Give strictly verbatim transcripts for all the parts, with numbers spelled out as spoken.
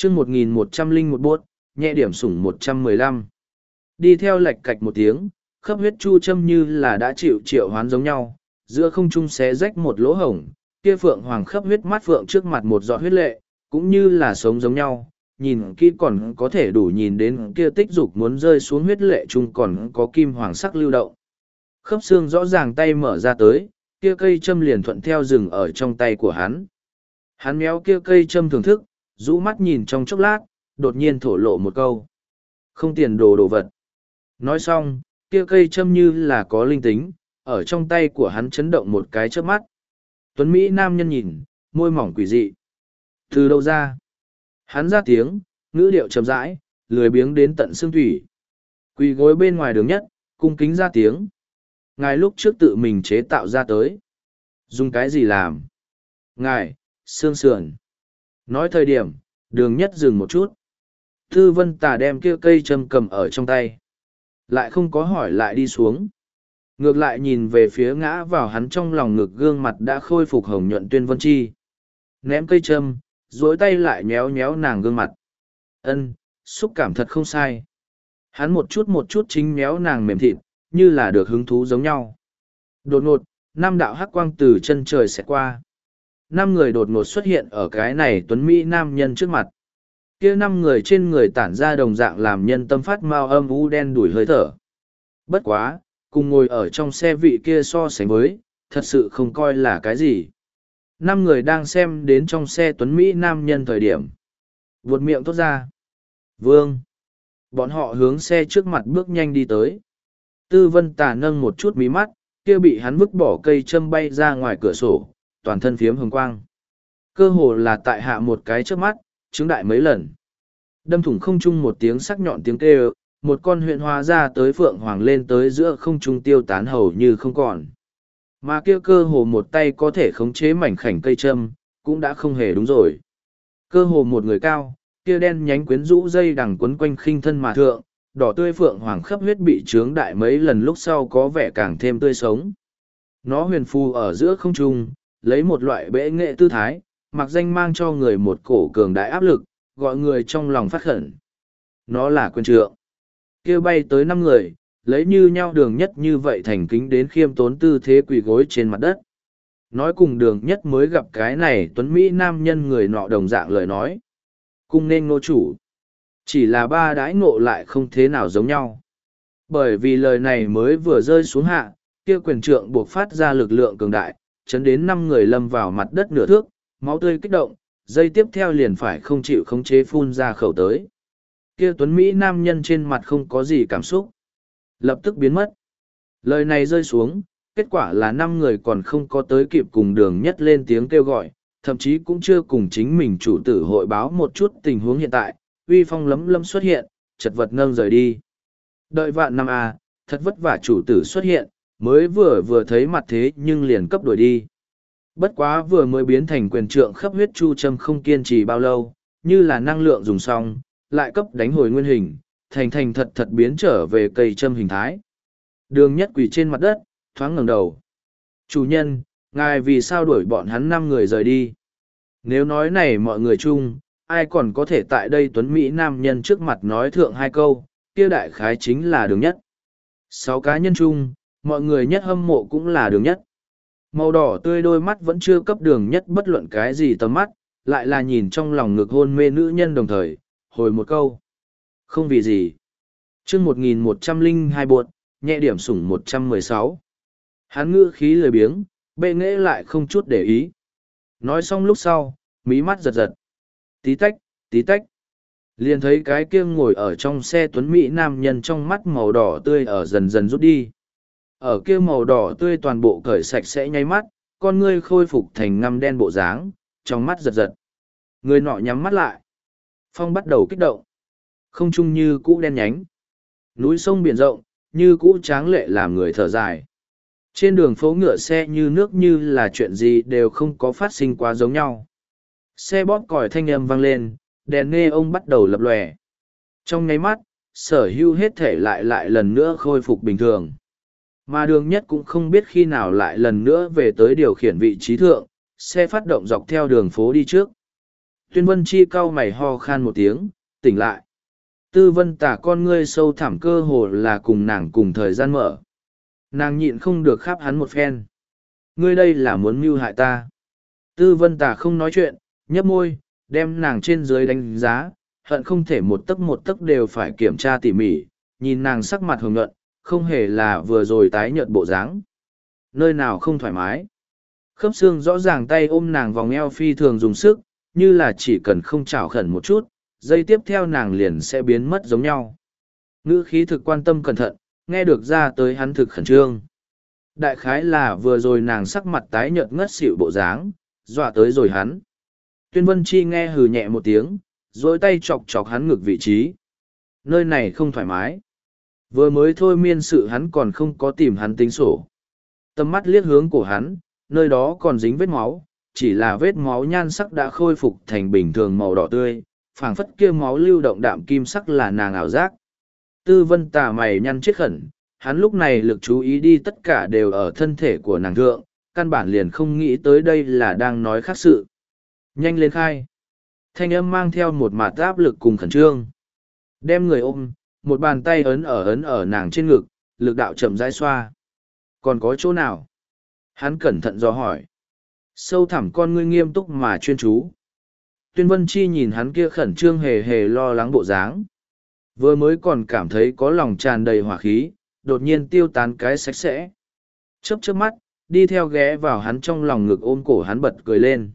chương một nghìn một trăm linh một bốt, nhẹ điểm sủng một trăm mười lăm. Đi theo lạch cạch một tiếng, khắp huyết chu châm như là đã chịu triệu hoán giống nhau, giữa không trung xé rách một lỗ hổng, kia phượng hoàng khắp huyết mắt phượng trước mặt một giọt huyết lệ, cũng như là sống giống nhau, nhìn kỹ còn có thể đủ nhìn đến kia tích dục muốn rơi xuống huyết lệ chung còn có kim hoàng sắc lưu động. Khớp xương rõ ràng tay mở ra tới, kia cây châm liền thuận theo rừng ở trong tay của hắn. Hắn méo kia cây châm thưởng thức, rũ mắt nhìn trong chốc lát, đột nhiên thổ lộ một câu. Không tiền đồ đồ vật. Nói xong, kia cây châm như là có linh tính, ở trong tay của hắn chấn động một cái chớp mắt. Tuấn Mỹ nam nhân nhìn, môi mỏng quỷ dị. Từ đâu ra? Hắn ra tiếng, ngữ điệu chậm rãi, lười biếng đến tận xương thủy. Quỳ gối bên ngoài đường nhất, cung kính ra tiếng. Ngài lúc trước tự mình chế tạo ra tới. Dùng cái gì làm? Ngài, xương sườn. Nói thời điểm, đường nhất dừng một chút. Thư vân tà đem kia cây châm cầm ở trong tay. Lại không có hỏi lại đi xuống. Ngược lại nhìn về phía ngã vào hắn trong lòng ngực gương mặt đã khôi phục hồng nhuận tuyên vân chi. Ném cây châm, duỗi tay lại nhéo nhéo nàng gương mặt. Ân, xúc cảm thật không sai. Hắn một chút một chút chính méo nàng mềm thịt, như là được hứng thú giống nhau. Đột ngột, năm đạo hắc quang từ chân trời xẹt qua. Năm người đột ngột xuất hiện ở cái này tuấn Mỹ nam nhân trước mặt. Kia năm người trên người tản ra đồng dạng làm nhân tâm phát mau âm u đen đuổi hơi thở. Bất quá, cùng ngồi ở trong xe vị kia so sánh với, thật sự không coi là cái gì. Năm người đang xem đến trong xe tuấn Mỹ nam nhân thời điểm. Vụt miệng tốt ra. Vương. Bọn họ hướng xe trước mặt bước nhanh đi tới. Tư vân tà nâng một chút mí mắt, kia bị hắn vứt bỏ cây châm bay ra ngoài cửa sổ, toàn thân phiếm hồng quang. Cơ hồ là tại hạ một cái trước mắt, chứng đại mấy lần. Đâm thủng không trung một tiếng sắc nhọn tiếng kêu, một con huyện hóa ra tới phượng hoàng lên tới giữa không trung tiêu tán hầu như không còn. Mà kia cơ hồ một tay có thể khống chế mảnh khảnh cây châm, cũng đã không hề đúng rồi. Cơ hồ một người cao, kia đen nhánh quyến rũ dây đằng quấn quanh khinh thân mà thượng, đỏ tươi phượng hoàng khắp huyết bị trướng đại mấy lần lúc sau có vẻ càng thêm tươi sống. Nó huyền phù ở giữa không trung, lấy một loại bệ nghệ tư thái, mặc danh mang cho người một cổ cường đại áp lực, gọi người trong lòng phát khẩn. Nó là quyền trượng. Kêu bay tới năm người, lấy như nhau đường nhất như vậy thành kính đến khiêm tốn tư thế quỳ gối trên mặt đất. Nói cùng đường nhất mới gặp cái này tuấn Mỹ nam nhân người nọ đồng dạng lời nói. Cung nên nô chủ. Chỉ là ba đãi ngộ lại không thế nào giống nhau. Bởi vì lời này mới vừa rơi xuống hạ, kia quyền trượng buộc phát ra lực lượng cường đại, chấn đến năm người lâm vào mặt đất nửa thước, máu tươi kích động, dây tiếp theo liền phải không chịu khống chế phun ra khẩu tới. Kia tuấn Mỹ nam nhân trên mặt không có gì cảm xúc. Lập tức biến mất. Lời này rơi xuống, kết quả là năm người còn không có tới kịp cùng đường nhất lên tiếng kêu gọi, thậm chí cũng chưa cùng chính mình chủ tử hội báo một chút tình huống hiện tại, uy phong lấm lấm xuất hiện, chật vật nâng rời đi. Đợi vạn năm a, thật vất vả chủ tử xuất hiện, mới vừa vừa thấy mặt thế nhưng liền cấp đuổi đi. Bất quá vừa mới biến thành quyền trượng khắp huyết chu châm không kiên trì bao lâu, như là năng lượng dùng xong, lại cấp đánh hồi nguyên hình, thành thành thật thật biến trở về cây châm hình thái. Đường nhất quỳ trên mặt đất, thoáng ngẩng đầu. Chủ nhân, ngài vì sao đuổi bọn hắn năm người rời đi? Nếu nói này mọi người chung, ai còn có thể tại đây tuấn Mỹ nam nhân trước mặt nói thượng hai câu, kia đại khái chính là đường nhất. Sáu cá nhân chung, mọi người nhất hâm mộ cũng là đường nhất. Màu đỏ tươi đôi mắt vẫn chưa cấp đường nhất bất luận cái gì tầm mắt, lại là nhìn trong lòng ngực hôn mê nữ nhân đồng thời, hồi một câu. Không vì gì. chương một nghìn một trăm linh hai buột, nhẹ điểm sủng một trăm mười sáu. Hắn ngữ khí lười biếng, bệ nghệ lại không chút để ý. Nói xong lúc sau, mí mắt giật giật. Tí tách, tí tách. Liền thấy cái kia ngồi ở trong xe tuấn Mỹ nam nhân trong mắt màu đỏ tươi ở dần dần rút đi. Ở kia màu đỏ tươi toàn bộ cởi sạch sẽ nháy mắt, con ngươi khôi phục thành ngăm đen bộ dáng, trong mắt giật giật. Người nọ nhắm mắt lại. Phong bắt đầu kích động. Không trung như cũ đen nhánh. Núi sông biển rộng, như cũ tráng lệ làm người thở dài. Trên đường phố ngựa xe như nước như là chuyện gì đều không có phát sinh quá giống nhau. Xe bóp còi thanh âm vang lên, đèn nghe ông bắt đầu lập lòe. Trong nháy mắt, sở hữu hết thể lại lại lần nữa khôi phục bình thường. Mà đường nhất cũng không biết khi nào lại lần nữa về tới điều khiển vị trí thượng, xe phát động dọc theo đường phố đi trước. Tuyên Vân Chi cau mày ho khan một tiếng, tỉnh lại. Tư Vân Tả con ngươi sâu thẳm cơ hồ là cùng nàng cùng thời gian mở. Nàng nhịn không được khắp hắn một phen. Ngươi đây là muốn mưu hại ta. Tư Vân Tả không nói chuyện, nhấp môi, đem nàng trên dưới đánh giá, hận không thể một tấc một tấc đều phải kiểm tra tỉ mỉ, nhìn nàng sắc mặt hồng nhuận, không hề là vừa rồi tái nhợt bộ dáng. Nơi nào không thoải mái. Khớp xương rõ ràng tay ôm nàng vòng eo phi thường dùng sức, như là chỉ cần không chảo khẩn một chút, giây tiếp theo nàng liền sẽ biến mất giống nhau. Ngữ khí thực quan tâm cẩn thận, nghe được ra tới hắn thực khẩn trương. Đại khái là vừa rồi nàng sắc mặt tái nhợt ngất xỉu bộ dáng, dọa tới rồi hắn. Tuyên Vân Chi nghe hừ nhẹ một tiếng, dối tay chọc chọc hắn ngực vị trí. Nơi này không thoải mái. Vừa mới thôi miên sự hắn còn không có tìm hắn tính sổ. Tầm mắt liếc hướng cổ hắn, nơi đó còn dính vết máu, chỉ là vết máu nhan sắc đã khôi phục thành bình thường màu đỏ tươi, phảng phất kia máu lưu động đạm kim sắc là nàng ảo giác. Tư Vân Tà mày nhăn chết khẩn, hắn lúc này lực chú ý đi tất cả đều ở thân thể của nàng thượng, căn bản liền không nghĩ tới đây là đang nói khác sự. Nhanh lên khai. Thanh âm mang theo một mạt áp lực cùng khẩn trương. Đem người ôm, một bàn tay ấn ở ấn ở nàng trên ngực, lực đạo chậm rãi xoa. Còn có chỗ nào? Hắn cẩn thận dò hỏi. Sâu thẳm con ngươi nghiêm túc mà chuyên chú. Tuyên Vân Chi nhìn hắn kia khẩn trương hề hề lo lắng bộ dáng. Vừa mới còn cảm thấy có lòng tràn đầy hỏa khí, đột nhiên tiêu tán cái sạch sẽ. Chớp chớp mắt, đi theo ghé vào hắn trong lòng ngực ôm cổ hắn bật cười lên.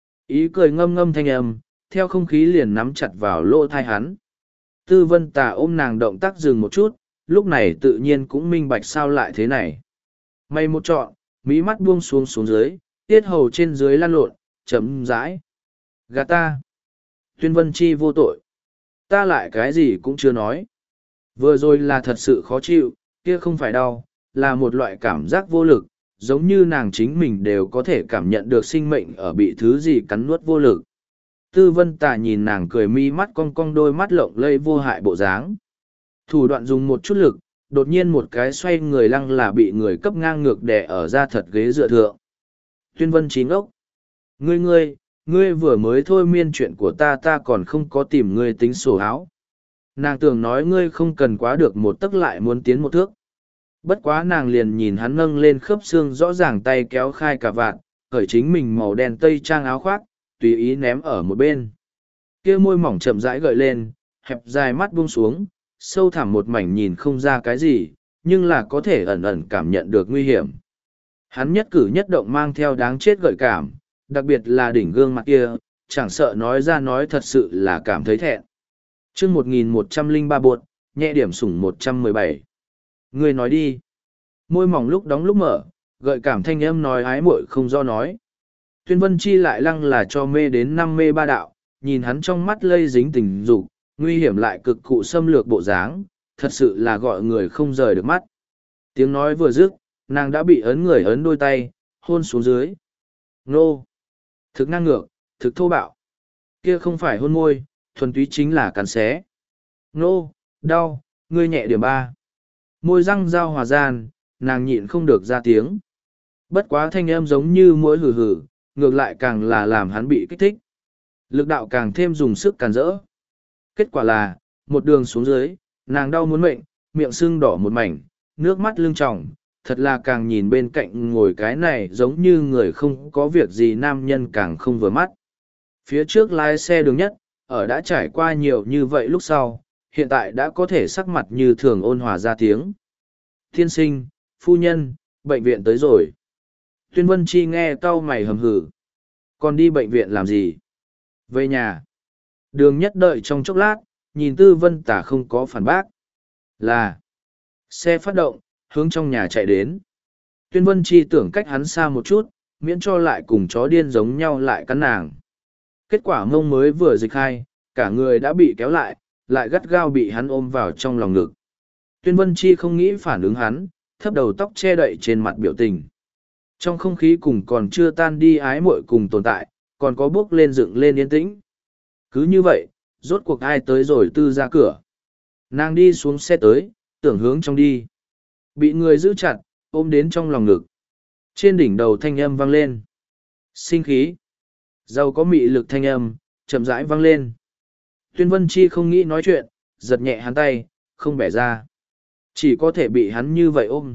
Ý cười ngâm ngâm thanh âm, theo không khí liền nắm chặt vào lỗ thai hắn. Tư Vân Tà ôm nàng động tác dừng một chút, lúc này tự nhiên cũng minh bạch sao lại thế này. Mày một trọn, mí mắt buông xuống xuống dưới, tiết hầu trên dưới lăn lộn, chấm rãi. Gà ta. Tuyên Vân Chi vô tội. Ta lại cái gì cũng chưa nói. Vừa rồi là thật sự khó chịu, kia không phải đau, là một loại cảm giác vô lực, giống như nàng chính mình đều có thể cảm nhận được sinh mệnh ở bị thứ gì cắn nuốt vô lực. Tư Vân Tà nhìn nàng cười mi mắt cong cong đôi mắt lộng lây vô hại bộ dáng. Thủ đoạn dùng một chút lực, đột nhiên một cái xoay người lăng là bị người cấp ngang ngược đè ở ra thật ghế dựa thượng. Tuyên Vân Chí ngốc. Ngươi ngươi, ngươi vừa mới thôi miên chuyện của ta ta còn không có tìm ngươi tính sổ áo. Nàng tưởng nói ngươi không cần quá được một tấc lại muốn tiến một thước. Bất quá nàng liền nhìn hắn nâng lên khớp xương rõ ràng tay kéo khai cả vạt, khởi chính mình màu đen tây trang áo khoác, tùy ý ném ở một bên. Kia môi mỏng chậm rãi gợi lên, hẹp dài mắt buông xuống, sâu thẳm một mảnh nhìn không ra cái gì, nhưng là có thể ẩn ẩn cảm nhận được nguy hiểm. Hắn nhất cử nhất động mang theo đáng chết gợi cảm, đặc biệt là đỉnh gương mặt kia, chẳng sợ nói ra nói thật sự là cảm thấy thẹn. chương một nghìn một trăm lẻ ba bột, nhẹ điểm sủng một trăm mười bảy. Ngươi nói đi. Môi mỏng lúc đóng lúc mở, gợi cảm thanh âm nói ái muội không do nói. Tuyên Vân Chi lại lăng là cho mê đến năm mê ba đạo, nhìn hắn trong mắt lây dính tình dục, nguy hiểm lại cực cụ xâm lược bộ dáng, thật sự là gọi người không rời được mắt. Tiếng nói vừa dứt, nàng đã bị ấn người ấn đôi tay, hôn xuống dưới. Nô! Thực năng ngược, thực thô bạo. Kia không phải hôn môi, thuần túy chính là cắn xé. Nô! Đau! Ngươi nhẹ điểm ba. Môi răng giao hòa gian, nàng nhịn không được ra tiếng. Bất quá thanh âm giống như mỗi hử hử, ngược lại càng là làm hắn bị kích thích. Lực đạo càng thêm dùng sức càn rỡ. Kết quả là, một đường xuống dưới, nàng đau muốn mệnh, miệng sưng đỏ một mảnh, nước mắt lưng tròng, thật là càng nhìn bên cạnh ngồi cái này giống như người không có việc gì nam nhân càng không vừa mắt. Phía trước lái xe đường nhất, ở đã trải qua nhiều như vậy lúc sau, hiện tại đã có thể sắc mặt như thường ôn hòa ra tiếng. Thiên sinh, phu nhân, bệnh viện tới rồi. Tuyên Vân Chi nghe cau mày hầm hử. Còn đi bệnh viện làm gì? Về nhà. Đường nhất đợi trong chốc lát, nhìn Tư Vân Tả không có phản bác. Là. Xe phát động, hướng trong nhà chạy đến. Tuyên Vân Chi tưởng cách hắn xa một chút, miễn cho lại cùng chó điên giống nhau lại cắn nàng. Kết quả mông mới vừa dịch hai, cả người đã bị kéo lại, lại gắt gao bị hắn ôm vào trong lòng ngực. Tuyên Vân Chi không nghĩ phản ứng hắn, thấp đầu tóc che đậy trên mặt biểu tình. Trong không khí cùng còn chưa tan đi ái muội cùng tồn tại, còn có bước lên dựng lên yên tĩnh. Cứ như vậy, rốt cuộc ai tới rồi Tư ra cửa. Nàng đi xuống xe tới, tưởng hướng trong đi. Bị người giữ chặt, ôm đến trong lòng ngực. Trên đỉnh đầu thanh âm vang lên. Sinh khí. Giàu có mị lực thanh âm, chậm rãi vang lên. Tuyên Vân Chi không nghĩ nói chuyện, giật nhẹ hắn tay, không bẻ ra. Chỉ có thể bị hắn như vậy ôm.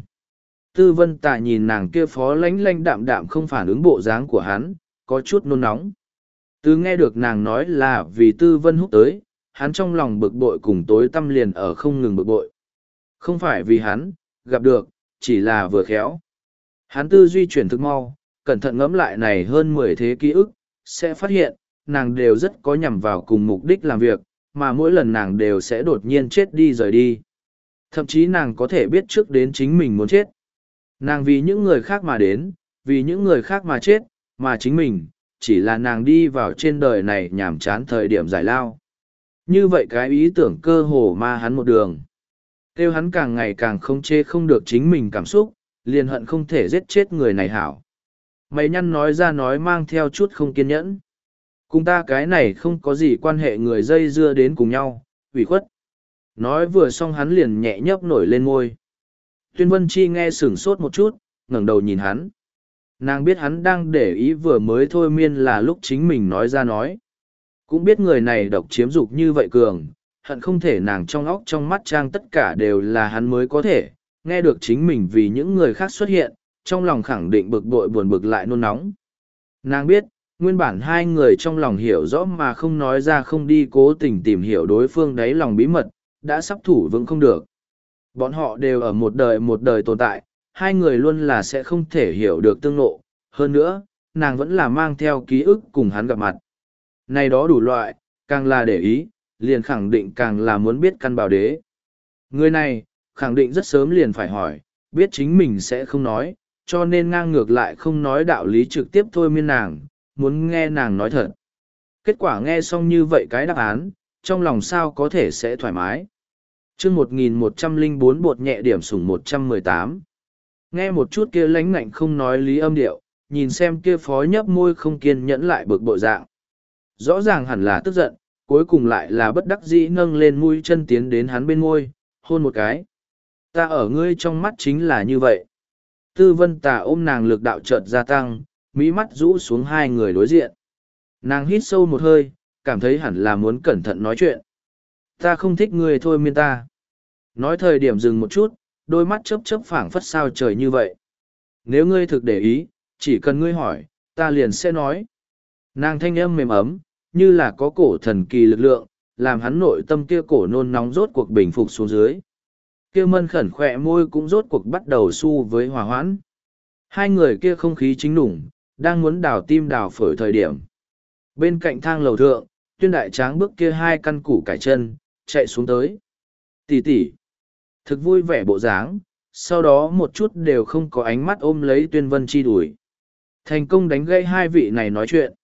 Tư Vân Tà nhìn nàng kia phó lánh lánh đạm đạm không phản ứng bộ dáng của hắn, có chút nôn nóng. Từ nghe được nàng nói là vì Tư Vân Húc tới, hắn trong lòng bực bội cùng tối tâm liền ở không ngừng bực bội. Không phải vì hắn, gặp được, chỉ là vừa khéo. Hắn tư duy chuyển thực mau, cẩn thận ngẫm lại này hơn mười thế ký ức, sẽ phát hiện, nàng đều rất có nhằm vào cùng mục đích làm việc, mà mỗi lần nàng đều sẽ đột nhiên chết đi rời đi. Thậm chí nàng có thể biết trước đến chính mình muốn chết. Nàng vì những người khác mà đến, vì những người khác mà chết, mà chính mình, chỉ là nàng đi vào trên đời này nhàm chán thời điểm giải lao. Như vậy cái ý tưởng cơ hồ ma hắn một đường. Kêu hắn càng ngày càng không chê không được chính mình cảm xúc, liền hận không thể giết chết người này hảo. Mày nhăn nói ra nói mang theo chút không kiên nhẫn. Cùng ta cái này không có gì quan hệ người dây dưa đến cùng nhau, ủy khuất. Nói vừa xong hắn liền nhẹ nhấp nổi lên môi. Tuyên Vân Chi nghe sửng sốt một chút, ngẩng đầu nhìn hắn. Nàng biết hắn đang để ý vừa mới thôi miên là lúc chính mình nói ra nói. Cũng biết người này độc chiếm dục như vậy cường, hận không thể nàng trong óc trong mắt trang tất cả đều là hắn mới có thể, nghe được chính mình vì những người khác xuất hiện, trong lòng khẳng định bực bội buồn bực lại nôn nóng. Nàng biết, nguyên bản hai người trong lòng hiểu rõ mà không nói ra không đi cố tình tìm hiểu đối phương đáy lòng bí mật, đã sắp thủ vững không được. Bọn họ đều ở một đời một đời tồn tại, hai người luôn là sẽ không thể hiểu được tương lộ. Hơn nữa, nàng vẫn là mang theo ký ức cùng hắn gặp mặt. Này đó đủ loại, càng là để ý, liền khẳng định càng là muốn biết căn bảo đế. Người này, khẳng định rất sớm liền phải hỏi, biết chính mình sẽ không nói, cho nên ngang ngược lại không nói đạo lý trực tiếp thôi miên nàng, muốn nghe nàng nói thật. Kết quả nghe xong như vậy cái đáp án, trong lòng sao có thể sẽ thoải mái. chương một nghìn một trăm lẻ bốn bột nhẹ điểm sủng một trăm mười tám. Nghe một chút kia lánh ngạnh không nói lý âm điệu, nhìn xem kia phó nhấp môi không kiên nhẫn lại bực bội dạng. Rõ ràng hẳn là tức giận, cuối cùng lại là bất đắc dĩ nâng lên mũi chân tiến đến hắn bên môi, hôn một cái. Ta ở ngươi trong mắt chính là như vậy. Tư Vân Tà ôm nàng lực đạo chợt gia tăng, mỹ mắt rũ xuống hai người đối diện. Nàng hít sâu một hơi, cảm thấy hẳn là muốn cẩn thận nói chuyện. Ta không thích ngươi thôi miên ta. Nói thời điểm dừng một chút, đôi mắt chớp chớp phảng phất sao trời như vậy. Nếu ngươi thực để ý, chỉ cần ngươi hỏi, ta liền sẽ nói. Nàng thanh âm mềm ấm, như là có cổ thần kỳ lực lượng, làm hắn nội tâm kia cổ nôn nóng rốt cuộc bình phục xuống dưới. Kia mân khẩn khỏe môi cũng rốt cuộc bắt đầu su với hòa hoãn. Hai người kia không khí chính nủng, đang muốn đào tim đào phổi thời điểm. Bên cạnh thang lầu thượng, Tuyên Đại Tráng bước kia hai căn củ cải chân, chạy xuống tới. Tỷ tỷ, thực vui vẻ bộ dáng, sau đó một chút đều không có ánh mắt ôm lấy Tuyên Vân Chi đuổi. Thành công đánh gây hai vị này nói chuyện.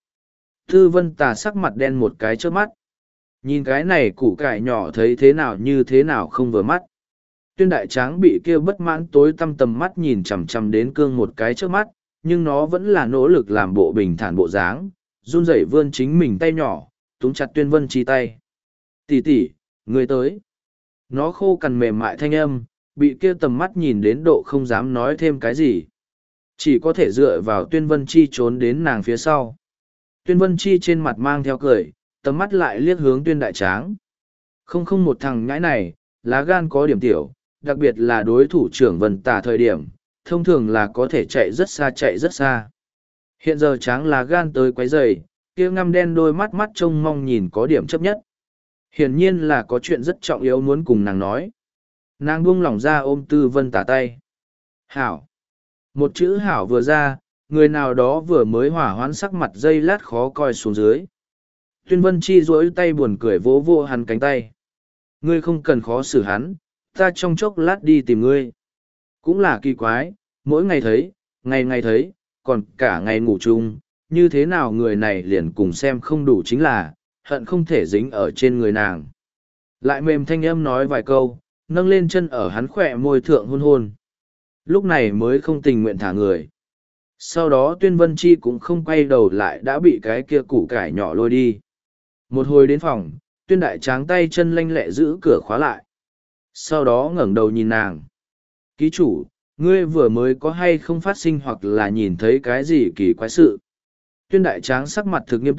Tư Vân Tà sắc mặt đen một cái trước mắt. Nhìn cái này củ cải nhỏ thấy thế nào như thế nào không vừa mắt. Tuyên Đại Tráng bị kia bất mãn tối tăm tầm mắt nhìn chằm chằm đến cương một cái trước mắt, nhưng nó vẫn là nỗ lực làm bộ bình thản bộ dáng, run rẩy vươn chính mình tay nhỏ, túm chặt Tuyên Vân Chi tay. Tỷ tỷ, người tới. Nó khô cằn mềm mại thanh âm, bị kia tầm mắt nhìn đến độ không dám nói thêm cái gì. Chỉ có thể dựa vào Tuyên Vân Chi trốn đến nàng phía sau. Tuyên Vân Chi trên mặt mang theo cười, tầm mắt lại liếc hướng Tuyên Đại Tráng. Không không một thằng nhãi này, lá gan có điểm tiểu, đặc biệt là đối thủ trưởng Vân Tà thời điểm, thông thường là có thể chạy rất xa chạy rất xa. Hiện giờ Tráng lá gan tới quấy rầy, kia ngăm đen đôi mắt mắt trông mong nhìn có điểm chấp nhất. Hiển nhiên là có chuyện rất trọng yếu muốn cùng nàng nói. Nàng buông lỏng ra ôm Tư Vân Tà tay. Hảo. Một chữ hảo vừa ra, người nào đó vừa mới hỏa hoãn sắc mặt dây lát khó coi xuống dưới. Tuyên Vân Chi duỗi tay buồn cười vỗ vô hắn cánh tay. Ngươi không cần khó xử hắn, ta trong chốc lát đi tìm ngươi. Cũng là kỳ quái, mỗi ngày thấy, ngày ngày thấy, còn cả ngày ngủ chung, như thế nào người này liền cùng xem không đủ chính là, hận không thể dính ở trên người nàng. Lại mềm thanh âm nói vài câu, nâng lên chân ở hắn khỏe môi thượng hôn hôn. Lúc này mới không tình nguyện thả người. Sau đó Tuyên Vân Chi cũng không quay đầu lại đã bị cái kia củ cải nhỏ lôi đi. Một hồi đến phòng, Tuyên Đại Tráng tay chân lanh lẹ giữ cửa khóa lại. Sau đó ngẩng đầu nhìn nàng. Ký chủ, ngươi vừa mới có hay không phát sinh hoặc là nhìn thấy cái gì kỳ quái sự. Tuyên Đại Tráng sắc mặt thực nghiêm túc,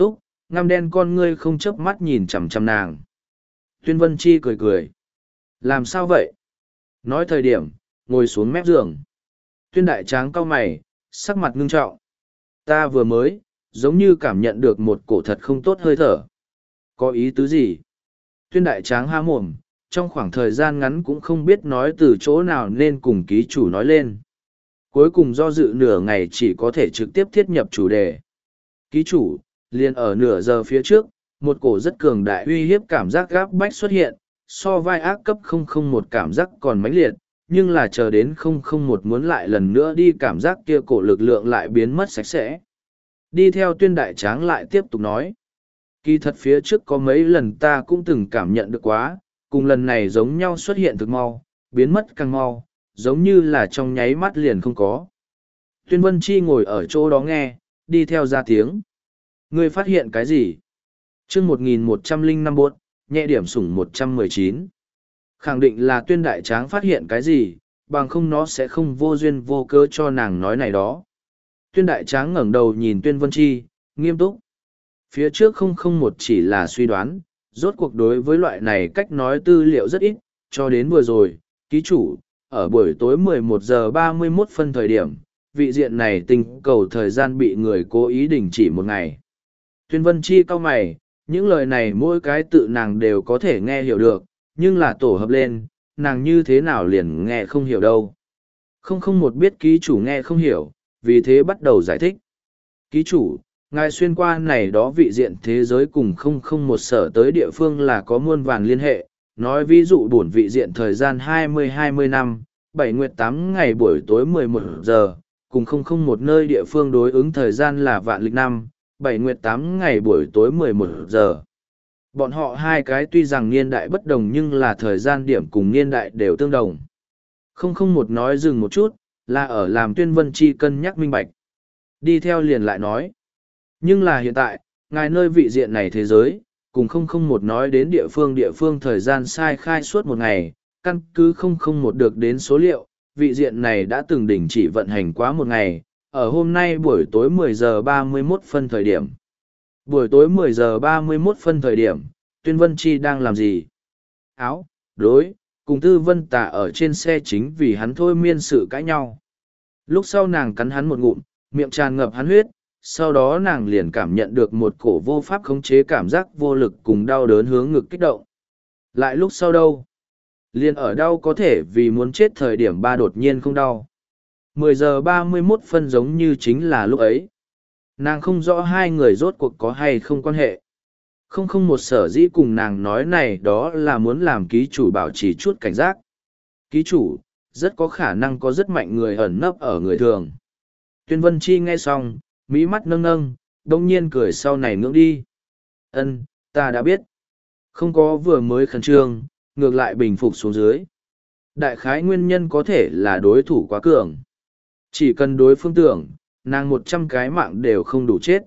ngăm đen con ngươi không chớp mắt nhìn chằm chằm nàng. Tuyên Vân Chi cười cười. Làm sao vậy? Nói thời điểm, ngồi xuống mép giường. Tuyên Đại Tráng cau mày, sắc mặt ngưng trọng. Ta vừa mới, giống như cảm nhận được một cổ thật không tốt hơi thở. Có ý tứ gì? Tuyên Đại Tráng há mồm, trong khoảng thời gian ngắn cũng không biết nói từ chỗ nào nên cùng ký chủ nói lên. Cuối cùng do dự nửa ngày chỉ có thể trực tiếp thiết nhập chủ đề. Ký chủ, liền ở nửa giờ phía trước, một cổ rất cường đại uy hiếp cảm giác gáp bách xuất hiện, so vai ác cấp không không một cảm giác còn mãnh liệt, nhưng là chờ đến không không một muốn lại lần nữa đi cảm giác kia cổ lực lượng lại biến mất sạch sẽ. Đi theo Tuyên Đại Tráng lại tiếp tục nói. Kỳ thật phía trước có mấy lần ta cũng từng cảm nhận được quá, cùng lần này giống nhau xuất hiện thực mau, biến mất càng mau, giống như là trong nháy mắt liền không có. Tuyên Vân Chi ngồi ở chỗ đó nghe, đi theo ra tiếng. Ngươi phát hiện cái gì? chương một nghìn một trăm lẻ năm bốt, nhẹ điểm sủng một trăm mười chín. Khẳng định là Tuyên Đại Tráng phát hiện cái gì, bằng không nó sẽ không vô duyên vô cớ cho nàng nói này đó. Tuyên Đại Tráng ngẩng đầu nhìn Tuyên Vân Chi, nghiêm túc. Phía trước không không một chỉ là suy đoán, rốt cuộc đối với loại này cách nói tư liệu rất ít, cho đến vừa rồi, ký chủ, ở buổi tối mười một giờ ba mươi mốt phân thời điểm, vị diện này tình cầu thời gian bị người cố ý đình chỉ một ngày. Tuyên Vân Chi cau mày, những lời này mỗi cái tự nàng đều có thể nghe hiểu được, nhưng là tổ hợp lên, nàng như thế nào liền nghe không hiểu đâu. Không không một biết ký chủ nghe không hiểu, vì thế bắt đầu giải thích. Ký chủ, ngài xuyên qua này đó vị diện thế giới cùng không không một sở tới địa phương là có muôn vàn liên hệ, nói ví dụ bổn vị diện thời gian hai mươi hai mươi năm, bảy nguyệt tám ngày buổi tối mười một giờ, cùng không không một nơi địa phương đối ứng thời gian là vạn lịch năm, bảy nguyệt tám ngày buổi tối mười một giờ. Bọn họ hai cái tuy rằng niên đại bất đồng nhưng là thời gian điểm cùng niên đại đều tương đồng. Không không một nói dừng một chút, là ở làm Tuyên Vân Chi cân nhắc minh bạch. Đi theo liền lại nói. Nhưng là hiện tại, ngài nơi vị diện này thế giới, cùng không không một nói đến địa phương địa phương thời gian sai khai suốt một ngày, căn cứ không không một được đến số liệu, vị diện này đã từng đình chỉ vận hành quá một ngày, ở hôm nay buổi tối mười giờ ba mươi mốt phân thời điểm. Buổi tối mười giờ ba mươi mốt phân thời điểm, Tuyên Vân Chi đang làm gì? Áo, đối, cùng Tư Vân Tà ở trên xe chính vì hắn thôi miên sự cãi nhau. Lúc sau nàng cắn hắn một ngụm, miệng tràn ngập hắn huyết, sau đó nàng liền cảm nhận được một cổ vô pháp khống chế cảm giác vô lực cùng đau đớn hướng ngực kích động. Lại lúc sau đâu? Liền ở đau có thể vì muốn chết thời điểm ba đột nhiên không đau. mười giờ ba mươi mốt phân giống như chính là lúc ấy. Nàng không rõ hai người rốt cuộc có hay không quan hệ. Không không một sở dĩ cùng nàng nói này đó là muốn làm ký chủ bảo trì chút cảnh giác. Ký chủ, rất có khả năng có rất mạnh người ẩn nấp ở người thường. Tuyên Vân Chi nghe xong, mỹ mắt nâng nâng, đông nhiên cười sau này ngưỡng đi. Ân, ta đã biết. Không có vừa mới khẩn trương, ngược lại bình phục xuống dưới. Đại khái nguyên nhân có thể là đối thủ quá cường. Chỉ cần đối phương tưởng, nàng một trăm cái mạng đều không đủ chết.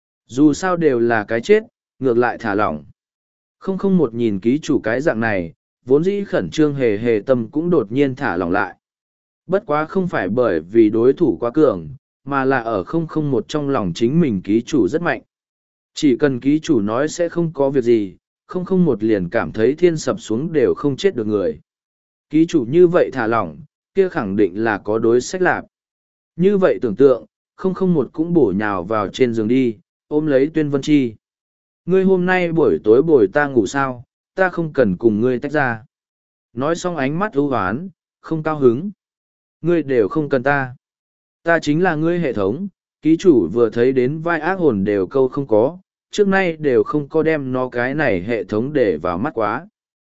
Dù sao đều là cái chết, ngược lại thả lỏng. Không không một nhìn ký chủ cái dạng này, vốn dĩ khẩn trương hề hề tâm cũng đột nhiên thả lỏng lại. Bất quá không phải bởi vì đối thủ quá cường, mà là ở không không một trong lòng chính mình ký chủ rất mạnh. Chỉ cần ký chủ nói sẽ không có việc gì, không không một liền cảm thấy thiên sập xuống đều không chết được người. Ký chủ như vậy thả lỏng, kia khẳng định là có đối sách lạc. Như vậy tưởng tượng, không không một cũng bổ nhào vào trên giường đi, ôm lấy Tuyên Vân Chi. Ngươi hôm nay buổi tối bồi ta ngủ sao, ta không cần cùng ngươi tách ra. Nói xong ánh mắt ưu hoán, không cao hứng. Ngươi đều không cần ta. Ta chính là ngươi hệ thống, ký chủ vừa thấy đến vai ác hồn đều câu không có, trước nay đều không có đem nó cái này hệ thống để vào mắt quá.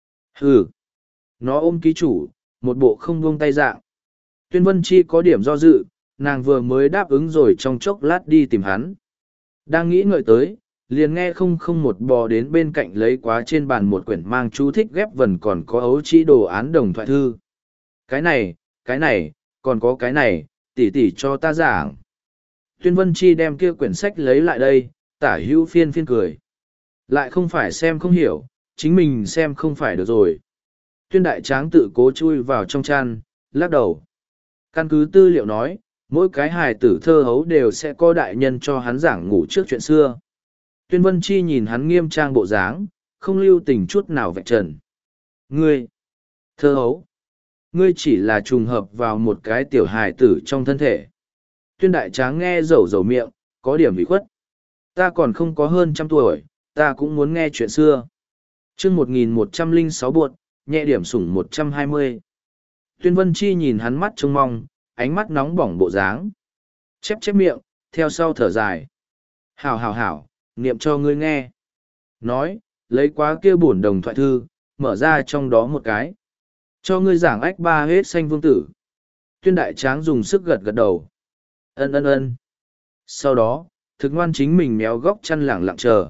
Hừ. Nó ôm ký chủ, một bộ không buông tay dạng. Tuyên Vân Chi có điểm do dự, nàng vừa mới đáp ứng rồi trong chốc lát đi tìm hắn. Đang nghĩ ngợi tới, liền nghe không không một bò đến bên cạnh lấy quá trên bàn một quyển mang chú thích ghép vần còn có ấu trĩ đồ án đồng thoại thư. Cái này, cái này, còn có cái này, tỉ tỉ cho ta giảng. Tuyên Vân Chi đem kia quyển sách lấy lại đây, tả hữu phiên phiên cười. Lại không phải xem không hiểu, chính mình xem không phải được rồi. Tuyên Đại Tráng tự cố chui vào trong chăn, lắc đầu. Căn cứ tư liệu nói, mỗi cái hài tử thơ hấu đều sẽ có đại nhân cho hắn giảng ngủ trước chuyện xưa. Tuyên Vân Chi nhìn hắn nghiêm trang bộ dáng, không lưu tình chút nào vạch trần. Ngươi, thơ hấu, ngươi chỉ là trùng hợp vào một cái tiểu hài tử trong thân thể. Tuyên Đại Tráng nghe rầu rầu miệng, có điểm bị khuất. Ta còn không có hơn trăm tuổi, ta cũng muốn nghe chuyện xưa. chương một nghìn một trăm lẻ sáu buột, nhẹ điểm sủng một trăm hai mươi. Tuyên Vân Chi nhìn hắn mắt trông mong, ánh mắt nóng bỏng bộ dáng. Chép chép miệng, theo sau thở dài. Hảo hảo hảo, niệm cho ngươi nghe. Nói, lấy quá kia bổn đồng thoại thư, mở ra trong đó một cái. Cho ngươi giảng ách ba hết xanh vương tử. Tuyên Đại Tráng dùng sức gật gật đầu. Ân ân ân. Sau đó, thực ngoan chính mình méo góc chăn lẳng lặng chờ.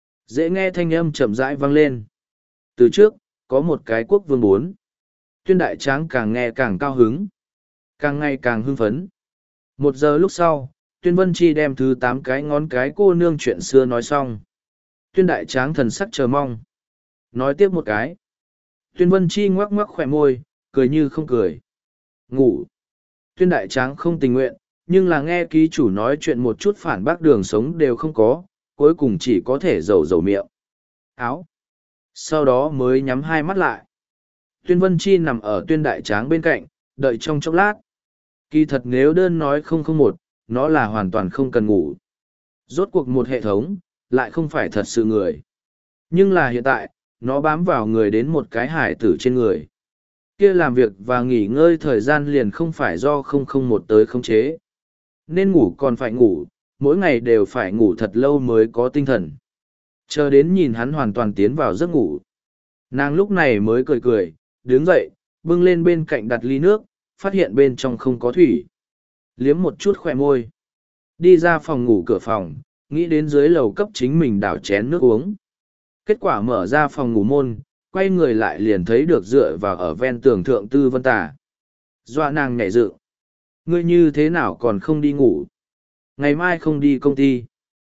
Dễ nghe thanh âm chậm rãi vang lên. Từ trước, có một cái quốc vương bốn. Tuyên Đại Tráng càng nghe càng cao hứng. Càng ngày càng hưng phấn. Một giờ lúc sau, Tuyên Vân Chi đem thứ tám cái ngón cái cô nương chuyện xưa nói xong. Tuyên Đại Tráng thần sắc chờ mong. Nói tiếp một cái. Tuyên Vân Chi ngoắc ngoắc khỏe môi, cười như không cười. Ngủ. Tuyên Đại Tráng không tình nguyện, nhưng là nghe ký chủ nói chuyện một chút phản bác đường sống đều không có, cuối cùng chỉ có thể dầu dầu miệng. Áo. Sau đó mới nhắm hai mắt lại. Tuyên Vân Chi nằm ở Tuyên Đại Tráng bên cạnh, đợi trong chốc lát. Kỳ thật nếu đơn nói không không một, nó là hoàn toàn không cần ngủ. Rốt cuộc một hệ thống, lại không phải thật sự người. Nhưng là hiện tại, nó bám vào người đến một cái hải tử trên người. Kia làm việc và nghỉ ngơi thời gian liền không phải do không không một tới khống chế. Nên ngủ còn phải ngủ, mỗi ngày đều phải ngủ thật lâu mới có tinh thần. Chờ đến nhìn hắn hoàn toàn tiến vào giấc ngủ. Nàng lúc này mới cười cười, đứng dậy, bưng lên bên cạnh đặt ly nước, phát hiện bên trong không có thủy. Liếm một chút khỏe môi. Đi ra phòng ngủ cửa phòng, nghĩ đến dưới lầu cấp chính mình đảo chén nước uống. Kết quả mở ra phòng ngủ môn, quay người lại liền thấy được dựa vào ở ven tường thượng Tư Vân Tà. Doa nàng nhảy dựng. Ngươi như thế nào còn không đi ngủ? Ngày mai không đi công ty.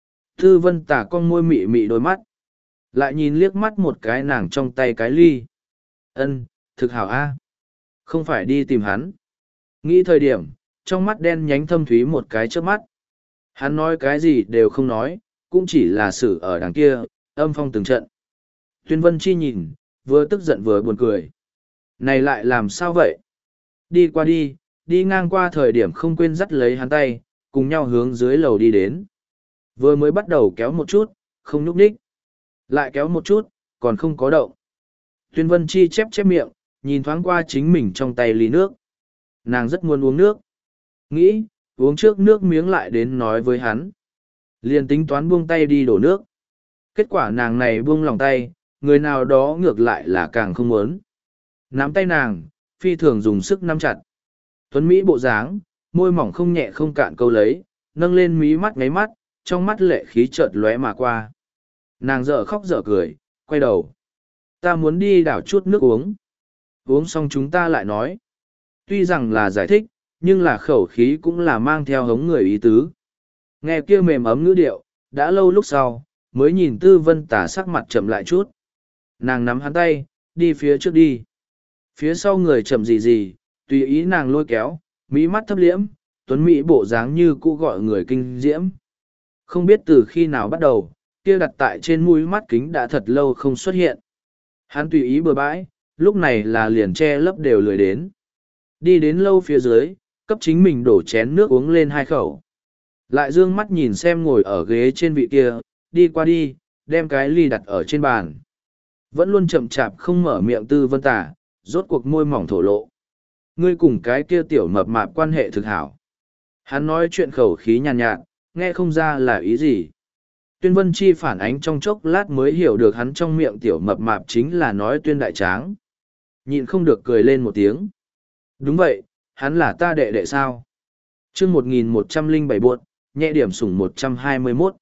Tư Vân Tà con môi mị mị đôi mắt. Lại nhìn liếc mắt một cái nàng trong tay cái ly. Ân, thực hảo a. Không phải đi tìm hắn. Nghĩ thời điểm, trong mắt đen nhánh thâm thúy một cái trước mắt. Hắn nói cái gì đều không nói, cũng chỉ là xử ở đằng kia, âm phong từng trận. Tuyên Vân Chi nhìn, vừa tức giận vừa buồn cười. Này lại làm sao vậy? Đi qua đi, đi ngang qua thời điểm không quên dắt lấy hắn tay, cùng nhau hướng dưới lầu đi đến. Vừa mới bắt đầu kéo một chút, không nhúc nhích. Lại kéo một chút, còn không có động. Tuyên Vân Chi chép chép miệng, nhìn thoáng qua chính mình trong tay ly nước. Nàng rất muốn uống nước. Nghĩ, uống trước nước miếng lại đến nói với hắn. Liền tính toán buông tay đi đổ nước. Kết quả nàng này buông lòng tay, người nào đó ngược lại là càng không muốn. Nắm tay nàng, phi thường dùng sức nắm chặt. Tuấn Mỹ bộ dáng, môi mỏng không nhẹ không cạn câu lấy, nâng lên mí mắt ngáy mắt, trong mắt lệ khí chợt lóe mà qua. Nàng dở khóc dở cười, quay đầu. Ta muốn đi đảo chút nước uống. Uống xong chúng ta lại nói. Tuy rằng là giải thích, nhưng là khẩu khí cũng là mang theo hống người ý tứ. Nghe kia mềm ấm ngữ điệu, đã lâu lúc sau, mới nhìn Tư Vân Tà sắc mặt chậm lại chút. Nàng nắm hắn tay, đi phía trước đi. Phía sau người chậm gì gì, tùy ý nàng lôi kéo, mỹ mắt thấp liễm, tuấn mỹ bộ dáng như cũ gọi người kinh diễm. Không biết từ khi nào bắt đầu, kia đặt tại trên mũi mắt kính đã thật lâu không xuất hiện. Hắn tùy ý bừa bãi, lúc này là liền che lấp đều lười đến. Đi đến lâu phía dưới, cấp chính mình đổ chén nước uống lên hai khẩu. Lại dương mắt nhìn xem ngồi ở ghế trên vị kia, đi qua đi, đem cái ly đặt ở trên bàn. Vẫn luôn chậm chạp không mở miệng Tư Vân Tà, rốt cuộc môi mỏng thổ lộ. Ngươi cùng cái kia tiểu mập mạp quan hệ thực hảo. Hắn nói chuyện khẩu khí nhàn nhạt, nhạt, nghe không ra là ý gì. Tuyên Vân Chi phản ánh trong chốc lát mới hiểu được hắn trong miệng tiểu mập mạp chính là nói Tuyên Đại Tráng. Nhịn không được cười lên một tiếng. Đúng vậy, hắn là ta đệ đệ sao? chương một nghìn một trăm lẻ bảy buột, nhẹ điểm sủng một trăm hai mươi mốt.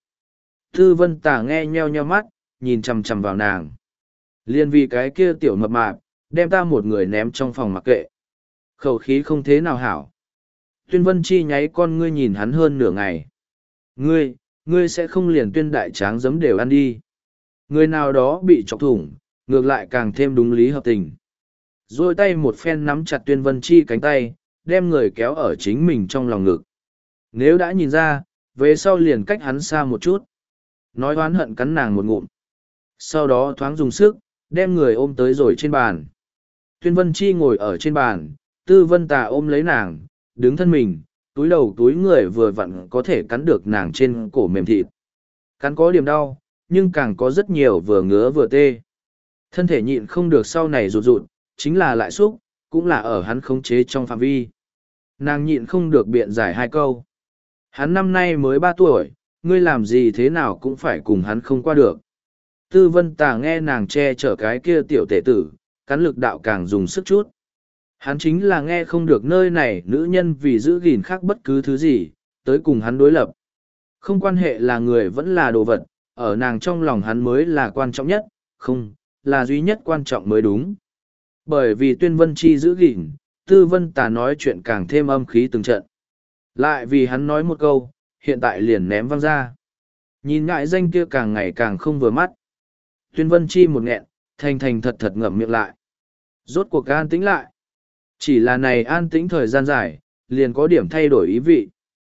Tư Vân Tà nghe nheo nheo mắt, nhìn chằm chằm vào nàng. Liên vì cái kia tiểu mập mạp, đem ta một người ném trong phòng mặc kệ. Khẩu khí không thế nào hảo. Tuyên Vân Chi nháy con ngươi nhìn hắn hơn nửa ngày. Ngươi, ngươi sẽ không liền Tuyên Đại Tráng giấm đều ăn đi. Người nào đó bị chọc thủng, ngược lại càng thêm đúng lý hợp tình. Rồi tay một phen nắm chặt Tuyên Vân Chi cánh tay, đem người kéo ở chính mình trong lòng ngực. Nếu đã nhìn ra, về sau liền cách hắn xa một chút. Nói oán hận cắn nàng một ngụm. Sau đó thoáng dùng sức, đem người ôm tới rồi trên bàn. Tuyên Vân Chi ngồi ở trên bàn, Tư Vân Tà ôm lấy nàng, đứng thân mình, túi đầu túi người vừa vặn có thể cắn được nàng trên cổ mềm thịt. Cắn có điểm đau, nhưng càng có rất nhiều vừa ngứa vừa tê. Thân thể nhịn không được sau này rụt rụt, chính là lại xúc, cũng là ở hắn khống chế trong phạm vi. Nàng nhịn không được biện giải hai câu. Hắn năm nay mới ba tuổi, ngươi làm gì thế nào cũng phải cùng hắn không qua được. Tư Vân Tà nghe nàng che chở cái kia tiểu tể tử, cắn lực đạo càng dùng sức chút. Hắn chính là nghe không được nơi này nữ nhân vì giữ gìn khác bất cứ thứ gì, tới cùng hắn đối lập. Không quan hệ là người vẫn là đồ vật, ở nàng trong lòng hắn mới là quan trọng nhất, không, là duy nhất quan trọng mới đúng. Bởi vì Tuyên Vân Chi giữ gìn, Tư Vân Tà nói chuyện càng thêm âm khí từng trận. Lại vì hắn nói một câu, hiện tại liền ném văng ra. Nhìn ngại danh kia càng ngày càng không vừa mắt. Tuyên Vân Chi một nghẹn, thành thành thật thật ngậm miệng lại. Rốt cuộc an tĩnh lại. Chỉ là này an tĩnh thời gian dài, liền có điểm thay đổi ý vị.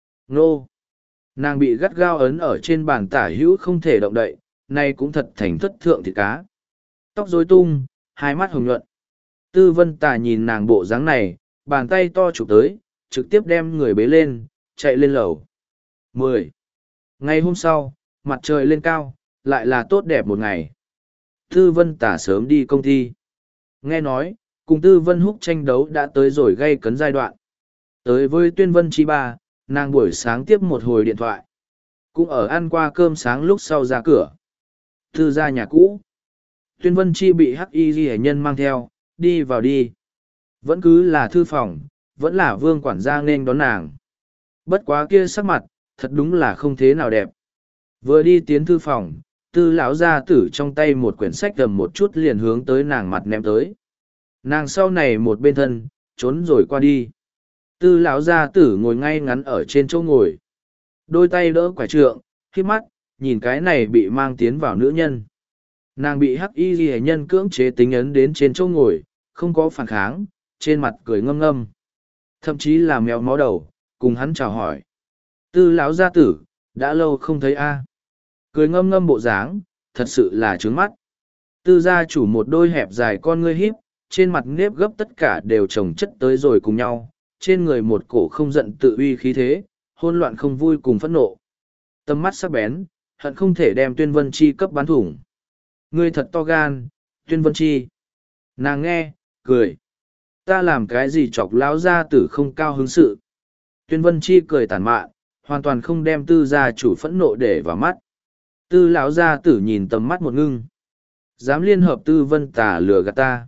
Nô! Nàng bị gắt gao ấn ở trên bàn tả hữu không thể động đậy, nay cũng thật thành thất thượng thịt cá. Tóc rối tung, hai mắt hồng nhuận. Tư Vân Tà nhìn nàng bộ dáng này, bàn tay to chụp tới, trực tiếp đem người bế lên, chạy lên lầu. Mười. Ngày hôm sau, mặt trời lên cao, lại là tốt đẹp một ngày. Tư Vân Tà sớm đi công ty. Nghe nói, cùng Tư Vân Húc tranh đấu đã tới rồi gây cấn giai đoạn. Tới với Tuyên Vân Chi ba, nàng buổi sáng tiếp một hồi điện thoại. Cũng ở ăn qua cơm sáng lúc sau ra cửa. Tư ra nhà cũ. Tuyên Vân Chi bị hắc y ghi nhân mang theo, đi vào đi. Vẫn cứ là thư phòng, vẫn là Vương quản gia nên đón nàng. Bất quá kia sắc mặt, thật đúng là không thế nào đẹp. Vừa đi tiến thư phòng, Tư lão gia tử trong tay một quyển sách cầm một chút liền hướng tới nàng mặt ném tới. Nàng sau này một bên thân, trốn rồi qua đi. Tư lão gia tử ngồi ngay ngắn ở trên chỗ ngồi. Đôi tay đỡ quải trượng, khi mắt, nhìn cái này bị mang tiến vào nữ nhân. Nàng bị hắc y ghi nhân cưỡng chế tính ấn đến trên chỗ ngồi, không có phản kháng, trên mặt cười ngâm ngâm. Thậm chí là mèo mó đầu, cùng hắn chào hỏi. Tư lão gia tử, đã lâu không thấy a. Cười ngâm ngâm bộ dáng, thật sự là trướng mắt. Tư gia chủ một đôi hẹp dài con ngươi híp, trên mặt nếp gấp tất cả đều chồng chất tới rồi cùng nhau, trên người một cổ không giận tự uy khí thế, hôn loạn không vui cùng phẫn nộ. Tầm mắt sắc bén, hận không thể đem Tuyên Vân Chi cấp bán thủng. Ngươi thật to gan, Tuyên Vân Chi. Nàng nghe, cười. Ta làm cái gì chọc lão gia tử không cao hứng sự. Tuyên Vân Chi cười tàn mạn, hoàn toàn không đem tư gia chủ phẫn nộ để vào mắt. Tư lão gia tử nhìn tầm mắt một ngưng. Dám liên hợp Tư Vân Tà lừa gạt ta.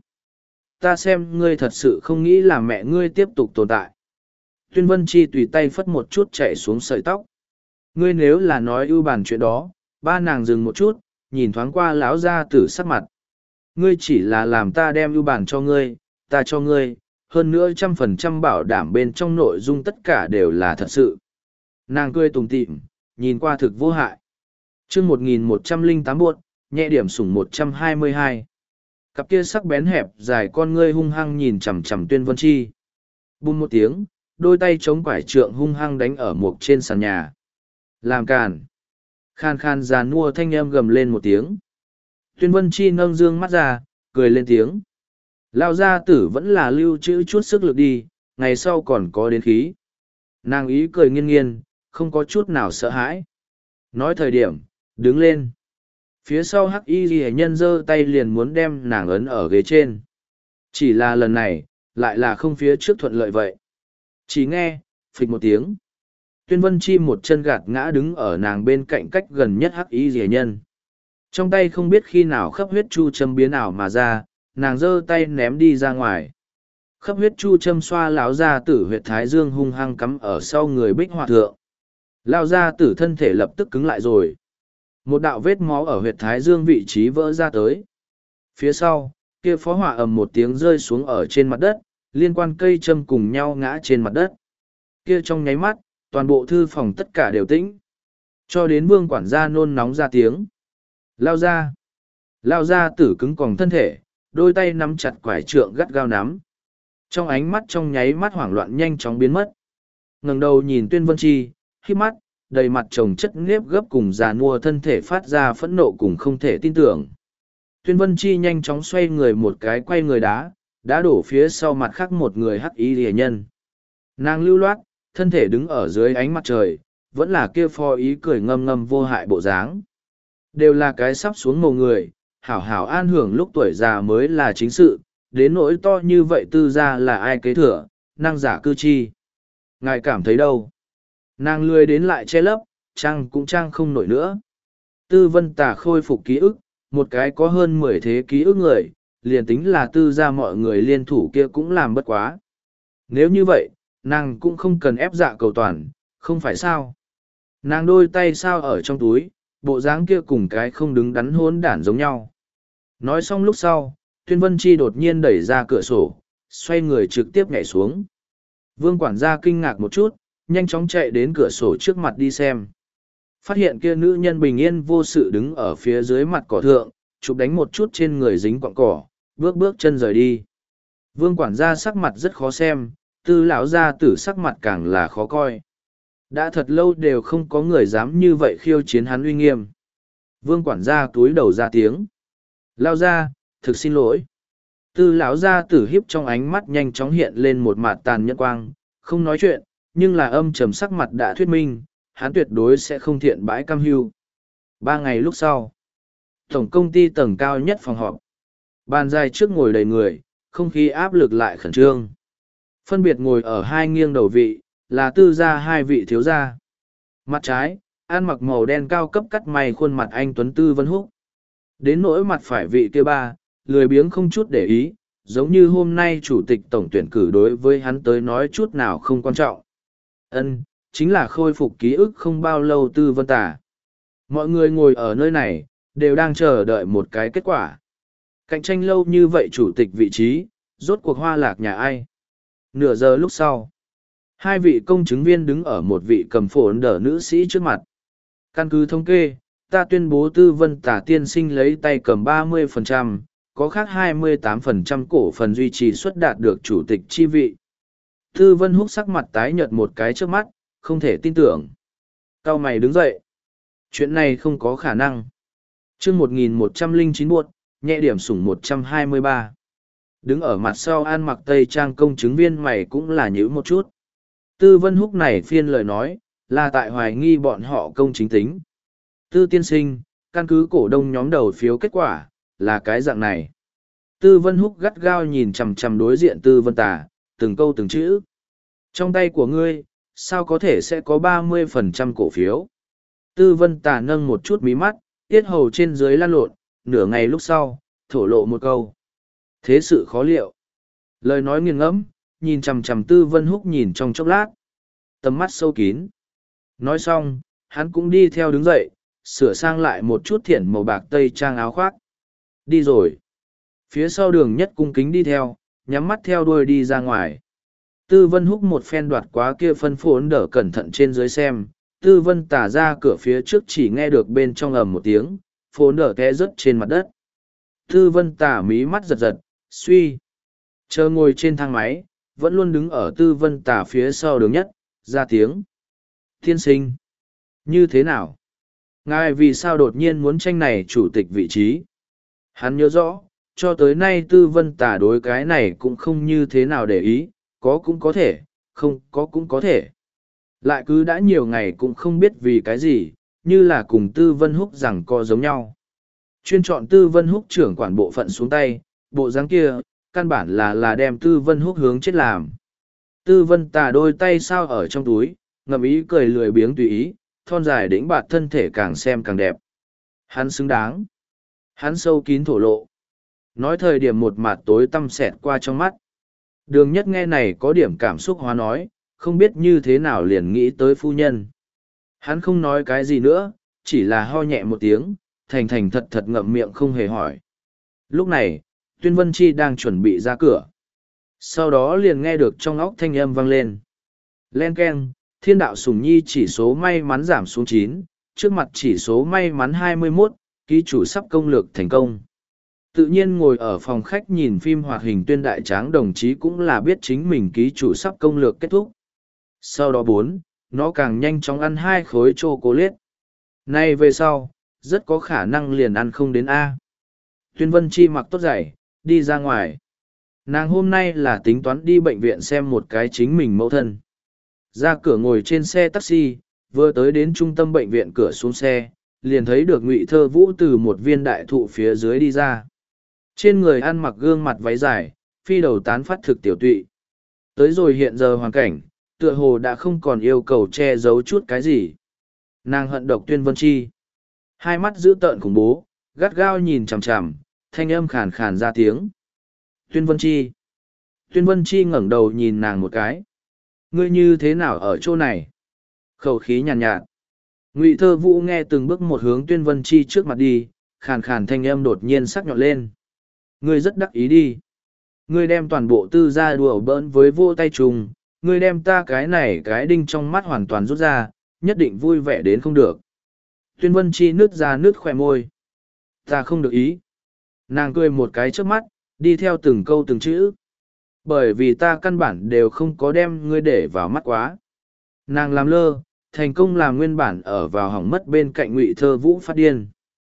Ta xem ngươi thật sự không nghĩ là mẹ ngươi tiếp tục tồn tại. Tuyên Vân Chi tùy tay phất một chút chạy xuống sợi tóc. Ngươi nếu là nói ưu bàn chuyện đó, ba nàng dừng một chút, nhìn thoáng qua lão gia tử sắc mặt. Ngươi chỉ là làm ta đem ưu bàn cho ngươi, ta cho ngươi, hơn nữa trăm phần trăm bảo đảm bên trong nội dung tất cả đều là thật sự. Nàng cười tủm tỉm, nhìn qua thực vô hại. Chương một nghìn một trăm lẻ tám buốt, nhẹ điểm sủng một trăm hai mươi hai. Cặp kia sắc bén hẹp, dài con ngươi hung hăng nhìn chằm chằm Tuyên Vân Chi. Bùm một tiếng, đôi tay chống quải trượng hung hăng đánh ở một trên sàn nhà. Làm càn. Khan khan giàn mua thanh âm gầm lên một tiếng. Tuyên Vân Chi nâng dương mắt ra, cười lên tiếng. Lao gia tử vẫn là lưu trữ chút sức lực đi, ngày sau còn có đến khí. Nàng ý cười nghiêng nghiêng, không có chút nào sợ hãi. Nói thời điểm, đứng lên. Phía sau hắc y ghi nhân giơ tay liền muốn đem nàng ấn ở ghế trên. Chỉ là lần này, lại là không phía trước thuận lợi vậy. Chỉ nghe, phịch một tiếng. Tuyên Vân Chi một chân gạt ngã đứng ở nàng bên cạnh cách gần nhất hắc y ghi nhân. Trong tay không biết khi nào khắp huyết chu châm biến ảo mà ra, nàng giơ tay ném đi ra ngoài. Khắp huyết chu châm xoa lão gia tử huyệt thái dương hung hăng cắm ở sau người bích hòa thượng. Lão gia tử thân thể lập tức cứng lại rồi. Một đạo vết máu ở huyệt thái dương vị trí vỡ ra tới. Phía sau, kia phó hỏa ầm một tiếng rơi xuống ở trên mặt đất, liên quan cây châm cùng nhau ngã trên mặt đất. Kia trong nháy mắt, toàn bộ thư phòng tất cả đều tĩnh. Cho đến Vương quản gia nôn nóng ra tiếng. Lao ra. Lao ra tử cứng còng thân thể, đôi tay nắm chặt quải trượng gắt gao nắm. Trong ánh mắt trong nháy mắt hoảng loạn nhanh chóng biến mất. Ngẩng đầu nhìn Tuyên Vân Chi, khi mắt, đầy mặt chồng chất nếp gấp cùng già nua thân thể phát ra phẫn nộ cùng không thể tin tưởng. Tuyên Vân Chi nhanh chóng xoay người một cái quay người đá, đã đổ phía sau mặt khác một người hắc y rìa nhân. Nàng lưu loát, thân thể đứng ở dưới ánh mặt trời, vẫn là kia phó ý cười ngâm ngâm vô hại bộ dáng. Đều là cái sắp xuống mồ người, hảo hảo an hưởng lúc tuổi già mới là chính sự, đến nỗi to như vậy tư gia là ai kế thừa, năng giả cư chi. Ngài cảm thấy đâu? Nàng lười đến lại che lấp, trang cũng trang không nổi nữa. Tư Vân Tà khôi phục ký ức, một cái có hơn mười thế ký ức người, liền tính là tư gia mọi người liên thủ kia cũng làm bất quá. Nếu như vậy, nàng cũng không cần ép dạ cầu toàn, không phải sao? Nàng đôi tay sao ở trong túi, bộ dáng kia cùng cái không đứng đắn hỗn đản giống nhau. Nói xong lúc sau, Tuyên Vân Chi đột nhiên đẩy ra cửa sổ, xoay người trực tiếp nhảy xuống. Vương quản gia kinh ngạc một chút, nhanh chóng chạy đến cửa sổ trước mặt đi xem. Phát hiện kia nữ nhân bình yên vô sự đứng ở phía dưới mặt cỏ thượng, chụp đánh một chút trên người dính quặng cỏ, bước bước chân rời đi. Vương quản gia sắc mặt rất khó xem, tư lão gia tử sắc mặt càng là khó coi. Đã thật lâu đều không có người dám như vậy khiêu chiến hắn uy nghiêm. Vương quản gia túi đầu ra tiếng. Lao ra, thực xin lỗi. Tư lão gia tử hiếp trong ánh mắt nhanh chóng hiện lên một mặt tàn nhẫn quang, không nói chuyện, nhưng là âm trầm sắc mặt đã thuyết minh, hắn tuyệt đối sẽ không thiện bãi cam hưu. Ba ngày lúc sau, tổng công ty tầng cao nhất phòng họp. Bàn dài trước ngồi đầy người, không khí áp lực lại khẩn trương. Phân biệt ngồi ở hai nghiêng đầu vị, là tư gia hai vị thiếu gia. Mặt trái, ăn mặc màu đen cao cấp cắt may khuôn mặt anh Tuấn Tư Vân Húc. Đến nỗi mặt phải vị kia ba, lười biếng không chút để ý, giống như hôm nay chủ tịch tổng tuyển cử đối với hắn tới nói chút nào không quan trọng. Ân, chính là khôi phục ký ức không bao lâu Tư Vân Tà. Mọi người ngồi ở nơi này, đều đang chờ đợi một cái kết quả. Cạnh tranh lâu như vậy chủ tịch vị trí, rốt cuộc hoa lạc nhà ai. Nửa giờ lúc sau, hai vị công chứng viên đứng ở một vị cầm phổ đỡ nữ sĩ trước mặt. Căn cứ thống kê, ta tuyên bố Tư Vân Tà tiên sinh lấy tay cầm ba mươi phần trăm, có khác hai mươi tám phần trăm cổ phần duy trì suất đạt được chủ tịch chi vị. Tư Vân Húc sắc mặt tái nhợt một cái trước mắt, không thể tin tưởng. Cao mày đứng dậy. Chuyện này không có khả năng. chương một nghìn một trăm lẻ chín buột, nhẹ điểm sủng một trăm hai mươi ba. Đứng ở mặt sau an mặc tây trang công chứng viên mày cũng là nhíu một chút. Tư Vân Húc này phiên lời nói, là tại hoài nghi bọn họ công chính tính. Tư tiên sinh, căn cứ cổ đông nhóm đầu phiếu kết quả, là cái dạng này. Tư Vân Húc gắt gao nhìn chằm chằm đối diện Tư Vân Tà, từng câu từng chữ. Trong tay của ngươi, sao có thể sẽ có ba mươi phần trăm cổ phiếu? Tư Vân Tà nâng một chút mí mắt, tiết hầu trên dưới lan lộn, nửa ngày lúc sau, thổ lộ một câu. Thế sự khó liệu. Lời nói nghiêng ngẫm, nhìn chằm chằm Tư Vân Húc nhìn trong chốc lát. Tầm mắt sâu kín. Nói xong, hắn cũng đi theo đứng dậy, sửa sang lại một chút thiển màu bạc tây trang áo khoác. Đi rồi. Phía sau đường nhất cung kính đi theo, nhắm mắt theo đuôi đi ra ngoài. Tư Vân Húc một phen đoạt quá kia phân phốn đỡ cẩn thận trên dưới xem. Tư Vân Tả ra cửa phía trước chỉ nghe được bên trong ầm một tiếng, phốn đỡ té rớt trên mặt đất. Tư Vân Tả mí mắt giật giật, suy. Chờ ngồi trên thang máy, vẫn luôn đứng ở Tư Vân Tả phía sau đường nhất, ra tiếng. Tiên sinh. Như thế nào? Ngài vì sao đột nhiên muốn tranh này chủ tịch vị trí? Hắn nhớ rõ, cho tới nay Tư Vân Tả đối cái này cũng không như thế nào để ý, có cũng có thể, không có cũng có thể. Lại cứ đã nhiều ngày cũng không biết vì cái gì, như là cùng Tư Vân Húc rằng co giống nhau. Chuyên chọn Tư Vân Húc trưởng quản bộ phận xuống tay, bộ dáng kia, căn bản là là đem Tư Vân Húc hướng chết làm. Tư Vân Tả đôi tay sao ở trong túi, ngầm ý cười lười biếng tùy ý, thon dài đĩnh bạt thân thể càng xem càng đẹp. Hắn xứng đáng. Hắn sâu kín thổ lộ. Nói thời điểm một mặt tối tăm xẹt qua trong mắt. Đường nhất nghe này có điểm cảm xúc hóa nói, không biết như thế nào liền nghĩ tới phu nhân. Hắn không nói cái gì nữa, chỉ là ho nhẹ một tiếng, thành thành thật thật ngậm miệng không hề hỏi. Lúc này, Tuyên Vân Chi đang chuẩn bị ra cửa. Sau đó liền nghe được trong óc thanh âm vang lên. Len keng, thiên đạo sủng nhi chỉ số may mắn giảm xuống chín, trước mặt chỉ số may mắn hai mươi mốt, ký chủ sắp công lược thành công. Tự nhiên ngồi ở phòng khách nhìn phim hoạt hình Tuyên Đại Tráng đồng chí cũng là biết chính mình ký chủ sắp công lược kết thúc. Sau đó bốn, nó càng nhanh chóng ăn hai khối chocolate. Nay về sau, rất có khả năng liền ăn không đến A. Tuyên Vân Chi mặc tốt giày, đi ra ngoài. Nàng hôm nay là tính toán đi bệnh viện xem một cái chính mình mẫu thân. Ra cửa ngồi trên xe taxi, vừa tới đến trung tâm bệnh viện cửa xuống xe, liền thấy được Ngụy Thơ Vũ từ một viên đại thụ phía dưới đi ra. Trên người ăn mặc gương mặt váy dài, phi đầu tán phát thực tiểu tụy. Tới rồi hiện giờ hoàn cảnh, tựa hồ đã không còn yêu cầu che giấu chút cái gì. Nàng hận độc Tuyên Vân Chi. Hai mắt dữ tợn khủng bố, gắt gao nhìn chằm chằm, thanh âm khàn khàn ra tiếng. Tuyên Vân Chi. Tuyên Vân Chi ngẩng đầu nhìn nàng một cái. Ngươi như thế nào ở chỗ này? Khẩu khí nhàn nhạt, nhạt. Ngụy Thơ Vũ nghe từng bước một hướng Tuyên Vân Chi trước mặt đi, khàn khàn thanh âm đột nhiên sắc nhọn lên. Ngươi rất đắc ý đi. Ngươi đem toàn bộ tư gia đùa bỡn với vô tay trùng, ngươi đem ta cái này cái đinh trong mắt hoàn toàn rút ra, nhất định vui vẻ đến không được. Tuyên Vân Chi nứt ra nứt khỏe môi. Ta không được ý. Nàng cười một cái trước mắt, đi theo từng câu từng chữ. Bởi vì ta căn bản đều không có đem ngươi để vào mắt quá. Nàng làm lơ, thành công làm nguyên bản ở vào hỏng mất bên cạnh Ngụy Thơ Vũ phát điên.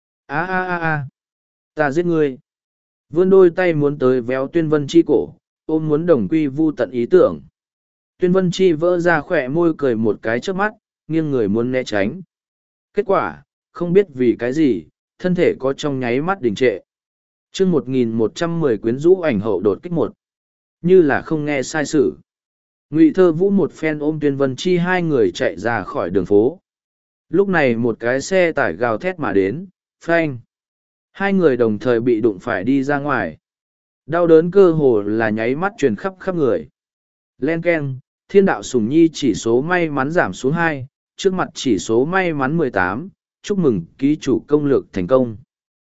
A a a a, ta giết ngươi. Vươn đôi tay muốn tới véo Tuyên Vân Chi cổ, ôm muốn đồng quy vu tận ý tưởng. Tuyên Vân Chi vỡ ra khỏe môi cười một cái trước mắt, nghiêng người muốn né tránh. Kết quả, không biết vì cái gì, thân thể có trong nháy mắt đình trệ. chương một nghìn một trăm mười quyến rũ ảnh hậu đột kích một. Như là không nghe sai sự. Ngụy Thơ Vũ một phen ôm Tuyên Vân Chi hai người chạy ra khỏi đường phố. Lúc này một cái xe tải gào thét mà đến, phanh. Hai người đồng thời bị đụng phải đi ra ngoài. Đau đớn cơ hồ là nháy mắt truyền khắp khắp người. Len keng, Thiên Đạo Sủng Nhi chỉ số may mắn giảm xuống hai, trước mặt chỉ số may mắn mười tám, chúc mừng ký chủ công lược thành công.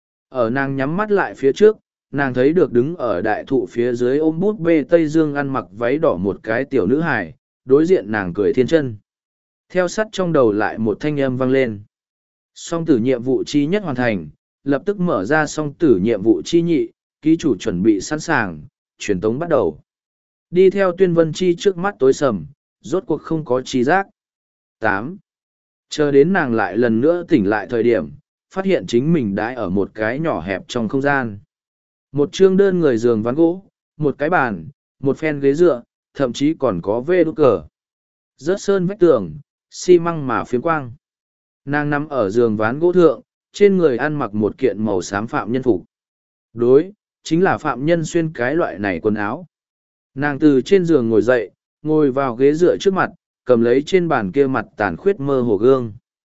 Ở nàng nhắm mắt lại phía trước, nàng thấy được đứng ở đại thụ phía dưới ôm bút bê Tây Dương ăn mặc váy đỏ một cái tiểu nữ hài, đối diện nàng cười thiên chân. Theo sắt trong đầu lại một thanh âm vang lên. Song tử nhiệm vụ chi nhất hoàn thành, lập tức mở ra song tử nhiệm vụ chi nhị, ký chủ chuẩn bị sẵn sàng, truyền tống bắt đầu. Đi theo Tuyên Vân Chi trước mắt tối sầm, rốt cuộc không có trí giác. tám. Chờ đến nàng lại lần nữa tỉnh lại thời điểm, phát hiện chính mình đãi ở một cái nhỏ hẹp trong không gian. Một chương đơn người giường ván gỗ, một cái bàn, một phen ghế dựa, thậm chí còn có vê đút cờ. Rớt sơn vách tường, xi măng mà phiếm quang. Nàng nằm ở giường ván gỗ thượng, trên người ăn mặc một kiện màu xám phạm nhân phục. Đối, chính là phạm nhân xuyên cái loại này quần áo. Nàng từ trên giường ngồi dậy, ngồi vào ghế dựa trước mặt, cầm lấy trên bàn kia mặt tàn khuyết mơ hồ gương.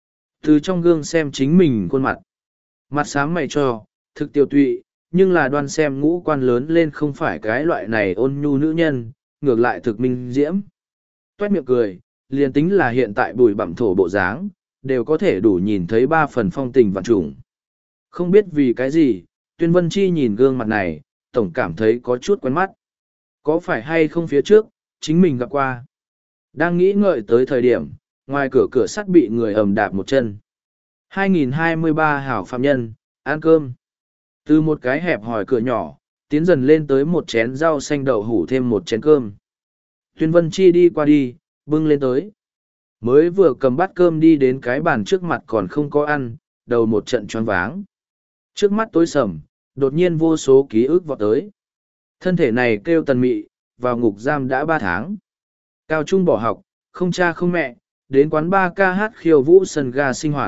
Từ trong gương xem chính mình khuôn mặt. Mặt xám mày cho, thực tiêu tụy, nhưng là đoan xem ngũ quan lớn lên không phải cái loại này ôn nhu nữ nhân, ngược lại thực minh diễm. Toét miệng cười, liền tính là hiện tại bùi bặm thổ bộ dáng, đều có thể đủ nhìn thấy ba phần phong tình vạn trùng. Không biết vì cái gì, Tuyên Vân Chi nhìn gương mặt này, tổng cảm thấy có chút quen mắt. Có phải hay không phía trước, chính mình gặp qua. Đang nghĩ ngợi tới thời điểm, ngoài cửa cửa sắt bị người ầm đạp một chân. hai nghìn hai mươi ba hảo phạm nhân, ăn cơm. Từ một cái hẹp hòi cửa nhỏ, tiến dần lên tới một chén rau xanh đậu hủ thêm một chén cơm. Tuyên Vân Chi đi qua đi, bưng lên tới. Mới vừa cầm bát cơm đi đến cái bàn trước mặt còn không có ăn, đầu một trận choáng váng. Trước mắt tối sầm, đột nhiên vô số ký ức vọt tới. Thân thể này kêu tần mị, vào ngục giam đã ba tháng. Cao trung bỏ học, không cha không mẹ, đến quán ba ca hát khiêu vũ sân ga sinh hoạt.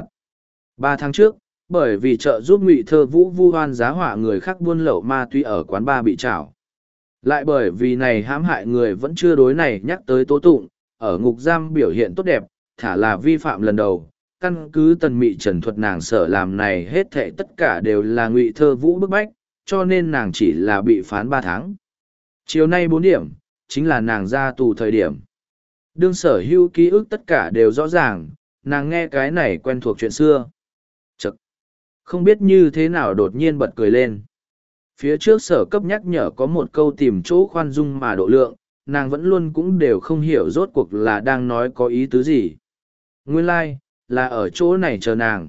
Ba tháng trước, bởi vì trợ giúp Ngụy Thơ Vũ vu oan giá họa người khác buôn lậu ma túy ở quán ba bị trảo. Lại bởi vì này hãm hại người vẫn chưa đối này nhắc tới tố tụng, ở ngục giam biểu hiện tốt đẹp, thả là vi phạm lần đầu. Căn cứ tần mị trần thuật nàng sở làm này hết thệ tất cả đều là Ngụy Thơ Vũ bức bách, cho nên nàng chỉ là bị phán ba tháng. Chiều nay bốn điểm, chính là nàng ra tù thời điểm. Đương sở hữu ký ức tất cả đều rõ ràng, nàng nghe cái này quen thuộc chuyện xưa. Chật! Không biết như thế nào đột nhiên bật cười lên. Phía trước sở cấp nhắc nhở có một câu tìm chỗ khoan dung mà độ lượng, nàng vẫn luôn cũng đều không hiểu rốt cuộc là đang nói có ý tứ gì. Nguyên lai, like, là ở chỗ này chờ nàng.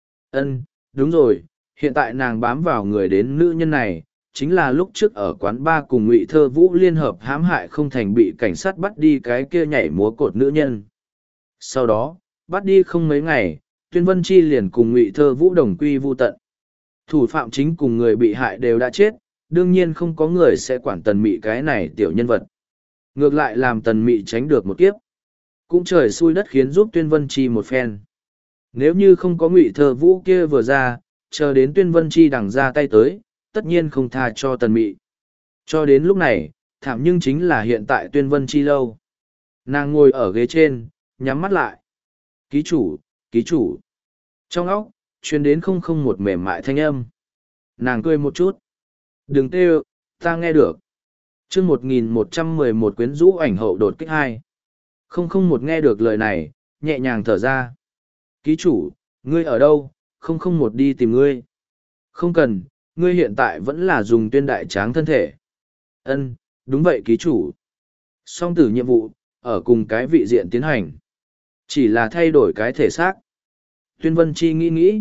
Ân, đúng rồi, hiện tại nàng bám vào người đến nữ nhân này, chính là lúc trước ở quán ba cùng Ngụy Thơ Vũ liên hợp hãm hại không thành bị cảnh sát bắt đi cái kia nhảy múa cột nữ nhân. Sau đó, bắt đi không mấy ngày, Tuyên Vân Chi liền cùng Ngụy Thơ Vũ đồng quy vu tận. Thủ phạm chính cùng người bị hại đều đã chết, đương nhiên không có người sẽ quản Tần Mị cái này tiểu nhân vật. Ngược lại làm Tần Mị tránh được một kiếp. Cũng trời xui đất khiến giúp Tuyên Vân Chi một phen. Nếu như không có Ngụy Thơ Vũ kia vừa ra, chờ đến Tuyên Vân Chi đằng ra tay tới, tất nhiên không tha cho Tần Mị. Cho đến lúc này, thảm nhưng chính là hiện tại Tuyên Vân Chi lâu. Nàng ngồi ở ghế trên, nhắm mắt lại. Ký chủ, ký chủ. Trong óc, truyền đến không không một mềm mại thanh âm. Nàng cười một chút. Đừng tê ta nghe được. chương một nghìn một trăm mười một quyến rũ ảnh hậu đột kích hai. Không không một nghe được lời này, nhẹ nhàng thở ra. Ký chủ, ngươi ở đâu, không không một đi tìm ngươi. Không cần, ngươi hiện tại vẫn là dùng tuyên đại tráng thân thể. Ân, đúng vậy ký chủ. Song tử nhiệm vụ, ở cùng cái vị diện tiến hành. Chỉ là thay đổi cái thể xác. Tuyên Vân Chi nghĩ nghĩ.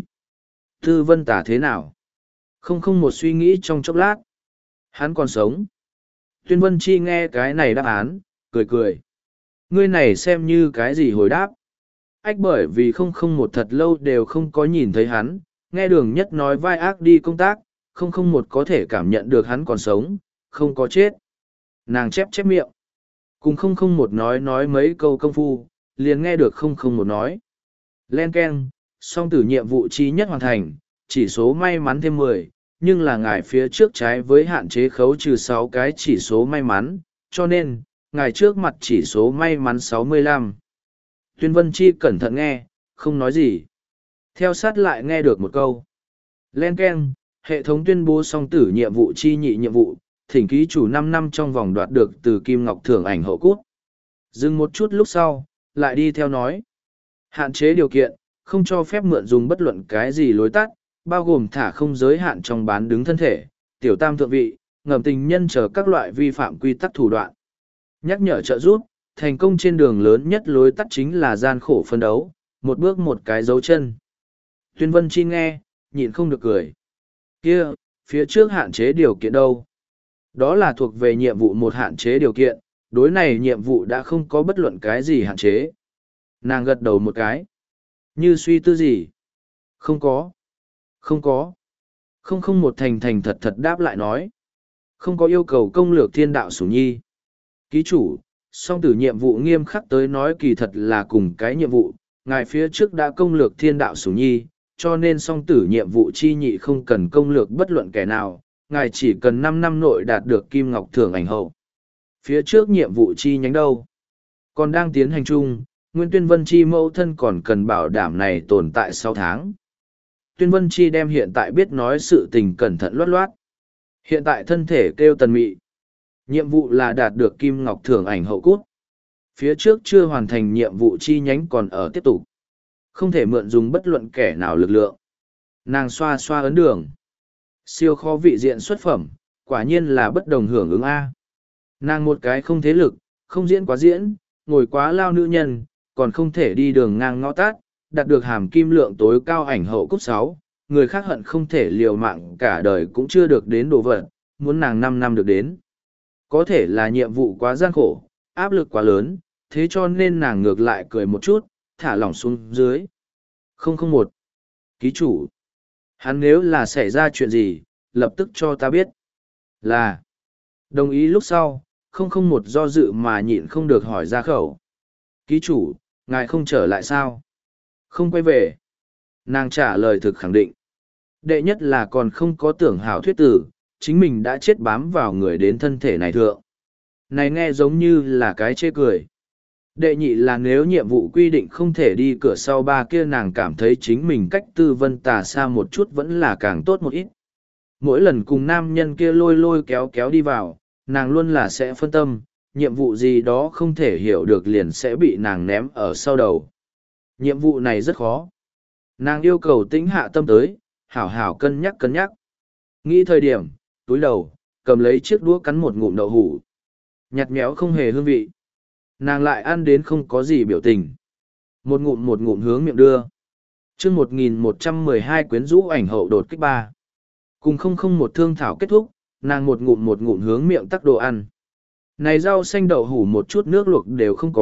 Tư Vân Tả thế nào? Không không một suy nghĩ trong chốc lát. Hắn còn sống. Tuyên Vân Chi nghe cái này đáp án, cười cười. Ngươi này xem như cái gì hồi đáp. Ách bởi vì không không một thật lâu đều không có nhìn thấy hắn, nghe đường nhất nói vai ác đi công tác, không không một có thể cảm nhận được hắn còn sống, không có chết. Nàng chép chép miệng. Cùng không không một nói nói mấy câu công phu, liền nghe được không không một nói. Len keng, song tử nhiệm vụ chi nhất hoàn thành, chỉ số may mắn thêm mười, nhưng là ngài phía trước trái với hạn chế khấu trừ sáu cái chỉ số may mắn, cho nên, ngài trước mặt chỉ số may mắn sáu mươi lăm. Tuyên Vân Chi cẩn thận nghe, không nói gì. Theo sát lại nghe được một câu. Len keng, hệ thống tuyên bố song tử nhiệm vụ chi nhị nhiệm vụ, thỉnh ký chủ năm năm trong vòng đoạt được từ Kim Ngọc Thưởng ảnh hậu cút. Dừng một chút lúc sau, lại đi theo nói. Hạn chế điều kiện, không cho phép mượn dùng bất luận cái gì lối tắt, bao gồm thả không giới hạn trong bán đứng thân thể, tiểu tam thượng vị, ngầm tình nhân chờ các loại vi phạm quy tắc thủ đoạn. Nhắc nhở trợ giúp, thành công trên đường lớn nhất lối tắt chính là gian khổ phân đấu, một bước một cái dấu chân. Tuyên Vân Chi nghe, nhịn không được cười. Kia, phía trước hạn chế điều kiện đâu? Đó là thuộc về nhiệm vụ một hạn chế điều kiện, đối này nhiệm vụ đã không có bất luận cái gì hạn chế. Nàng gật đầu một cái. Như suy tư gì? Không có. Không có. Không không một thành thành thật thật đáp lại nói. Không có yêu cầu công lược thiên đạo sủng nhi. Ký chủ, song tử nhiệm vụ nghiêm khắc tới nói kỳ thật là cùng cái nhiệm vụ, ngài phía trước đã công lược thiên đạo sủng nhi, cho nên song tử nhiệm vụ chi nhị không cần công lược bất luận kẻ nào, ngài chỉ cần năm năm nội đạt được Kim Ngọc Thưởng ảnh hậu. Phía trước nhiệm vụ chi nhánh đâu? Còn đang tiến hành chung, Nguyên Tuyên Vân Chi mẫu thân còn cần bảo đảm này tồn tại sáu tháng. Tuyên Vân Chi đem hiện tại biết nói sự tình cẩn thận loát loát. Hiện tại thân thể kêu Tần Mị. Nhiệm vụ là đạt được Kim Ngọc Thưởng ảnh hậu cút. Phía trước chưa hoàn thành nhiệm vụ chi nhánh còn ở tiếp tục. Không thể mượn dùng bất luận kẻ nào lực lượng. Nàng xoa xoa ấn đường. Siêu khó vị diện xuất phẩm, quả nhiên là bất đồng hưởng ứng A. Nàng một cái không thế lực, không diễn quá diễn, ngồi quá lao nữ nhân, còn không thể đi đường ngang ngõ tát, đạt được hàm kim lượng tối cao ảnh hậu cúp sáu, người khác hận không thể liều mạng cả đời cũng chưa được đến đồ vật, muốn nàng năm năm được đến. Có thể là nhiệm vụ quá gian khổ, áp lực quá lớn, thế cho nên nàng ngược lại cười một chút, thả lỏng xuống dưới. không không một. Ký chủ. Hắn nếu là xảy ra chuyện gì, lập tức cho ta biết. Là. Đồng ý lúc sau, không không một do dự mà nhịn không được hỏi ra khẩu. Ký chủ, ngài không trở lại sao? Không quay về. Nàng trả lời thực khẳng định. Đệ nhất là còn không có tưởng hảo thuyết tử, chính mình đã chết bám vào người đến thân thể này thượng. Này nghe giống như là cái chê cười. Đệ nhị là nếu nhiệm vụ quy định không thể đi cửa sau ba kia nàng cảm thấy chính mình cách Tư Vân Tà xa một chút vẫn là càng tốt một ít. Mỗi lần cùng nam nhân kia lôi lôi kéo kéo đi vào, nàng luôn là sẽ phân tâm, nhiệm vụ gì đó không thể hiểu được liền sẽ bị nàng ném ở sau đầu. Nhiệm vụ này rất khó. Nàng yêu cầu tĩnh hạ tâm tới, hảo hảo cân nhắc cân nhắc. Nghĩ thời điểm, túi đầu, cầm lấy chiếc đũa cắn một ngụm đậu hủ. Nhạt méo không hề hương vị. Nàng lại ăn đến không có gì biểu tình. Một ngụm một ngụm hướng miệng đưa. chương một nghìn một trăm mười hai quyến rũ ảnh hậu đột kích ba. Cùng không không một thương thảo kết thúc, nàng một ngụm một ngụm hướng miệng tắc đồ ăn. Này rau xanh đậu hủ một chút nước luộc đều không có,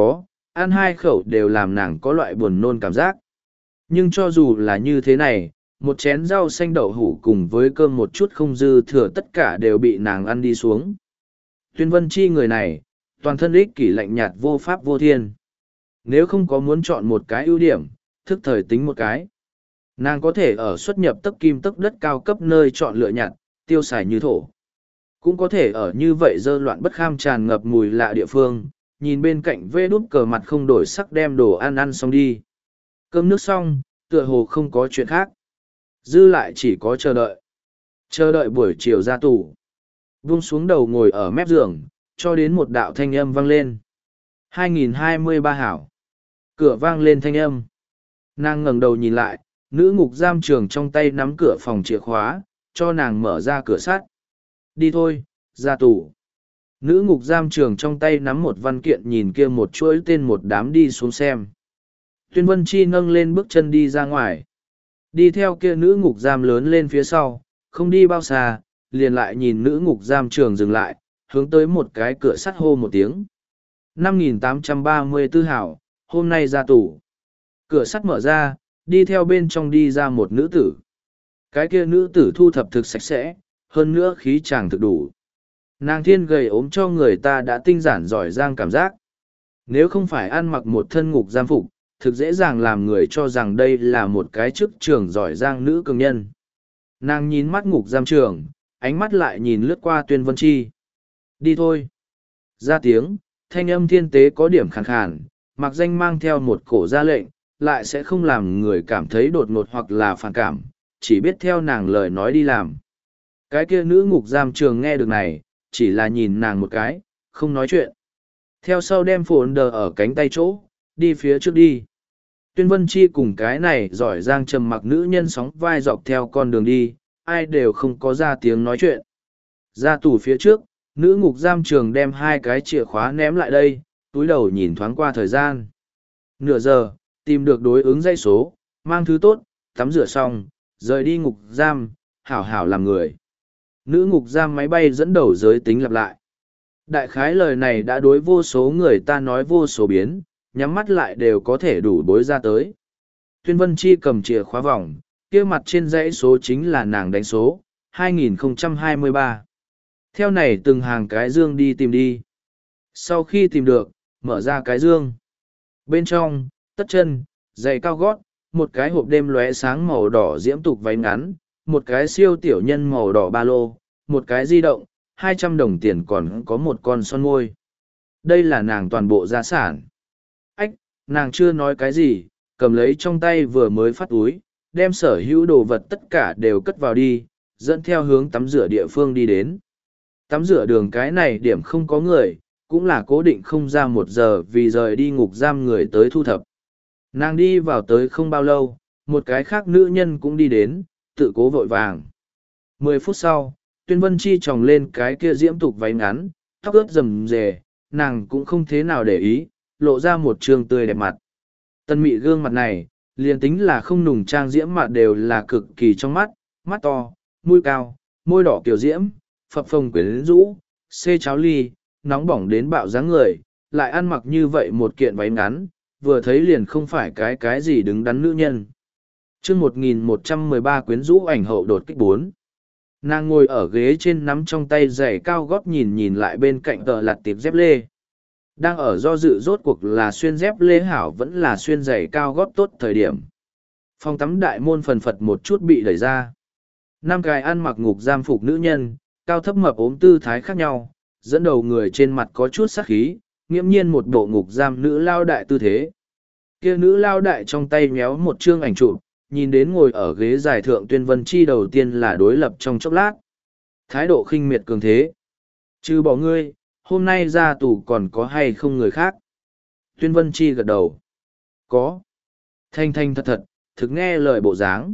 ăn hai khẩu đều làm nàng có loại buồn nôn cảm giác. Nhưng cho dù là như thế này, một chén rau xanh đậu hủ cùng với cơm một chút không dư thừa tất cả đều bị nàng ăn đi xuống. Tuyên Vân Chi người này, toàn thân ích kỷ lạnh nhạt vô pháp vô thiên. Nếu không có muốn chọn một cái ưu điểm, thức thời tính một cái. Nàng có thể ở xuất nhập tấc kim tấc đất cao cấp nơi chọn lựa nhặt, tiêu xài như thổ. Cũng có thể ở như vậy dơ loạn bất kham tràn ngập mùi lạ địa phương, nhìn bên cạnh vê đút cờ mặt không đổi sắc đem đồ ăn ăn xong đi. Cơm nước xong, tựa hồ không có chuyện khác. Dư lại chỉ có chờ đợi. Chờ đợi buổi chiều ra tù. Vung xuống đầu ngồi ở mép giường, cho đến một đạo thanh âm vang lên. hai nghìn hai mươi ba hảo. Cửa vang lên thanh âm. Nàng ngẩng đầu nhìn lại, nữ ngục giam trường trong tay nắm cửa phòng chìa khóa, cho nàng mở ra cửa sắt. Đi thôi, ra tù. Nữ ngục giam trường trong tay nắm một văn kiện nhìn kia một chuỗi tên một đám đi xuống xem. Tuyên Vân Chi nâng lên bước chân đi ra ngoài. Đi theo kia nữ ngục giam lớn lên phía sau, không đi bao xa, liền lại nhìn nữ ngục giam trường dừng lại, hướng tới một cái cửa sắt hô một tiếng. năm nghìn tám trăm ba mươi tư hảo, hôm nay ra tù. Cửa sắt mở ra, đi theo bên trong đi ra một nữ tử. Cái kia nữ tử thu thập thực sạch sẽ, hơn nữa khí chàng thực đủ. Nàng thiên gầy ốm cho người ta đã tinh giản giỏi giang cảm giác. Nếu không phải ăn mặc một thân ngục giam phục, thực dễ dàng làm người cho rằng đây là một cái chức trường giỏi giang nữ cường nhân. Nàng nhìn mắt ngục giam trường, ánh mắt lại nhìn lướt qua Tuyên Vân Chi. Đi thôi. Ra tiếng, thanh âm thiên tế có điểm khàn khàn, mặc danh mang theo một cổ ra lệnh, lại sẽ không làm người cảm thấy đột ngột hoặc là phản cảm, chỉ biết theo nàng lời nói đi làm. Cái kia nữ ngục giam trường nghe được này, chỉ là nhìn nàng một cái, không nói chuyện. Theo sau đem phồn đờ ở cánh tay chỗ, đi phía trước đi. Tuyên Vân Chi cùng cái này giỏi giang trầm mặc nữ nhân sóng vai dọc theo con đường đi, ai đều không có ra tiếng nói chuyện. Ra tù phía trước, nữ ngục giam trường đem hai cái chìa khóa ném lại đây, túi đầu nhìn thoáng qua thời gian. Nửa giờ, tìm được đối ứng dãy số, mang thứ tốt, tắm rửa xong, rời đi ngục giam, hảo hảo làm người. Nữ ngục giam máy bay dẫn đầu giới tính lặp lại. Đại khái lời này đã đối vô số người ta nói vô số biến, nhắm mắt lại đều có thể đủ bối ra tới. Tuyên Vân Chi cầm chìa khóa vòng, kia mặt trên dãy số chính là nàng đánh số, hai nghìn không trăm hai mươi ba. Theo này từng hàng cái dương đi tìm đi. Sau khi tìm được, mở ra cái dương. Bên trong, tất chân, giày cao gót, một cái hộp đêm lóe sáng màu đỏ diễm tục váy ngắn, một cái siêu tiểu nhân màu đỏ ba lô, một cái di động, hai trăm đồng tiền còn có một con son môi. Đây là nàng toàn bộ gia sản. Ách, nàng chưa nói cái gì, cầm lấy trong tay vừa mới phát túi, đem sở hữu đồ vật tất cả đều cất vào đi, dẫn theo hướng tắm rửa địa phương đi đến. Tắm rửa đường cái này điểm không có người, cũng là cố định không ra một giờ vì rời đi ngục giam người tới thu thập. Nàng đi vào tới không bao lâu, một cái khác nữ nhân cũng đi đến, tự cố vội vàng. Mười phút sau, Tuyên Vân Chi tròng lên cái kia diễm tục váy ngắn, tóc ướt rầm rề, nàng cũng không thế nào để ý, lộ ra một trường tươi đẹp mặt. Tân mị gương mặt này, liền tính là không nùng trang diễm mặt đều là cực kỳ trong mắt, mắt to, mũi cao, môi đỏ kiểu diễm, phập phồng quyến rũ, xê cháo ly, nóng bỏng đến bạo dáng người, lại ăn mặc như vậy một kiện váy ngắn, vừa thấy liền không phải cái cái gì đứng đắn nữ nhân. chương một nghìn một trăm mười ba quyến rũ ảnh hậu đột kích bốn. Nàng ngồi ở ghế trên nắm trong tay giày cao gót nhìn nhìn lại bên cạnh tờ lặt tiệp dép lê. Đang ở do dự rốt cuộc là xuyên dép lê hảo vẫn là xuyên giày cao gót tốt thời điểm. Phòng tắm đại môn phần phật một chút bị đẩy ra. Năm cái ăn mặc ngục giam phục nữ nhân, cao thấp mập ốm tư thái khác nhau, dẫn đầu người trên mặt có chút sắc khí, nghiễm nhiên một bộ ngục giam nữ lao đại tư thế. Kia nữ lao đại trong tay méo một chương ảnh chụp, nhìn đến ngồi ở ghế giải thượng Tuyên Vân Chi đầu tiên là đối lập trong chốc lát. Thái độ khinh miệt cường thế. Trừ bỏ ngươi, hôm nay ra tù còn có hay không người khác? Tuyên Vân Chi gật đầu. Có. Thanh thanh thật thật, thực nghe lời bộ dáng.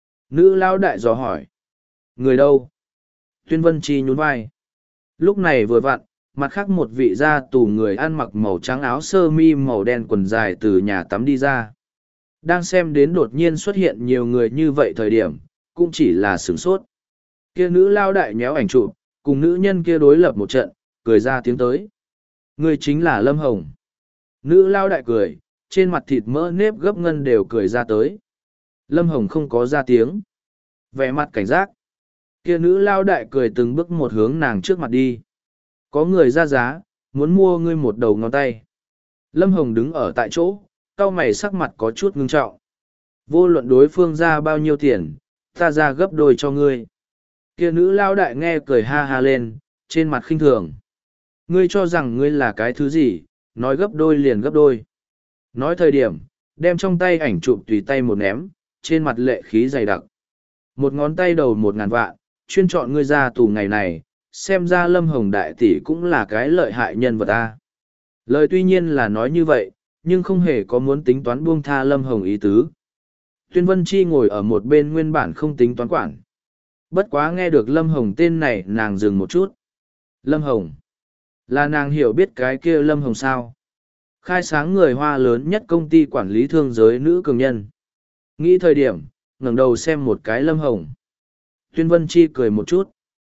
Nữ lao đại dò hỏi. Người đâu? Tuyên Vân Chi nhún vai. Lúc này vừa vặn, mặt khác một vị gia tù người ăn mặc màu trắng áo sơ mi màu đen quần dài từ nhà tắm đi ra. Đang xem đến đột nhiên xuất hiện nhiều người như vậy thời điểm, cũng chỉ là sửng sốt. Kia nữ lao đại nhéo ảnh chụp, cùng nữ nhân kia đối lập một trận, cười ra tiếng tới. Người chính là Lâm Hồng. Nữ lao đại cười, trên mặt thịt mỡ nếp gấp ngân đều cười ra tới. Lâm Hồng không có ra tiếng. Vẻ mặt cảnh giác. Kia nữ lao đại cười từng bước một hướng nàng trước mặt đi. Có người ra giá, muốn mua ngươi một đầu ngón tay. Lâm Hồng đứng ở tại chỗ, cau mày sắc mặt có chút ngưng trọng. Vô luận đối phương ra bao nhiêu tiền, ta ra gấp đôi cho ngươi. Kia nữ lao đại nghe cười ha ha lên, trên mặt khinh thường. Ngươi cho rằng ngươi là cái thứ gì, nói gấp đôi liền gấp đôi. Nói thời điểm, đem trong tay ảnh chụp tùy tay một ném, trên mặt lệ khí dày đặc. Một ngón tay đầu một ngàn vạn, chuyên chọn ngươi ra tù ngày này, xem ra Lâm Hồng đại tỷ cũng là cái lợi hại nhân vật ta. Lời tuy nhiên là nói như vậy, nhưng không hề có muốn tính toán buông tha Lâm Hồng ý tứ. Tuyên Vân Chi ngồi ở một bên nguyên bản không tính toán quản. Bất quá nghe được Lâm Hồng tên này nàng dừng một chút. Lâm Hồng. Là nàng hiểu biết cái kia Lâm Hồng sao? Khai sáng người Hoa lớn nhất công ty quản lý thương giới nữ cường nhân. Nghĩ thời điểm, ngẩng đầu xem một cái Lâm Hồng. Tuyên Vân Chi cười một chút.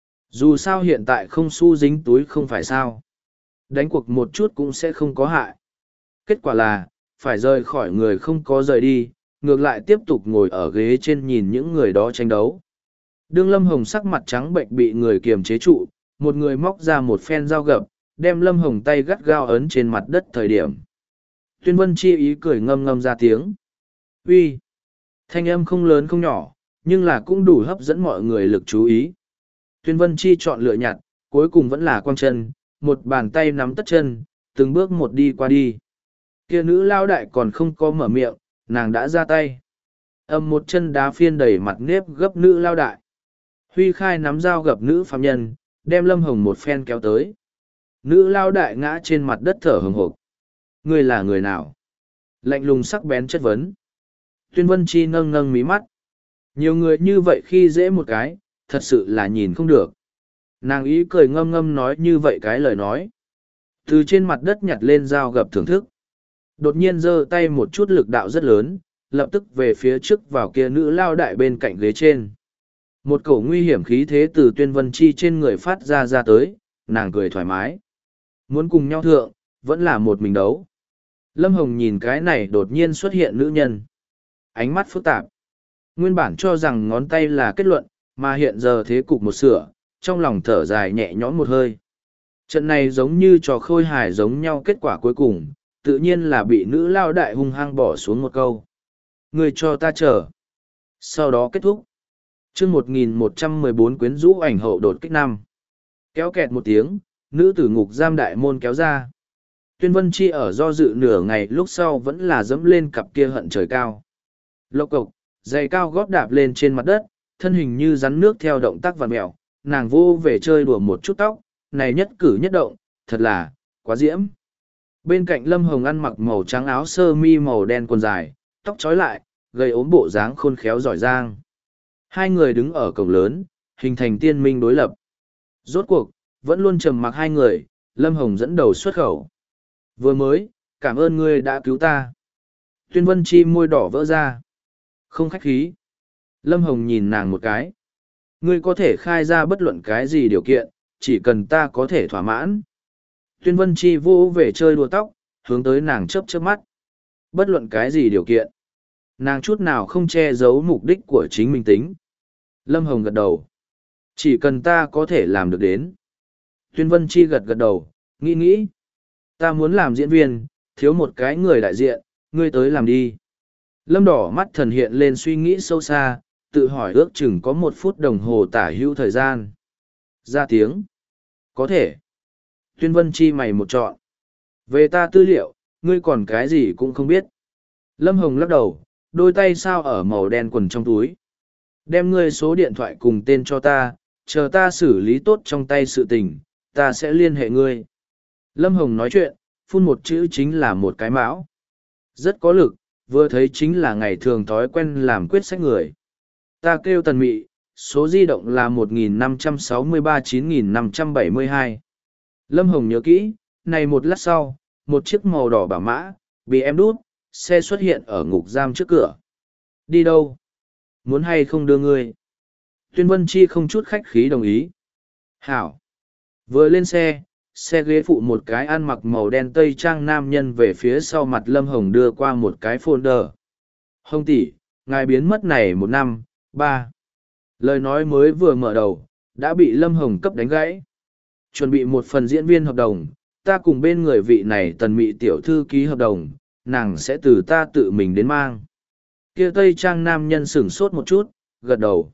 Dù sao hiện tại không xu dính túi không phải sao. Đánh cuộc một chút cũng sẽ không có hại. Kết quả là, phải rời khỏi người không có rời đi, ngược lại tiếp tục ngồi ở ghế trên nhìn những người đó tranh đấu. Đương Lâm Hồng sắc mặt trắng bệnh bị người kiềm chế trụ, một người móc ra một phen dao gập, đem Lâm Hồng tay gắt gao ấn trên mặt đất thời điểm. Tuyên Vân Chi ý cười ngâm ngâm ra tiếng. Uy, thanh âm không lớn không nhỏ, nhưng là cũng đủ hấp dẫn mọi người lực chú ý. Tuyên Vân Chi chọn lựa nhặt, cuối cùng vẫn là quang chân, một bàn tay nắm tất chân, từng bước một đi qua đi. Kia nữ lao đại còn không có mở miệng, nàng đã ra tay. Âm một chân đá phiên đầy mặt nếp gấp nữ lao đại. Huy khai nắm dao gập nữ phạm nhân, đem Lâm Hồng một phen kéo tới. Nữ lao đại ngã trên mặt đất thở hừng hộp. Ngươi là người nào? Lạnh lùng sắc bén chất vấn. Tuyên Vân Chi nâng nâng mí mắt. Nhiều người như vậy khi dễ một cái, thật sự là nhìn không được. Nàng ý cười ngâm ngâm nói như vậy cái lời nói. Từ trên mặt đất nhặt lên dao gập thưởng thức. Đột nhiên giơ tay một chút lực đạo rất lớn, lập tức về phía trước vào kia nữ lao đại bên cạnh ghế trên. Một cổ nguy hiểm khí thế từ Tuyên Vân Chi trên người phát ra ra tới, nàng cười thoải mái. Muốn cùng nhau thượng, vẫn là một mình đấu. Lâm Hồng nhìn cái này đột nhiên xuất hiện nữ nhân. Ánh mắt phức tạp. Nguyên bản cho rằng ngón tay là kết luận, mà hiện giờ thế cục một sửa, trong lòng thở dài nhẹ nhõm một hơi. Trận này giống như trò khôi hài giống nhau, kết quả cuối cùng, tự nhiên là bị nữ lao đại hung hăng bỏ xuống một câu. Người cho ta chờ. Sau đó kết thúc. chương một nghìn một trăm mười bốn quyến rũ ảnh hậu đột kích năm. Kéo kẹt một tiếng, nữ tử ngục giam đại môn kéo ra. Tuyên Vân Chi ở do dự nửa ngày lúc sau vẫn là dẫm lên cặp kia hận trời cao. Lộc cộc, giày cao gót đạp lên trên mặt đất, thân hình như rắn nước theo động tác vặn mẹo, nàng vô về chơi đùa một chút tóc, này nhất cử nhất động, thật là, quá diễm. Bên cạnh Lâm Hồng ăn mặc màu trắng áo sơ mi màu đen quần dài, tóc trói lại, gây ốm bộ dáng khôn khéo giỏi giang. Hai người đứng ở cổng lớn, hình thành tiên minh đối lập. Rốt cuộc, vẫn luôn trầm mặc hai người, Lâm Hồng dẫn đầu xuất khẩu. Vừa mới, cảm ơn ngươi đã cứu ta. Tuyên Vân Chi môi đỏ vỡ ra. Không khách khí. Lâm Hồng nhìn nàng một cái. Ngươi có thể khai ra bất luận cái gì điều kiện, chỉ cần ta có thể thỏa mãn. Tuyên Vân Chi vô về chơi đùa tóc, hướng tới nàng chớp chớp mắt. Bất luận cái gì điều kiện. Nàng chút nào không che giấu mục đích của chính mình tính. Lâm Hồng gật đầu. Chỉ cần ta có thể làm được đến. Tuyên Vân Chi gật gật đầu, nghĩ nghĩ. Ta muốn làm diễn viên, thiếu một cái người đại diện, ngươi tới làm đi. Lâm đỏ mắt thần hiện lên suy nghĩ sâu xa, tự hỏi ước chừng có một phút đồng hồ tả hữu thời gian. Ra tiếng. Có thể. Tuyên Vân Chi mày một chọn. Về ta tư liệu, ngươi còn cái gì cũng không biết. Lâm Hồng lắc đầu, đôi tay sao ở màu đen quần trong túi. Đem ngươi số điện thoại cùng tên cho ta, chờ ta xử lý tốt trong tay sự tình, ta sẽ liên hệ ngươi. Lâm Hồng nói chuyện, phun một chữ chính là một cái mão. Rất có lực, vừa thấy chính là ngày thường thói quen làm quyết sách người. Ta kêu Tần Mị, số di động là một nghìn năm trăm sáu mươi ba chín nghìn năm trăm bảy mươi hai. Lâm Hồng nhớ kỹ, này một lát sau, một chiếc màu đỏ bảo mã, bị em đút, xe xuất hiện ở ngục giam trước cửa. Đi đâu? Muốn hay không đưa ngươi? Tuyên Vân Chi không chút khách khí đồng ý. Hảo. Vừa lên xe, xe ghế phụ một cái ăn mặc màu đen tây trang nam nhân về phía sau mặt Lâm Hồng đưa qua một cái folder. Hồng tỷ, ngài biến mất này một năm, ba. Lời nói mới vừa mở đầu, đã bị Lâm Hồng cấp đánh gãy. Chuẩn bị một phần diễn viên hợp đồng, ta cùng bên người vị này tần mị tiểu thư ký hợp đồng, nàng sẽ từ ta tự mình đến mang. Kia tây trang nam nhân sửng sốt một chút, gật đầu.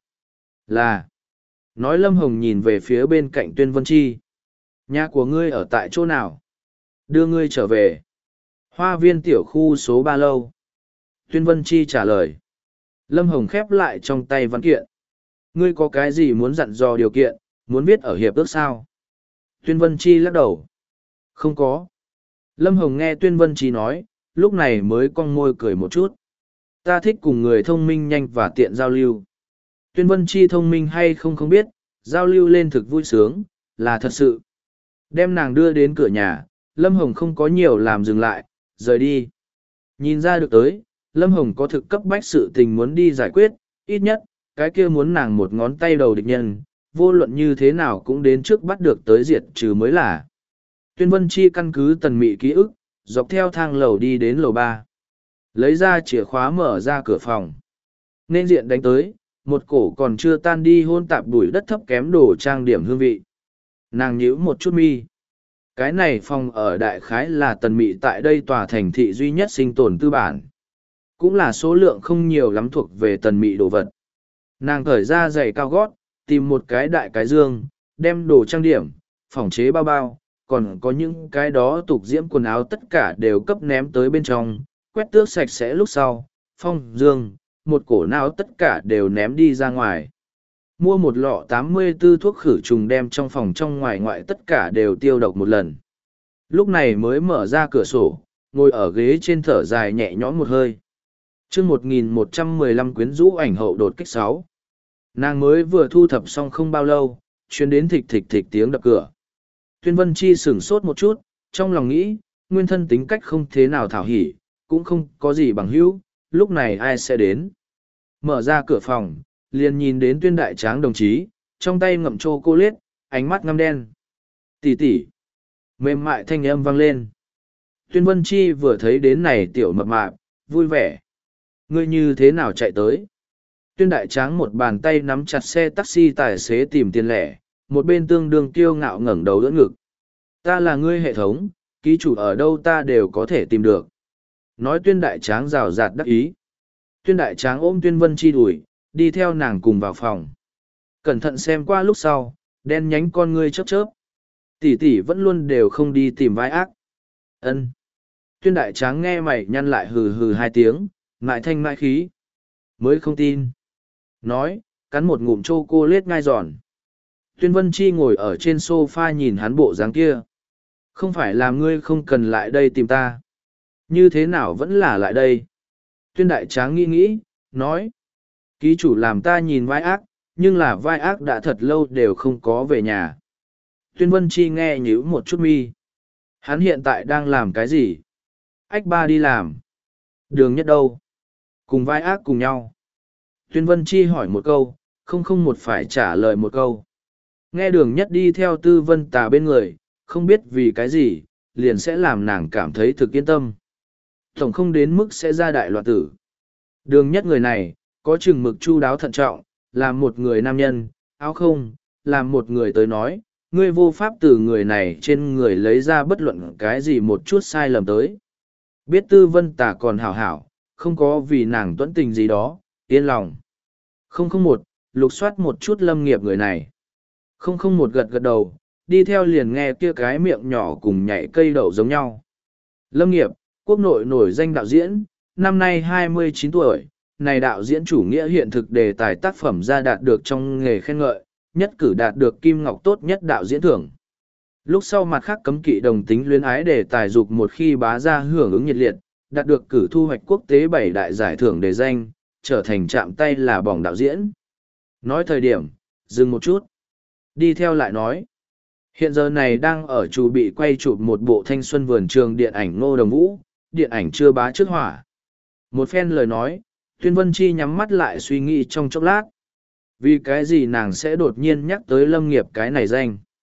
Là. Nói Lâm Hồng nhìn về phía bên cạnh Tuyên Vân Chi. Nhà của ngươi ở tại chỗ nào? Đưa ngươi trở về. Hoa viên tiểu khu số ba lâu. Tuyên Vân Chi trả lời. Lâm Hồng khép lại trong tay văn kiện. Ngươi có cái gì muốn dặn dò điều kiện, muốn viết ở hiệp ước sao? Tuyên Vân Chi lắc đầu. Không có. Lâm Hồng nghe Tuyên Vân Chi nói, lúc này mới cong môi cười một chút. Ta thích cùng người thông minh nhanh và tiện giao lưu. Tuyên Vân Chi thông minh hay không không biết, giao lưu lên thực vui sướng, là thật sự. Đem nàng đưa đến cửa nhà, Lâm Hồng không có nhiều làm dừng lại, rời đi. Nhìn ra được tới, Lâm Hồng có thực cấp bách sự tình muốn đi giải quyết, ít nhất, cái kia muốn nàng một ngón tay đầu địch nhân, vô luận như thế nào cũng đến trước bắt được tới diệt trừ mới là. Tuyên Vân Chi căn cứ tần mị ký ức, dọc theo thang lầu đi đến lầu ba. Lấy ra chìa khóa mở ra cửa phòng. Nên diện đánh tới, một cổ còn chưa tan đi hôn tạp bụi đất thấp kém đồ trang điểm hương vị. Nàng nhíu một chút mi. Cái này phòng ở đại khái là tần mị tại đây tòa thành thị duy nhất sinh tồn tư bản. Cũng là số lượng không nhiều lắm thuộc về tần mị đồ vật. Nàng cởi ra giày cao gót, tìm một cái đại cái dương, đem đồ trang điểm, phòng chế bao bao, còn có những cái đó tục diễm quần áo tất cả đều cấp ném tới bên trong, quét tước sạch sẽ lúc sau, phong dương, một cổ não tất cả đều ném đi ra ngoài. Mua một lọ tám mươi tư thuốc khử trùng đem trong phòng trong ngoài ngoại tất cả đều tiêu độc một lần. Lúc này mới mở ra cửa sổ, ngồi ở ghế trên thở dài nhẹ nhõm một hơi. chương một nghìn một trăm mười lăm quyến rũ ảnh hậu đột kích sáu. Nàng mới vừa thu thập xong không bao lâu, chuyến đến thịch thịch thịch tiếng đập cửa. Tuyên Vân Chi sửng sốt một chút, trong lòng nghĩ, nguyên thân tính cách không thế nào thảo hỉ, cũng không có gì bằng hữu, lúc này ai sẽ đến. Mở ra cửa phòng, liền nhìn đến Tuyên Đại Tráng đồng chí, trong tay ngậm chô cô liết, ánh mắt ngăm đen. Tỷ tỷ. Mềm mại thanh âm vang lên. Tuyên Vân Chi vừa thấy đến này tiểu mập mạp, vui vẻ. Ngươi như thế nào chạy tới? Tuyên Đại Tráng một bàn tay nắm chặt xe taxi tài xế tìm tiền lẻ, một bên tương đương kiêu ngạo ngẩng đầu đỡ ngực. Ta là ngươi hệ thống, ký chủ ở đâu ta đều có thể tìm được. Nói Tuyên Đại Tráng rào rạt đắc ý. Tuyên Đại Tráng ôm Tuyên Vân Chi đuổi, đi theo nàng cùng vào phòng. Cẩn thận xem qua lúc sau, đen nhánh con ngươi chớp chớp. Tỷ tỷ vẫn luôn đều không đi tìm vai ác. Ân. Tuyên Đại Tráng nghe mày nhăn lại hừ hừ hai tiếng, ngại thanh ngại khí. Mới không tin. Nói, cắn một ngụm chô cô lết ngai giòn. Tuyên Vân Chi ngồi ở trên sofa nhìn hắn bộ dáng kia. Không phải là ngươi không cần lại đây tìm ta. Như thế nào vẫn là lại đây. Tuyên Đại Tráng nghĩ nghĩ, nói. Ký chủ làm ta nhìn vai ác, nhưng là vai ác đã thật lâu đều không có về nhà. Tuyên Vân Chi nghe nhíu một chút mi. Hắn hiện tại đang làm cái gì? Ách ba đi làm. Đường nhất đâu? Cùng vai ác cùng nhau. Tuyên Vân Chi hỏi một câu, không không một phải trả lời một câu. Nghe đường nhất đi theo Tư Vân Tà bên người, không biết vì cái gì, liền sẽ làm nàng cảm thấy thực yên tâm. Tổng không đến mức sẽ ra đại loạn tử. Đường nhất người này, có chừng mực chu đáo thận trọng, làm một người nam nhân, áo không, làm một người tới nói, ngươi vô pháp từ người này trên người lấy ra bất luận cái gì một chút sai lầm tới. Biết Tư Vân Tà còn hảo hảo, không có vì nàng tuẫn tình gì đó, yên lòng. Không không một, lục soát một chút lâm nghiệp người này. Không không một gật gật đầu, đi theo liền nghe kia cái miệng nhỏ cùng nhảy cây đậu giống nhau. Lâm nghiệp, quốc nội nổi danh đạo diễn, năm nay hai mươi chín tuổi, này đạo diễn chủ nghĩa hiện thực đề tài tác phẩm ra đạt được trong nghề khen ngợi, nhất cử đạt được Kim Ngọc tốt nhất đạo diễn thưởng. Lúc sau mặt khác cấm kỵ đồng tính luyến ái đề tài dục một khi bá ra hưởng ứng nhiệt liệt, đạt được cử thu hoạch quốc tế bảy đại giải thưởng đề danh, trở thành chạm tay là bỏng đạo diễn. Nói thời điểm, dừng một chút. Đi theo lại nói. Hiện giờ này đang ở chủ bị quay chụp một bộ thanh xuân vườn trường điện ảnh Ngô Đồng Vũ, điện ảnh chưa bá trước hỏa. Một phen lời nói, Tuyên Vân Chi nhắm mắt lại suy nghĩ trong chốc lát. Vì cái gì nàng sẽ đột nhiên nhắc tới lâm nghiệp cái này danh?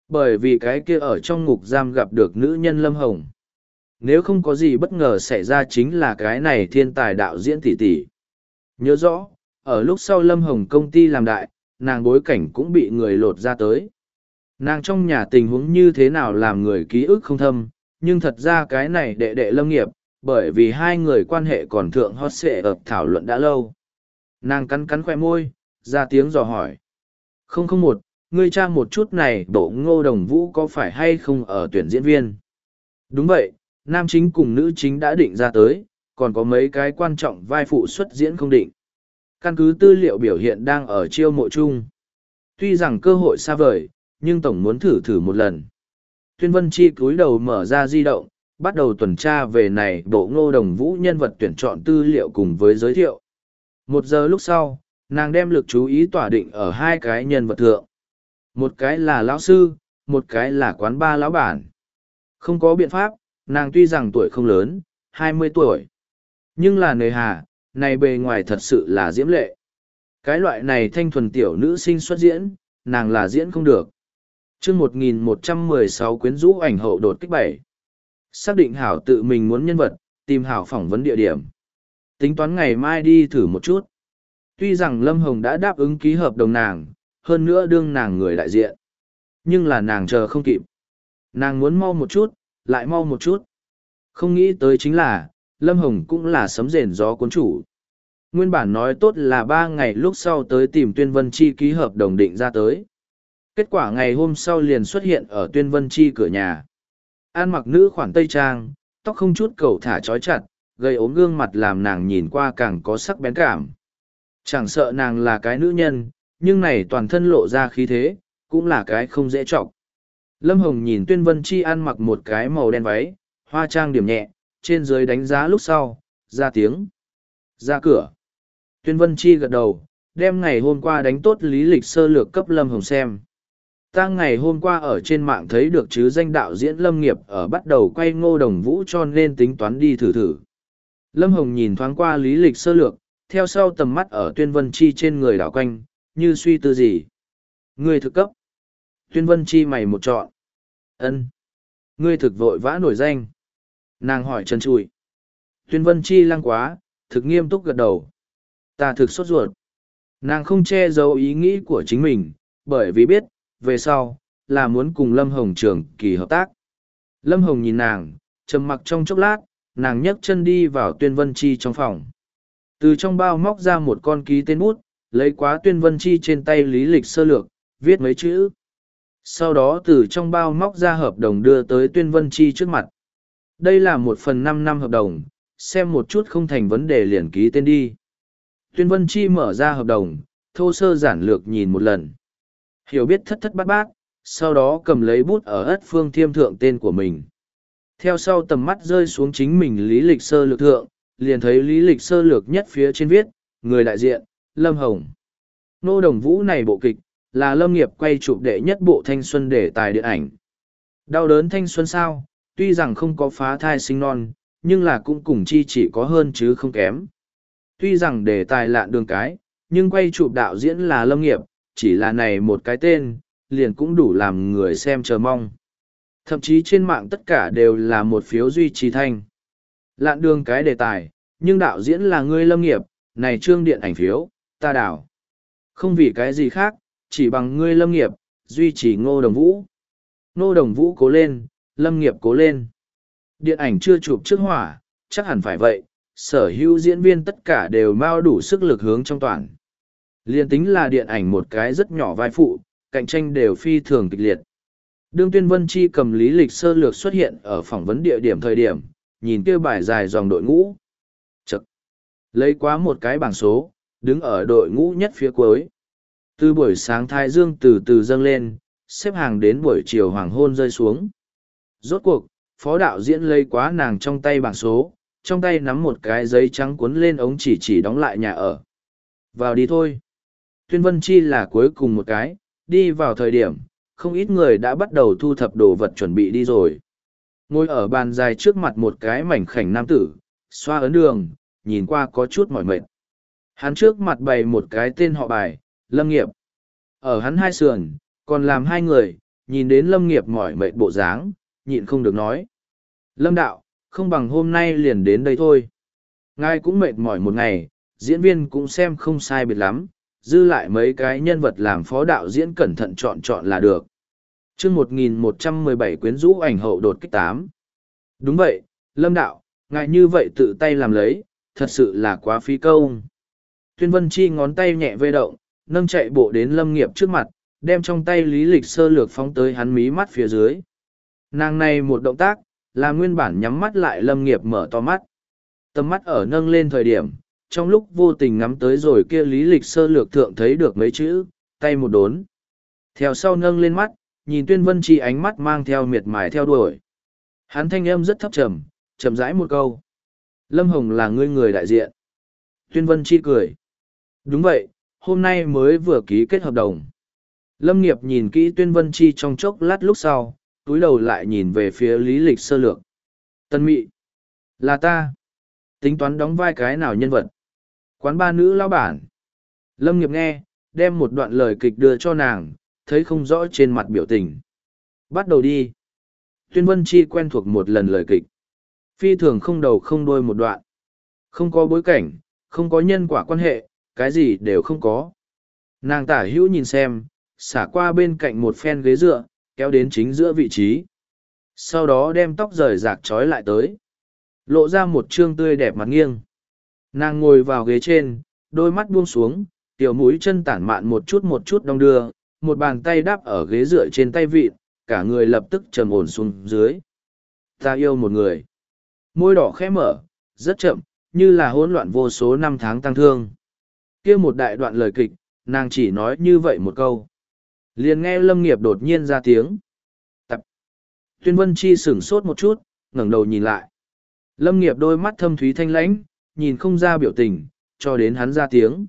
Bởi vì cái kia ở trong ngục giam gặp được nữ nhân Lâm Hồng. Nếu không có gì bất ngờ xảy ra chính là cái này thiên tài đạo diễn tỷ tỷ. Nhớ rõ, ở lúc sau Lâm Hồng công ty làm đại, nàng bối cảnh cũng bị người lột ra tới. Nàng trong nhà tình huống như thế nào làm người ký ức không thâm, nhưng thật ra cái này đệ đệ Lâm Nghiệp, bởi vì hai người quan hệ còn thượng hot xệ ập thảo luận đã lâu. Nàng cắn cắn khoe môi, ra tiếng dò hỏi. Không không một, ngươi tra một chút này bộ Ngô Đồng Vũ có phải hay không ở tuyển diễn viên? Đúng vậy, nam chính cùng nữ chính đã định ra tới, còn có mấy cái quan trọng vai phụ xuất diễn không định. Căn cứ tư liệu biểu hiện đang ở chiêu mộ chung. Tuy rằng cơ hội xa vời, nhưng tổng muốn thử thử một lần. Tuyên Vân Chi cúi đầu mở ra di động, bắt đầu tuần tra về này bộ Ngô Đồng Vũ nhân vật tuyển chọn tư liệu cùng với giới thiệu. Một giờ lúc sau, nàng đem lực chú ý tỏa định ở hai cái nhân vật thượng. Một cái là lão sư, một cái là quán ba lão bản. Không có biện pháp, nàng tuy rằng tuổi không lớn, hai mươi tuổi. Nhưng là nề hà, này bề ngoài thật sự là diễm lệ. Cái loại này thanh thuần tiểu nữ sinh xuất diễn, nàng là diễn không được. chương một nghìn một trăm mười sáu quyến rũ ảnh hậu đột kích bảy. Xác định hảo tự mình muốn nhân vật, tìm hảo phỏng vấn địa điểm. Tính toán ngày mai đi thử một chút. Tuy rằng Lâm Hồng đã đáp ứng ký hợp đồng nàng, hơn nữa đương nàng người đại diện. Nhưng là nàng chờ không kịp. Nàng muốn mau một chút, lại mau một chút. Không nghĩ tới chính là, Lâm Hồng cũng là sấm rền gió cuốn chủ. Nguyên bản nói tốt là ba ngày lúc sau tới tìm Tuyên Vân Chi ký hợp đồng định ra tới. Kết quả ngày hôm sau liền xuất hiện ở Tuyên Vân Chi cửa nhà. An mặc nữ khoản tây trang, tóc không chút cầu thả trói chặt, gây ốm gương mặt làm nàng nhìn qua càng có sắc bén cảm. Chẳng sợ nàng là cái nữ nhân, nhưng này toàn thân lộ ra khí thế, cũng là cái không dễ trọng. Lâm Hồng nhìn Tuyên Vân Chi ăn mặc một cái màu đen váy, hoa trang điểm nhẹ, trên dưới đánh giá lúc sau, ra tiếng. Ra cửa. Tuyên Vân Chi gật đầu, đem ngày hôm qua đánh tốt lý lịch sơ lược cấp Lâm Hồng xem. Ta ngày hôm qua ở trên mạng thấy được chứ danh đạo diễn Lâm Nghiệp ở bắt đầu quay Ngô Đồng Vũ cho nên tính toán đi thử thử. Lâm Hồng nhìn thoáng qua lý lịch sơ lược, theo sau tầm mắt ở Tuyên Vân Chi trên người đảo quanh, như suy tư gì. Ngươi thực cấp. Tuyên Vân Chi mày một trọn. Ân. Ngươi thực vội vã nổi danh. Nàng hỏi chân chùi. Tuyên Vân Chi lăng quá, thực nghiêm túc gật đầu. Ta thực sốt ruột. Nàng không che giấu ý nghĩ của chính mình, bởi vì biết, về sau, là muốn cùng Lâm Hồng trường kỳ hợp tác. Lâm Hồng nhìn nàng, trầm mặc trong chốc lát, nàng nhấc chân đi vào Tuyên Vân Chi trong phòng. Từ trong bao móc ra một con ký tên bút, lấy quá Tuyên Vân Chi trên tay lý lịch sơ lược, viết mấy chữ. Sau đó từ trong bao móc ra hợp đồng đưa tới Tuyên Vân Chi trước mặt. Đây là một phần năm năm hợp đồng, xem một chút không thành vấn đề liền ký tên đi. Tuyên Vân Chi mở ra hợp đồng, thô sơ giản lược nhìn một lần. Hiểu biết thất thất bát bát, sau đó cầm lấy bút ở ất phương thiêm thượng tên của mình. Theo sau tầm mắt rơi xuống chính mình lý lịch sơ lược thượng, liền thấy lý lịch sơ lược nhất phía trên viết, người đại diện, Lâm Hồng. Ngô Đồng Vũ này bộ kịch, là Lâm Nghiệp quay chụp đệ nhất bộ thanh xuân đề tài điện ảnh. Đau đớn thanh xuân sao, tuy rằng không có phá thai sinh non, nhưng là cũng cùng chi chỉ có hơn chứ không kém. Tuy rằng đề tài lạn đường cái, nhưng quay chụp đạo diễn là Lâm Nghiệp, chỉ là này một cái tên, liền cũng đủ làm người xem chờ mong. Thậm chí trên mạng tất cả đều là một phiếu duy trì thanh. Lạn đường cái đề tài, nhưng đạo diễn là ngươi Lâm Nghiệp, này trương điện ảnh phiếu, ta đảo. Không vì cái gì khác, chỉ bằng ngươi Lâm Nghiệp, duy trì Ngô Đồng Vũ. Ngô Đồng Vũ cố lên, Lâm Nghiệp cố lên. Điện ảnh chưa chụp trước hỏa, chắc hẳn phải vậy, sở hữu diễn viên tất cả đều mau đủ sức lực hướng trong toàn. Liên tính là điện ảnh một cái rất nhỏ vai phụ, cạnh tranh đều phi thường kịch liệt. Đương Tuyên Vân Chi cầm lý lịch sơ lược xuất hiện ở phỏng vấn địa điểm thời điểm, nhìn kia bài dài dòng đội ngũ. Chậc! Lấy quá một cái bảng số, đứng ở đội ngũ nhất phía cuối. Từ buổi sáng thái dương từ từ dâng lên, xếp hàng đến buổi chiều hoàng hôn rơi xuống. Rốt cuộc, phó đạo diễn lấy quá nàng trong tay bảng số, trong tay nắm một cái giấy trắng cuốn lên ống chỉ chỉ đóng lại nhà ở. Vào đi thôi. Tuyên Vân Chi là cuối cùng một cái, đi vào thời điểm, không ít người đã bắt đầu thu thập đồ vật chuẩn bị đi rồi. Ngồi ở bàn dài trước mặt một cái mảnh khảnh nam tử, xoa ấn đường, nhìn qua có chút mỏi mệt. Hắn trước mặt bày một cái tên họ bài, Lâm Nghiệp. Ở hắn hai sườn, còn làm hai người, nhìn đến Lâm Nghiệp mỏi mệt bộ dáng, nhịn không được nói. Lâm đạo, không bằng hôm nay liền đến đây thôi. Ngài cũng mệt mỏi một ngày, diễn viên cũng xem không sai biệt lắm, dư lại mấy cái nhân vật làm phó đạo diễn cẩn thận chọn chọn là được. chương một nghìn một trăm mười bảy quyến rũ ảnh hậu đột kích tám. Đúng vậy, Lâm đạo, ngài như vậy tự tay làm lấy, thật sự là quá phí công. Tuyên Vân Chi ngón tay nhẹ vê động, nâng chạy bộ đến Lâm Nghiệp trước mặt, đem trong tay lý lịch sơ lược phóng tới hắn mí mắt phía dưới. Nàng này một động tác, là nguyên bản nhắm mắt lại Lâm Nghiệp mở to mắt. Tầm mắt ở nâng lên thời điểm, trong lúc vô tình ngắm tới rồi kia lý lịch sơ lược thượng thấy được mấy chữ, tay một đốn. Theo sau nâng lên mắt, nhìn Tuyên Vân Chi ánh mắt mang theo miệt mài theo đuổi. Hắn thanh âm rất thấp trầm, chậm rãi một câu. Lâm Hồng là ngươi người đại diện. Tuyên Vân Chi cười. Đúng vậy, hôm nay mới vừa ký kết hợp đồng. Lâm Nghiệp nhìn kỹ Tuyên Vân Chi trong chốc lát lúc sau, túi đầu lại nhìn về phía lý lịch sơ lược. Tân Mị. Là ta. Tính toán đóng vai cái nào nhân vật? Quán ba nữ lão bản. Lâm Nghiệp nghe, đem một đoạn lời kịch đưa cho nàng, thấy không rõ trên mặt biểu tình. Bắt đầu đi. Tuyên Vân Chi quen thuộc một lần lời kịch. Phi thường không đầu không đuôi một đoạn. Không có bối cảnh, không có nhân quả quan hệ, cái gì đều không có. Nàng tả hữu nhìn xem, xả qua bên cạnh một phen ghế dựa, kéo đến chính giữa vị trí. Sau đó đem tóc rời rạc trói lại tới. Lộ ra một trương tươi đẹp mặt nghiêng. Nàng ngồi vào ghế trên, đôi mắt buông xuống, tiểu mũi chân tản mạn một chút một chút đong đưa, một bàn tay đáp ở ghế dựa trên tay vịn, cả người lập tức trầm ổn xuống dưới. Ta yêu một người. Môi đỏ khẽ mở, rất chậm, như là hỗn loạn vô số năm tháng tăng thương. Kia một đại đoạn lời kịch, nàng chỉ nói như vậy một câu. Liền nghe Lâm Nghiệp đột nhiên ra tiếng. Tập. Tuyên Vân Chi sửng sốt một chút, ngẩng đầu nhìn lại. Lâm Nghiệp đôi mắt thâm thúy thanh lãnh, nhìn không ra biểu tình, cho đến hắn ra tiếng.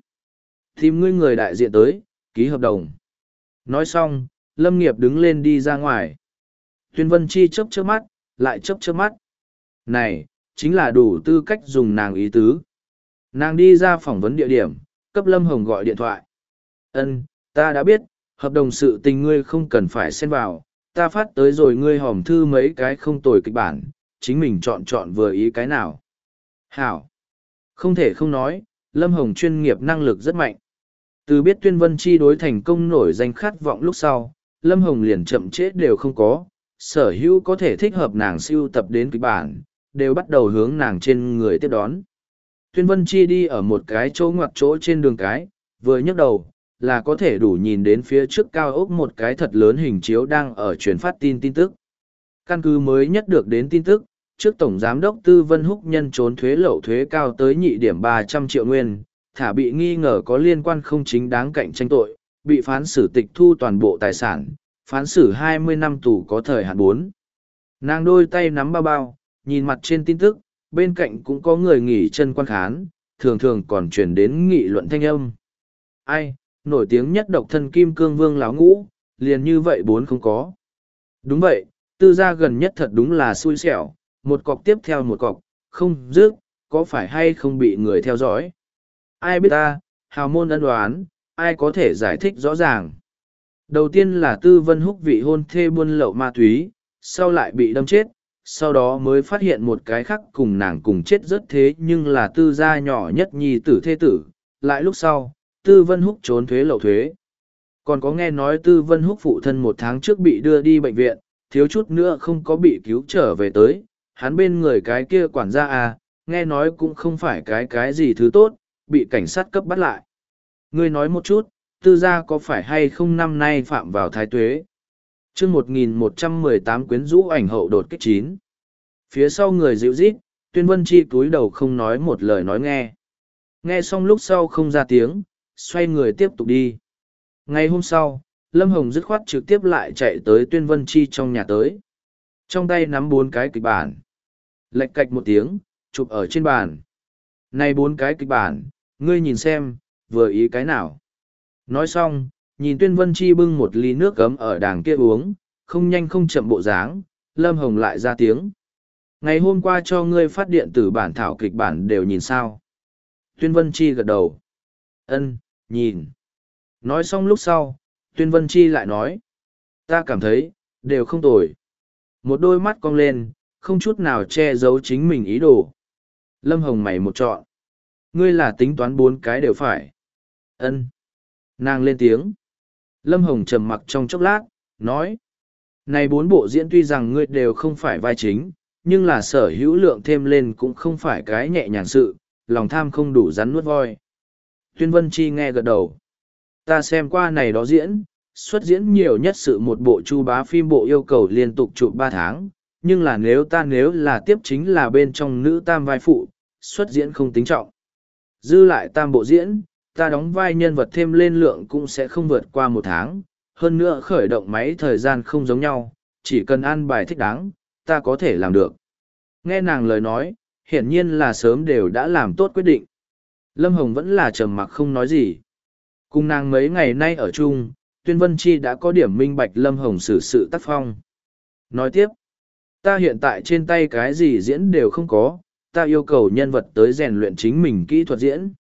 Tìm ngươi người đại diện tới, ký hợp đồng. Nói xong, Lâm Nghiệp đứng lên đi ra ngoài. Tuyên Vân Chi chớp chớp mắt, lại chớp chớp mắt. Này, chính là đủ tư cách dùng nàng ý tứ. Nàng đi ra phỏng vấn địa điểm, cấp Lâm Hồng gọi điện thoại. Ân, ta đã biết, hợp đồng sự tình ngươi không cần phải xen vào, ta phát tới rồi ngươi hòm thư mấy cái không tồi kịch bản, chính mình chọn chọn vừa ý cái nào. Hảo. Không thể không nói, Lâm Hồng chuyên nghiệp năng lực rất mạnh. Từ biết Tuyên Vân Chi đối thành công nổi danh khát vọng lúc sau, Lâm Hồng liền chậm chết đều không có, sở hữu có thể thích hợp nàng siêu tập đến kịch bản, đều bắt đầu hướng nàng trên người tiếp đón. Tuyên Vân Chi đi ở một cái chỗ ngoặt chỗ trên đường cái, vừa nhấc đầu, là có thể đủ nhìn đến phía trước cao ốc một cái thật lớn hình chiếu đang ở truyền phát tin tin tức. Căn cứ mới nhất được đến tin tức, trước Tổng Giám đốc Tư Vân Húc nhân trốn thuế lậu thuế cao tới nhị điểm ba trăm triệu nguyên, thả bị nghi ngờ có liên quan không chính đáng cạnh tranh tội, bị phán xử tịch thu toàn bộ tài sản, phán xử hai mươi năm tù có thời hạn bốn. Nàng đôi tay nắm bao bao, nhìn mặt trên tin tức, bên cạnh cũng có người nghỉ chân quan khán, thường thường còn chuyển đến nghị luận thanh âm. Ai, nổi tiếng nhất độc thân kim cương vương láo ngũ, liền như vậy bốn không có. Đúng vậy, tư gia gần nhất thật đúng là xui xẻo, một cọc tiếp theo một cọc, không dứt, có phải hay không bị người theo dõi. Ai biết ta, hào môn ân đoán, ai có thể giải thích rõ ràng. Đầu tiên là Tư Vân Húc vị hôn thê buôn lậu ma túy, sau lại bị đâm chết, sau đó mới phát hiện một cái khác cùng nàng cùng chết rất thế nhưng là tư gia nhỏ nhất nhi tử thê tử, lại lúc sau, Tư Vân Húc trốn thuế lậu thuế. Còn có nghe nói Tư Vân Húc phụ thân một tháng trước bị đưa đi bệnh viện, thiếu chút nữa không có bị cứu trở về tới, hắn bên người cái kia quản gia à, nghe nói cũng không phải cái cái gì thứ tốt, bị cảnh sát cấp bắt lại. Ngươi nói một chút, tư gia có phải hay không năm nay phạm vào thái tuế? chương một nghìn một trăm mười tám quyến rũ ảnh hậu đột kích chín. Phía sau người dịu rít, Tuyên Vân Chi cúi đầu không nói một lời nói nghe. Nghe xong lúc sau không ra tiếng, xoay người tiếp tục đi. Ngày hôm sau, Lâm Hồng dứt khoát trực tiếp lại chạy tới Tuyên Vân Chi trong nhà tới. Trong tay nắm bốn cái kịch bản. Lệch cạch một tiếng, chụp ở trên bàn. Này bốn cái kịch bản, ngươi nhìn xem, vừa ý cái nào. Nói xong, nhìn Tuyên Vân Chi bưng một ly nước cấm ở đàng kia uống, không nhanh không chậm bộ dáng, Lâm Hồng lại ra tiếng. Ngày hôm qua cho ngươi phát điện tử bản thảo kịch bản đều nhìn sao. Tuyên Vân Chi gật đầu. Ân, nhìn. Nói xong lúc sau, Tuyên Vân Chi lại nói. Ta cảm thấy, đều không tồi. Một đôi mắt cong lên, không chút nào che giấu chính mình ý đồ. Lâm Hồng mày một chọn. Ngươi là tính toán bốn cái đều phải. Ân. Nàng lên tiếng. Lâm Hồng trầm mặc trong chốc lát, nói. Này bốn bộ diễn tuy rằng ngươi đều không phải vai chính, nhưng là sở hữu lượng thêm lên cũng không phải cái nhẹ nhàng sự, lòng tham không đủ rắn nuốt voi. Tuyên Vân Chi nghe gật đầu. Ta xem qua này đó diễn, xuất diễn nhiều nhất sự một bộ chu bá phim bộ yêu cầu liên tục chụp ba tháng, nhưng là nếu ta nếu là tiếp chính là bên trong nữ tam vai phụ, xuất diễn không tính trọng. Dư lại tam bộ diễn, ta đóng vai nhân vật thêm lên lượng cũng sẽ không vượt qua một tháng, hơn nữa khởi động máy thời gian không giống nhau, chỉ cần ăn bài thích đáng, ta có thể làm được. Nghe nàng lời nói, hiển nhiên là sớm đều đã làm tốt quyết định. Lâm Hồng vẫn là trầm mặc không nói gì. Cùng nàng mấy ngày nay ở chung, Tuyên Vân Chi đã có điểm minh bạch Lâm Hồng xử sự tác phong. Nói tiếp, ta hiện tại trên tay cái gì diễn đều không có, ta yêu cầu nhân vật tới rèn luyện chính mình kỹ thuật diễn.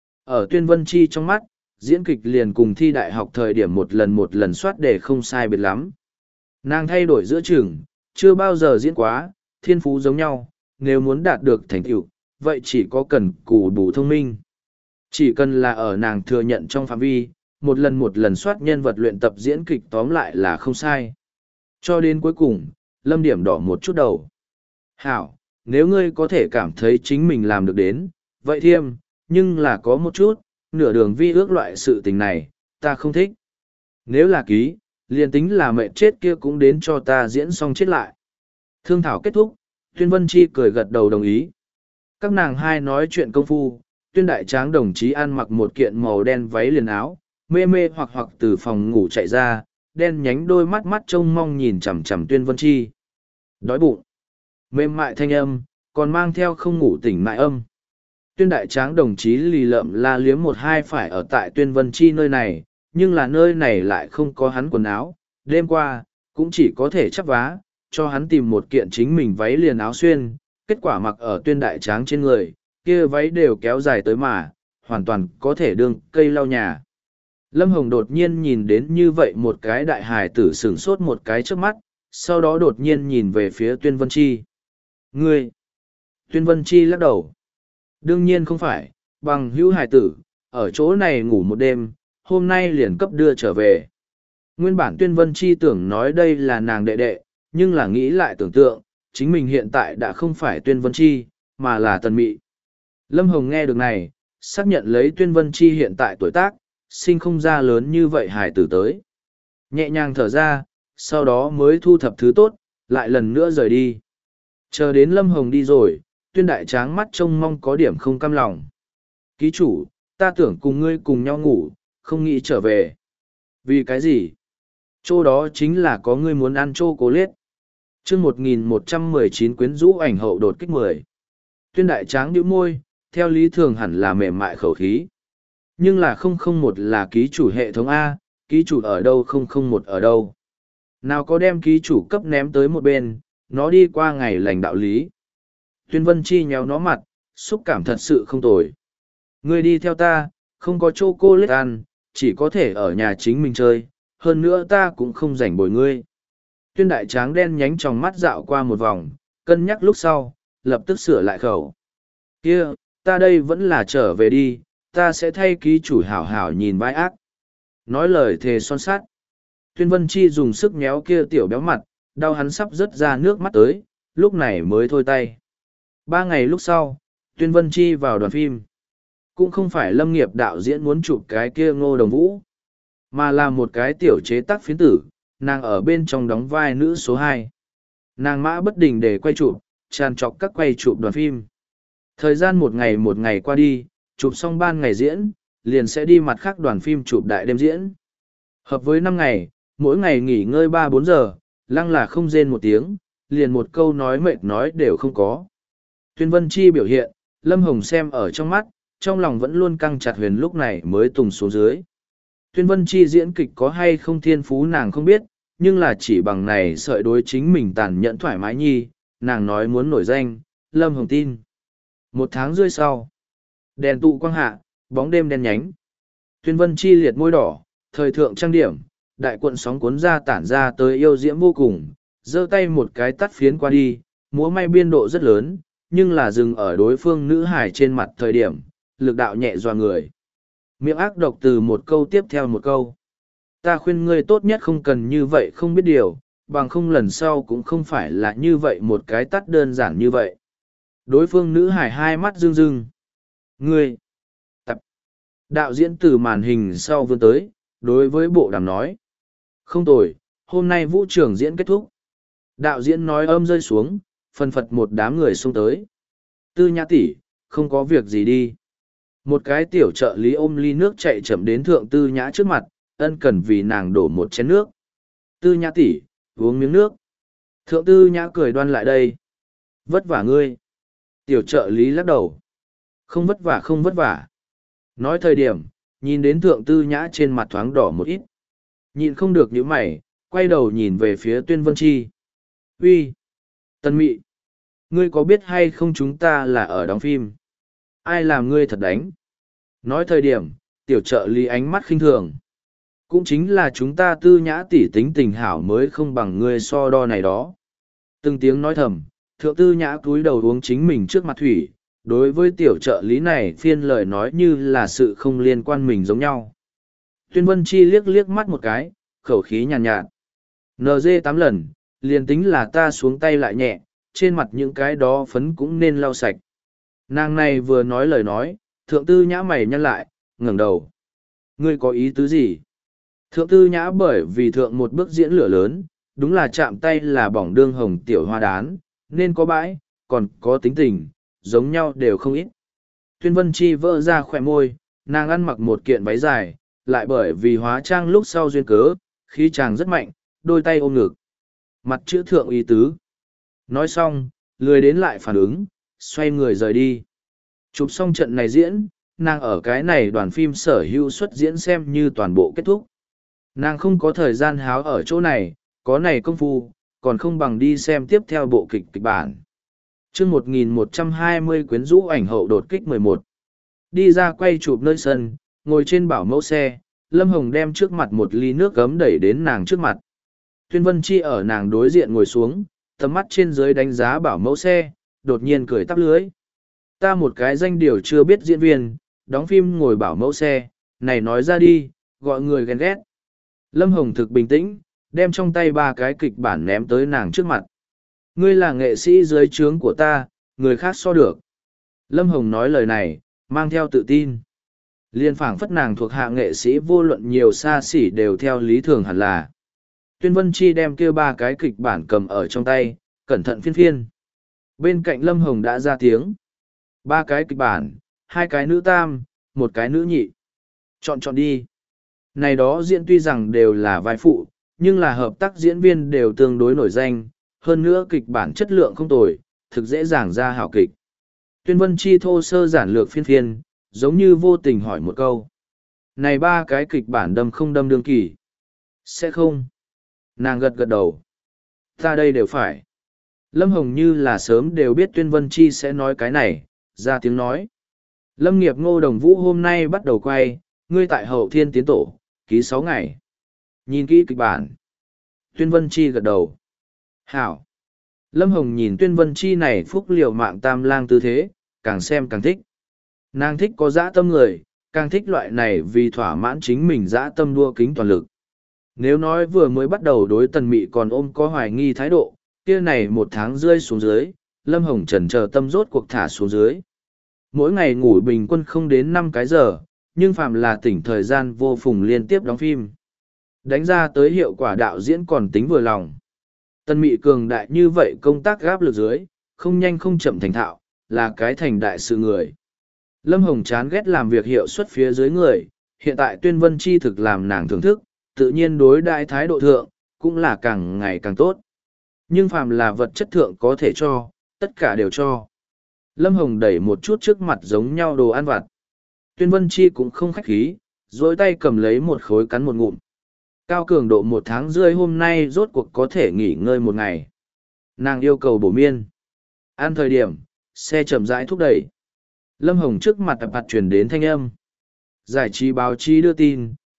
Ở Tuyên Vân Chi trong mắt, diễn kịch liền cùng thi đại học thời điểm một lần một lần soát để không sai biệt lắm. Nàng thay đổi giữa trường, chưa bao giờ diễn quá, thiên phú giống nhau, nếu muốn đạt được thành tựu, vậy chỉ có cần cù bù thông minh. Chỉ cần là ở nàng thừa nhận trong phạm vi, một lần một lần soát nhân vật luyện tập diễn kịch tóm lại là không sai. Cho đến cuối cùng, Lâm Điểm đỏ một chút đầu. Hảo, nếu ngươi có thể cảm thấy chính mình làm được đến, vậy thiêm, nhưng là có một chút, nửa đường vi ước loại sự tình này, ta không thích. Nếu là ký, liền tính là mẹ chết kia cũng đến cho ta diễn xong chết lại. Thương thảo kết thúc, Tuyên Vân Chi cười gật đầu đồng ý. Các nàng hai nói chuyện công phu, Tuyên Đại Tráng đồng chí ăn mặc một kiện màu đen váy liền áo, mê mê hoặc hoặc từ phòng ngủ chạy ra, đen nhánh đôi mắt mắt trông mong nhìn chằm chằm Tuyên Vân Chi. Đói bụng. Mềm mại thanh âm, còn mang theo không ngủ tỉnh mại âm. Tuyên Đại Tráng đồng chí lì lợm la liếm một hai phải ở tại Tuyên Vân Chi nơi này, nhưng là nơi này lại không có hắn quần áo. Đêm qua, cũng chỉ có thể chắp vá, cho hắn tìm một kiện chính mình váy liền áo xuyên, kết quả mặc ở Tuyên Đại Tráng trên người, kia váy đều kéo dài tới mà, hoàn toàn có thể đương cây lau nhà. Lâm Hồng đột nhiên nhìn đến như vậy một cái đại hài tử sửng sốt một cái trước mắt, sau đó đột nhiên nhìn về phía Tuyên Vân Chi. Ngươi! Tuyên Vân Chi lắc đầu. Đương nhiên không phải, bằng hữu hài tử, ở chỗ này ngủ một đêm, hôm nay liền cấp đưa trở về. Nguyên bản Tuyên Vân Chi tưởng nói đây là nàng đệ đệ, nhưng là nghĩ lại tưởng tượng, chính mình hiện tại đã không phải Tuyên Vân Chi, mà là Tần Mị. Lâm Hồng nghe được này, xác nhận lấy Tuyên Vân Chi hiện tại tuổi tác, sinh không ra lớn như vậy hài tử tới. Nhẹ nhàng thở ra, sau đó mới thu thập thứ tốt, lại lần nữa rời đi. Chờ đến Lâm Hồng đi rồi, Tuyên Đại Tráng mắt trông mong có điểm không cam lòng. Ký chủ, ta tưởng cùng ngươi cùng nhau ngủ, không nghĩ trở về. Vì cái gì? Chỗ đó chính là có ngươi muốn ăn chô cố liết. chương một nghìn một trăm mười chín quyến rũ ảnh hậu đột kích mười. Tuyên Đại Tráng nhíu môi, theo lý thường hẳn là mềm mại khẩu khí. Nhưng là không không một là ký chủ hệ thống A, ký chủ ở đâu không không một ở đâu. Nào có đem ký chủ cấp ném tới một bên, nó đi qua ngày lành đạo lý. Tuyên Vân Chi nhéo nó mặt, xúc cảm thật sự không tồi. Ngươi đi theo ta, không có chocolate ăn, chỉ có thể ở nhà chính mình chơi, hơn nữa ta cũng không rảnh bồi ngươi. Tuyên Đại Tráng đen nhánh trong mắt dạo qua một vòng, cân nhắc lúc sau, lập tức sửa lại khẩu. Kia, ta đây vẫn là trở về đi, ta sẽ thay ký chủ hảo hảo nhìn vai ác. Nói lời thề son sát. Tuyên Vân Chi dùng sức nhéo kia tiểu béo mặt, đau hắn sắp rớt ra nước mắt tới, lúc này mới thôi tay. Ba ngày lúc sau, Tuyên Vân Chi vào đoàn phim. Cũng không phải Lâm Nghiệp đạo diễn muốn chụp cái kia Ngô Đồng Vũ, mà là một cái tiểu chế tác phiến tử, nàng ở bên trong đóng vai nữ số hai. Nàng mã bất đình để quay chụp, tràn trọc các quay chụp đoàn phim. Thời gian một ngày một ngày qua đi, chụp xong ban ngày diễn, liền sẽ đi mặt khác đoàn phim chụp đại đêm diễn. Hợp với năm ngày, mỗi ngày nghỉ ngơi ba bốn giờ, lăng là không rên một tiếng, liền một câu nói mệt nói đều không có. Tuyên Vân Chi biểu hiện, Lâm Hồng xem ở trong mắt, trong lòng vẫn luôn căng chặt huyền lúc này mới tùng xuống dưới. Tuyên Vân Chi diễn kịch có hay không thiên phú nàng không biết, nhưng là chỉ bằng này sợi đối chính mình tàn nhẫn thoải mái nhi, nàng nói muốn nổi danh, Lâm Hồng tin. Một tháng rưỡi sau, đèn tụ quang hạ, bóng đêm đen nhánh. Tuyên Vân Chi liệt môi đỏ, thời thượng trang điểm, đại cuộn sóng cuốn ra tản ra tới yêu diễm vô cùng, giơ tay một cái tắt phiến qua đi, múa may biên độ rất lớn, nhưng là dừng ở đối phương nữ hải trên mặt thời điểm, lực đạo nhẹ dọa người. Miệng ác độc từ một câu tiếp theo một câu. Ta khuyên ngươi tốt nhất không cần như vậy không biết điều, bằng không lần sau cũng không phải là như vậy một cái tắt đơn giản như vậy. Đối phương nữ hải hai mắt rưng rưng. Ngươi! Tập! Đạo diễn từ màn hình sau vươn tới, đối với bộ đàm nói. Không tồi, hôm nay vũ trường diễn kết thúc. Đạo diễn nói âm rơi xuống, phân phật một đám người xông tới. Tư Nhã tỷ, không có việc gì đi. Một cái tiểu trợ lý ôm ly nước chạy chậm đến thượng Tư Nhã trước mặt, ân cần vì nàng đổ một chén nước. Tư Nhã tỷ, uống miếng nước. Thượng Tư Nhã cười đoan lại đây. Vất vả ngươi. Tiểu trợ lý lắc đầu. Không vất vả không vất vả. Nói thời điểm, nhìn đến thượng Tư Nhã trên mặt thoáng đỏ một ít. Nhìn không được những mày, quay đầu nhìn về phía Tuyên Vân Chi. Uy, Tân Mị, ngươi có biết hay không chúng ta là ở đóng phim? Ai làm ngươi thật đánh? Nói thời điểm, tiểu trợ lý ánh mắt khinh thường. Cũng chính là chúng ta Tư Nhã tỷ tính tình hảo mới không bằng ngươi so đo này đó. Từng tiếng nói thầm, thượng Tư Nhã cúi đầu uống chính mình trước mặt thủy, đối với tiểu trợ lý này phiên lời nói như là sự không liên quan mình giống nhau. Tuyên Vân Chi liếc liếc mắt một cái, khẩu khí nhàn nhạt, nhạt. en giê tám lần, liền tính là ta xuống tay lại nhẹ, trên mặt những cái đó phấn cũng nên lau sạch. Nàng này vừa nói lời nói, thượng Tư Nhã mày nhăn lại, ngẩng đầu. Ngươi có ý tứ gì? Thượng Tư Nhã bởi vì thượng một bước diễn lửa lớn, đúng là chạm tay là bỏng đương hồng tiểu hoa đán, nên có bãi, còn có tính tình, giống nhau đều không ít. Tuyên Vân Chi vỡ ra khỏe môi, nàng ăn mặc một kiện váy dài, lại bởi vì hóa trang lúc sau duyên cớ, khí chàng rất mạnh, đôi tay ôm ngực. Mặt chữ thượng ý tứ. Nói xong, lười đến lại phản ứng, xoay người rời đi. Chụp xong trận này diễn, nàng ở cái này đoàn phim sở hữu xuất diễn xem như toàn bộ kết thúc. Nàng không có thời gian háo ở chỗ này, có này công phu, còn không bằng đi xem tiếp theo bộ kịch kịch bản. chương một nghìn một trăm hai mươi quyến rũ ảnh hậu đột kích mười một. Đi ra quay chụp nơi sân, ngồi trên bảo mẫu xe, Lâm Hồng đem trước mặt một ly nước gấm đẩy đến nàng trước mặt. Tuyên Vân Chi ở nàng đối diện ngồi xuống, tầm mắt trên dưới đánh giá bảo mẫu xe, đột nhiên cười tắp lưới. Ta một cái danh điều chưa biết diễn viên, đóng phim ngồi bảo mẫu xe, này nói ra đi, gọi người ghen ghét. Lâm Hồng thực bình tĩnh, đem trong tay ba cái kịch bản ném tới nàng trước mặt. Ngươi là nghệ sĩ dưới trướng của ta, người khác so được. Lâm Hồng nói lời này, mang theo tự tin. Liên phảng phất nàng thuộc hạ nghệ sĩ vô luận nhiều xa xỉ đều theo lý thường hẳn là. Tuyên Vân Chi đem kia ba cái kịch bản cầm ở trong tay, cẩn thận phiên phiên. Bên cạnh Lâm Hồng đã ra tiếng. Ba cái kịch bản, hai cái nữ tam, một cái nữ nhị. Chọn chọn đi. Này đó diễn tuy rằng đều là vai phụ, nhưng là hợp tác diễn viên đều tương đối nổi danh, hơn nữa kịch bản chất lượng không tồi, thực dễ dàng ra hảo kịch. Tuyên Vân Chi thô sơ giản lược phiên phiên, giống như vô tình hỏi một câu. Này ba cái kịch bản đâm không đâm đương kỳ? Sẽ không. Nàng gật gật đầu. Ta đây đều phải. Lâm Hồng như là sớm đều biết Tuyên Vân Chi sẽ nói cái này, ra tiếng nói. Lâm nghiệp Ngô Đồng Vũ hôm nay bắt đầu quay, ngươi tại hậu thiên tiến tổ, ký sáu ngày. Nhìn kỹ kịch bản. Tuyên Vân Chi gật đầu. Hảo. Lâm Hồng nhìn Tuyên Vân Chi này phúc liều mạng tam lang tư thế, càng xem càng thích. Nàng thích có dã tâm người, càng thích loại này vì thỏa mãn chính mình dã tâm đua kính toàn lực. Nếu nói vừa mới bắt đầu đối Tần Mị còn ôm có hoài nghi thái độ, kia này một tháng rơi xuống dưới, Lâm Hồng trần chờ tâm rốt cuộc thả xuống dưới. Mỗi ngày ngủ bình quân không đến năm cái giờ, nhưng phạm là tỉnh thời gian vô phùng liên tiếp đóng phim. Đánh ra tới hiệu quả đạo diễn còn tính vừa lòng. Tần Mị cường đại như vậy công tác gáp lực dưới, không nhanh không chậm thành thạo, là cái thành đại sự người. Lâm Hồng chán ghét làm việc hiệu suất phía dưới người, hiện tại Tuyên Vân Chi thực làm nàng thưởng thức, tự nhiên đối đại thái độ thượng, cũng là càng ngày càng tốt. Nhưng phàm là vật chất thượng có thể cho, tất cả đều cho. Lâm Hồng đẩy một chút trước mặt giống nhau đồ ăn vặt. Tuyên Vân Chi cũng không khách khí, dối tay cầm lấy một khối cắn một ngụm. Cao cường độ một tháng rưỡi hôm nay rốt cuộc có thể nghỉ ngơi một ngày. Nàng yêu cầu bổ miên. Ăn thời điểm, xe chậm rãi thúc đẩy. Lâm Hồng trước mặt tập mặt truyền đến thanh âm. Giải trí báo chí đưa tin,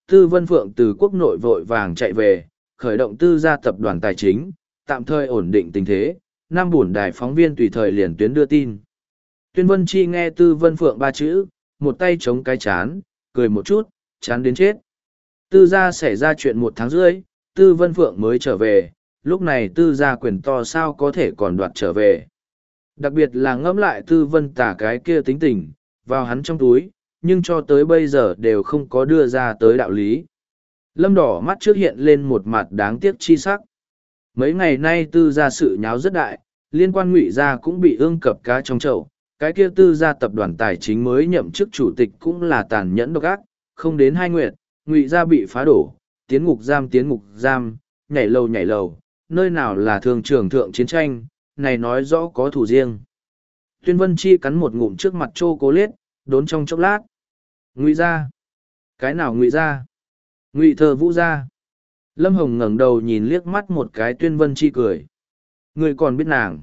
Tư Vân Phượng từ quốc nội vội vàng chạy về, khởi động tư gia tập đoàn tài chính, tạm thời ổn định tình thế, năm bổn đài phóng viên tùy thời liền tuyến đưa tin. Tuyên Vân Chi nghe Tư Vân Phượng ba chữ, một tay chống cái chán, cười một chút, chán đến chết. Tư gia xảy ra chuyện một tháng rưỡi, Tư Vân Phượng mới trở về, lúc này tư gia quyền to sao có thể còn đoạt trở về. Đặc biệt là ngẫm lại Tư Vân Tả cái kia tính tình, vào hắn trong túi, nhưng cho tới bây giờ đều không có đưa ra tới đạo lý. Lâm đỏ mắt trước hiện lên một mặt đáng tiếc chi sắc. Mấy ngày nay tư gia sự nháo rất đại, liên quan Ngụy gia cũng bị ương cập cá trong chậu, cái kia tư gia tập đoàn tài chính mới nhậm chức chủ tịch cũng là tàn nhẫn độc ác, không đến hai nguyệt, Ngụy gia bị phá đổ, tiến ngục giam tiến ngục giam, nhảy lầu nhảy lầu, nơi nào là thường trường thượng chiến tranh, này nói rõ có thủ riêng. Tuyên Vân Chi cắn một ngụm trước mặt chô cố lết, đốn trong chốc lát. Ngụy gia? Cái nào Ngụy gia? Ngụy Thơ Vũ gia. Lâm Hồng ngẩng đầu nhìn liếc mắt một cái Tuyên Vân Chi cười. Người còn biết nàng.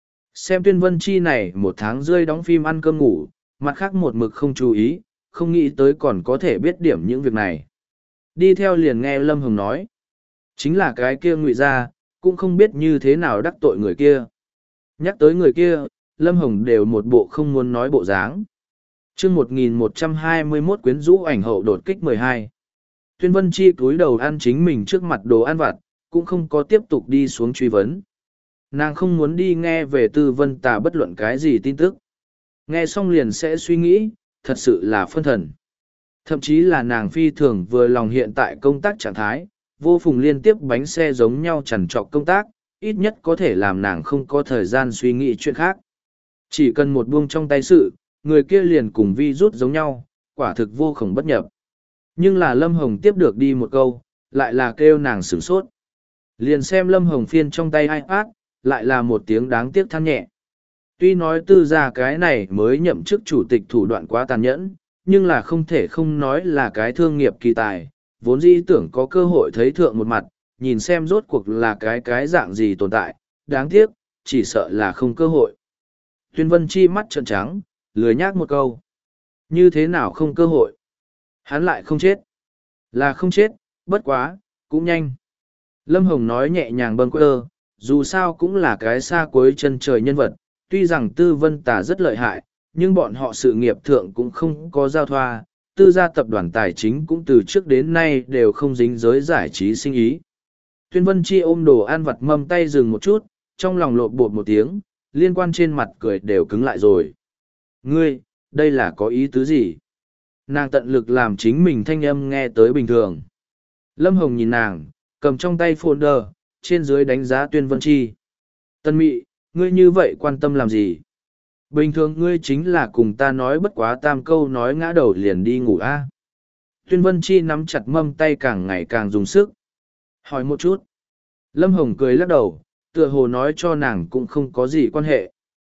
Xem Tuyên Vân Chi này một tháng rơi đóng phim ăn cơm ngủ, mặt khác một mực không chú ý, không nghĩ tới còn có thể biết điểm những việc này. Đi theo liền nghe Lâm Hồng nói. Chính là cái kia Ngụy gia, cũng không biết như thế nào đắc tội người kia. Nhắc tới người kia, Lâm Hồng đều một bộ không muốn nói bộ dáng. Chương một nghìn một trăm hai mươi mốt quyến rũ ảnh hậu đột kích mười hai. Tuyên Vân Chi cúi đầu ăn chính mình trước mặt đồ ăn vặt, cũng không có tiếp tục đi xuống truy vấn. Nàng không muốn đi nghe về Tư Vân Tà bất luận cái gì tin tức. Nghe xong liền sẽ suy nghĩ, thật sự là phân thần. Thậm chí là nàng phi thường vừa lòng hiện tại công tác trạng thái, vô phùng liên tiếp bánh xe giống nhau chằn trọc công tác, ít nhất có thể làm nàng không có thời gian suy nghĩ chuyện khác. Chỉ cần một buông trong tay sự, người kia liền cùng vi rút giống nhau, quả thực vô khổng bất nhập. Nhưng là Lâm Hồng tiếp được đi một câu, lại là kêu nàng sửng sốt. Liền xem Lâm Hồng phiên trong tay iPad, lại là một tiếng đáng tiếc than nhẹ. Tuy nói tư gia cái này mới nhậm chức chủ tịch thủ đoạn quá tàn nhẫn, nhưng là không thể không nói là cái thương nghiệp kỳ tài, vốn dĩ tưởng có cơ hội thấy thượng một mặt, nhìn xem rốt cuộc là cái cái dạng gì tồn tại, đáng tiếc, chỉ sợ là không cơ hội. Tuyên Vân Chi mắt trợn trắng, lười nhác một câu. Như thế nào không cơ hội? Hắn lại không chết. Là không chết, bất quá, cũng nhanh. Lâm Hồng nói nhẹ nhàng bâng quơ, dù sao cũng là cái xa cuối chân trời nhân vật, tuy rằng Tư Vân Tà rất lợi hại, nhưng bọn họ sự nghiệp thượng cũng không có giao thoa, tư gia tập đoàn tài chính cũng từ trước đến nay đều không dính giới giải trí sinh ý. Tuyên Vân Chi ôm đồ ăn vặt mâm tay dừng một chút, trong lòng lộn bột một tiếng, liên quan trên mặt cười đều cứng lại rồi. Ngươi, đây là có ý tứ gì? Nàng tận lực làm chính mình thanh âm nghe tới bình thường. Lâm Hồng nhìn nàng, cầm trong tay folder, trên dưới đánh giá Tuyên Vân Chi. Tân mị, ngươi như vậy quan tâm làm gì? Bình thường ngươi chính là cùng ta nói bất quá tam câu nói ngã đầu liền đi ngủ a. Tuyên Vân Chi nắm chặt mâm tay càng ngày càng dùng sức. Hỏi một chút. Lâm Hồng cười lắc đầu, tựa hồ nói cho nàng cũng không có gì quan hệ.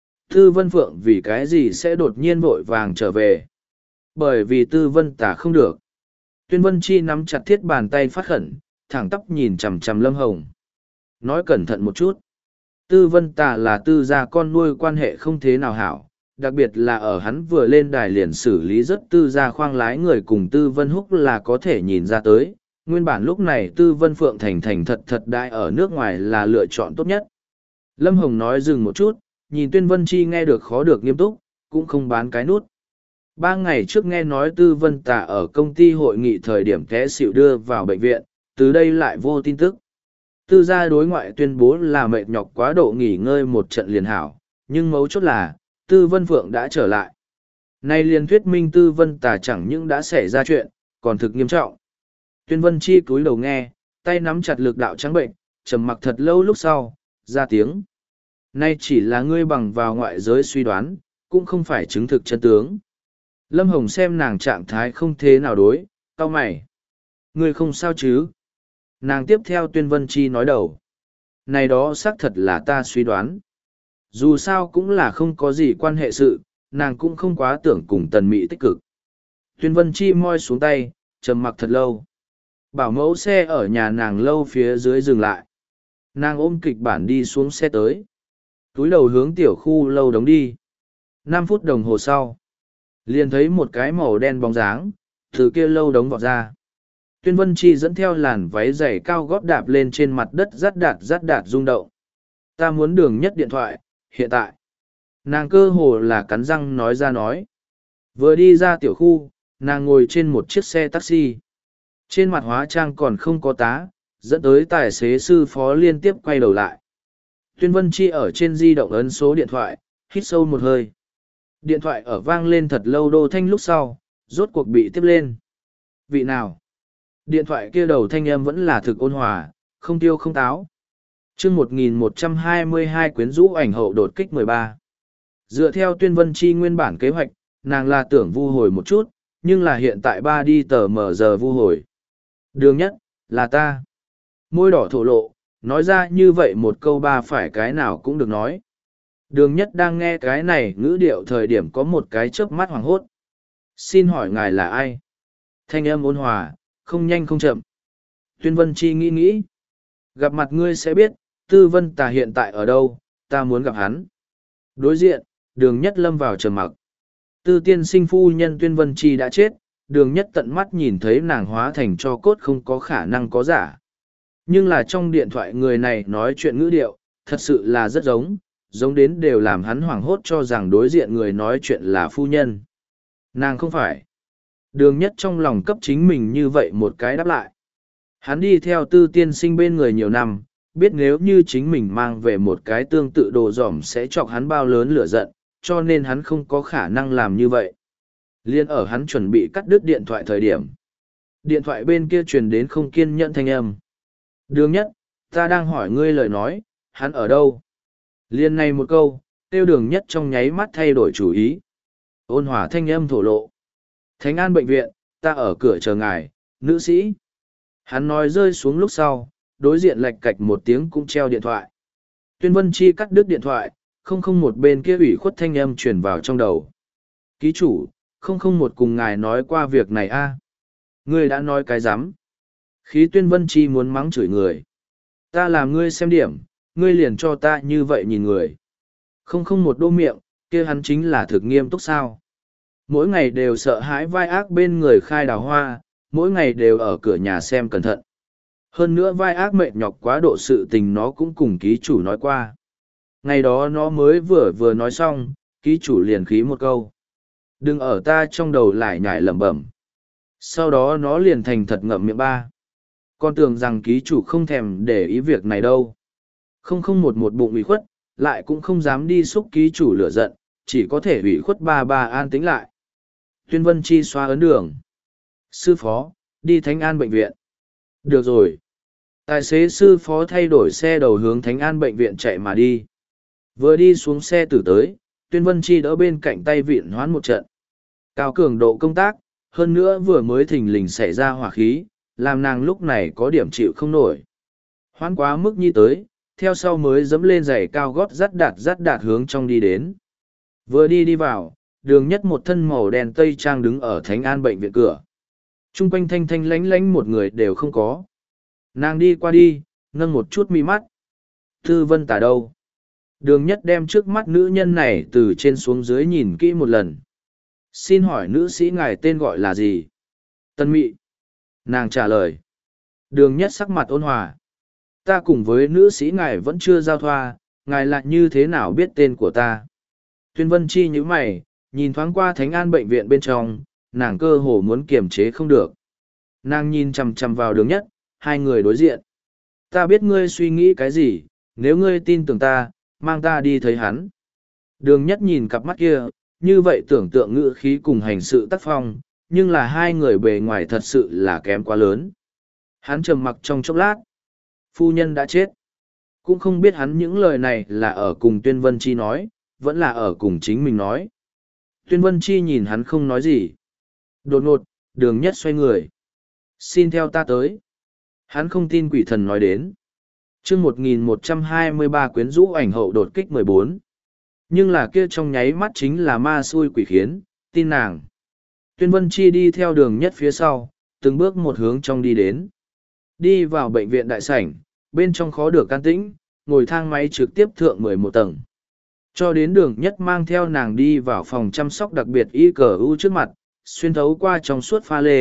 Tư Vân Phượng vì cái gì sẽ đột nhiên vội vàng trở về? Bởi vì Tư Vân Tả không được. Tuyên Vân Chi nắm chặt thiết bàn tay phát khẩn, thẳng tóc nhìn chằm chằm Lâm Hồng. Nói cẩn thận một chút. Tư Vân Tà là tư gia con nuôi quan hệ không thế nào hảo, đặc biệt là ở hắn vừa lên đài liền xử lý rất tư gia khoang lái người cùng Tư Vân Húc là có thể nhìn ra tới. Nguyên bản lúc này Tư Vân Phượng thành thành thật thật đại ở nước ngoài là lựa chọn tốt nhất. Lâm Hồng nói dừng một chút, nhìn Tuyên Vân Chi nghe được khó được nghiêm túc, cũng không bán cái nút. Ba ngày trước nghe nói Tư Vân Tà ở công ty hội nghị thời điểm té xỉu đưa vào bệnh viện, từ đây lại vô tin tức. Tư gia đối ngoại tuyên bố là mệt nhọc quá độ nghỉ ngơi một trận liền hảo, nhưng mấu chốt là, Tư Vân Phượng đã trở lại. Nay liền thuyết minh Tư Vân Tà chẳng những đã xảy ra chuyện, còn thực nghiêm trọng. Tuyên Vân Chi cúi đầu nghe, tay nắm chặt lực đạo trắng bệnh, trầm mặc thật lâu lúc sau, ra tiếng. Nay chỉ là ngươi bằng vào ngoại giới suy đoán, cũng không phải chứng thực chân tướng. Lâm Hồng xem nàng trạng thái không thế nào đối, cau mày. Ngươi không sao chứ? Nàng tiếp theo Tuyên Vân Chi nói đầu. Này đó xác thật là ta suy đoán. Dù sao cũng là không có gì quan hệ sự, nàng cũng không quá tưởng cùng tần mỹ tích cực. Tuyên Vân Chi moi xuống tay, trầm mặc thật lâu. Bảo mẫu xe ở nhà nàng lâu phía dưới dừng lại. Nàng ôm kịch bản đi xuống xe tới. Túi đầu hướng tiểu khu lâu đóng đi. Năm phút đồng hồ sau. Liền thấy một cái màu đen bóng dáng, từ kia lâu đóng vọt ra. Tuyên Vân Chi dẫn theo làn váy dày cao gót đạp lên trên mặt đất rát đạt rát đạt rung động. Ta muốn Đường Nhất điện thoại, hiện tại. Nàng cơ hồ là cắn răng nói ra nói. Vừa đi ra tiểu khu, nàng ngồi trên một chiếc xe taxi. Trên mặt hóa trang còn không có tá, dẫn tới tài xế sư phó liên tiếp quay đầu lại. Tuyên Vân Chi ở trên di động ấn số điện thoại, hít sâu một hơi. Điện thoại ở vang lên thật lâu đô thanh lúc sau, rốt cuộc bị tiếp lên. Vị nào? Điện thoại kia đầu thanh âm vẫn là thực ôn hòa, không tiêu không táo. chương một nghìn một trăm hai mươi hai quyến rũ ảnh hậu đột kích mười ba. Dựa theo Tuyên Vân Chi nguyên bản kế hoạch, nàng là tưởng vu hồi một chút, nhưng là hiện tại ba đi tờ mở giờ vu hồi. Đường Nhất, là ta. Môi đỏ thổ lộ, nói ra như vậy một câu ba phải cái nào cũng được nói. Đường Nhất đang nghe cái này ngữ điệu thời điểm có một cái chớp mắt hoàng hốt. Xin hỏi ngài là ai? Thanh âm ôn hòa, không nhanh không chậm. Tuyên Vân Chi nghĩ nghĩ. Gặp mặt ngươi sẽ biết, Tư Vân Tà hiện tại ở đâu, ta muốn gặp hắn. Đối diện, Đường Nhất lâm vào trầm mặc. Tư tiên sinh phu nhân Tuyên Vân Chi đã chết, Đường Nhất tận mắt nhìn thấy nàng hóa thành tro cốt không có khả năng có giả. Nhưng là trong điện thoại người này nói chuyện ngữ điệu, thật sự là rất giống, giống đến đều làm hắn hoảng hốt cho rằng đối diện người nói chuyện là phu nhân. Nàng không phải. Đường Nhất trong lòng cấp chính mình như vậy một cái đáp lại. Hắn đi theo Tư tiên sinh bên người nhiều năm, biết nếu như chính mình mang về một cái tương tự đồ dỏm sẽ chọc hắn bao lớn lửa giận, cho nên hắn không có khả năng làm như vậy. Liên ở hắn chuẩn bị cắt đứt điện thoại thời điểm. Điện thoại bên kia truyền đến không kiên nhẫn thanh âm. Đường Nhất, ta đang hỏi ngươi lời nói, hắn ở đâu? Liên này một câu, tiêu Đường Nhất trong nháy mắt thay đổi chủ ý. Ôn hòa thanh âm thổ lộ. Thánh An bệnh viện, ta ở cửa chờ ngài, nữ sĩ. Hắn nói rơi xuống lúc sau, đối diện lạch cạch một tiếng cũng treo điện thoại. Tuyên Vân Chi cắt đứt điện thoại, không không một bên kia ủy khuất thanh âm truyền vào trong đầu. Ký chủ, không không một cùng ngài nói qua việc này a à? Ngươi đã nói cái rắm Khí Tuyên Vân Chi muốn mắng chửi người. Ta làm ngươi xem điểm, ngươi liền cho ta như vậy nhìn người. Không không một đô miệng, kia hắn chính là thực nghiêm túc sao. Mỗi ngày đều sợ hãi vai ác bên người khai đào hoa, mỗi ngày đều ở cửa nhà xem cẩn thận. Hơn nữa vai ác mệt nhọc quá độ sự tình nó cũng cùng ký chủ nói qua. Ngày đó nó mới vừa vừa nói xong, ký chủ liền khí một câu. Đừng ở ta trong đầu lại nhải lẩm bẩm. Sau đó nó liền thành thật ngậm miệng ba. Con tưởng rằng ký chủ không thèm để ý việc này đâu. Không không một một bụng ủy khuất, lại cũng không dám đi xúc ký chủ lửa giận, chỉ có thể ủy khuất ba ba an tĩnh lại. Tuyên Vân Chi xoa ấn đường. Sư phó, đi Thánh An bệnh viện. Được rồi. Tài xế sư phó thay đổi xe đầu hướng Thánh An bệnh viện chạy mà đi. Vừa đi xuống xe tử tới, Tuyên Vân Chi đỡ bên cạnh tay vịn hoán một trận. Cao cường độ công tác, hơn nữa vừa mới thình lình xảy ra hỏa khí, làm nàng lúc này có điểm chịu không nổi. Hoán quá mức nhi tới, theo sau mới dẫm lên giày cao gót rắt đạt rắt đạt hướng trong đi đến. Vừa đi đi vào, Đường Nhất một thân màu đen tây trang đứng ở Thánh An bệnh viện cửa. Trung quanh thanh thanh lánh lánh một người đều không có. Nàng đi qua đi, nâng một chút mi mắt. Tư Vân Tà đâu? Đường Nhất đem trước mắt nữ nhân này từ trên xuống dưới nhìn kỹ một lần. Xin hỏi nữ sĩ ngài tên gọi là gì? Tân Mị. Nàng trả lời. Đường Nhất sắc mặt ôn hòa. Ta cùng với nữ sĩ ngài vẫn chưa giao thoa, ngài lại như thế nào biết tên của ta? Tuyên Vân Chi như mày, nhìn thoáng qua Thánh An bệnh viện bên trong, nàng cơ hồ muốn kiềm chế không được. Nàng nhìn chằm chằm vào Đường Nhất, hai người đối diện. Ta biết ngươi suy nghĩ cái gì, nếu ngươi tin tưởng ta, mang ta đi thấy hắn. Đường Nhất nhìn cặp mắt kia, như vậy tưởng tượng ngữ khí cùng hành sự tác phong, nhưng là hai người bề ngoài thật sự là kém quá lớn. Hắn trầm mặc trong chốc lát. Phu nhân đã chết. Cũng không biết hắn những lời này là ở cùng Tuyên Vân Chi nói, vẫn là ở cùng chính mình nói. Tuyên Vân Chi nhìn hắn không nói gì. Đột ngột, Đường Nhất xoay người. Xin theo ta tới. Hắn không tin quỷ thần nói đến. chương một nghìn một trăm hai mươi ba quyến rũ ảnh hậu đột kích mười bốn. Nhưng là kia trong nháy mắt chính là ma xui quỷ khiến, tin nàng. Tuyên Vân Chi đi theo Đường Nhất phía sau, từng bước một hướng trong đi đến. Đi vào bệnh viện đại sảnh, bên trong khó được can tĩnh, ngồi thang máy trực tiếp thượng mười một tầng. Cho đến Đường Nhất mang theo nàng đi vào phòng chăm sóc đặc biệt y cờ u trước mặt, xuyên thấu qua trong suốt pha lê,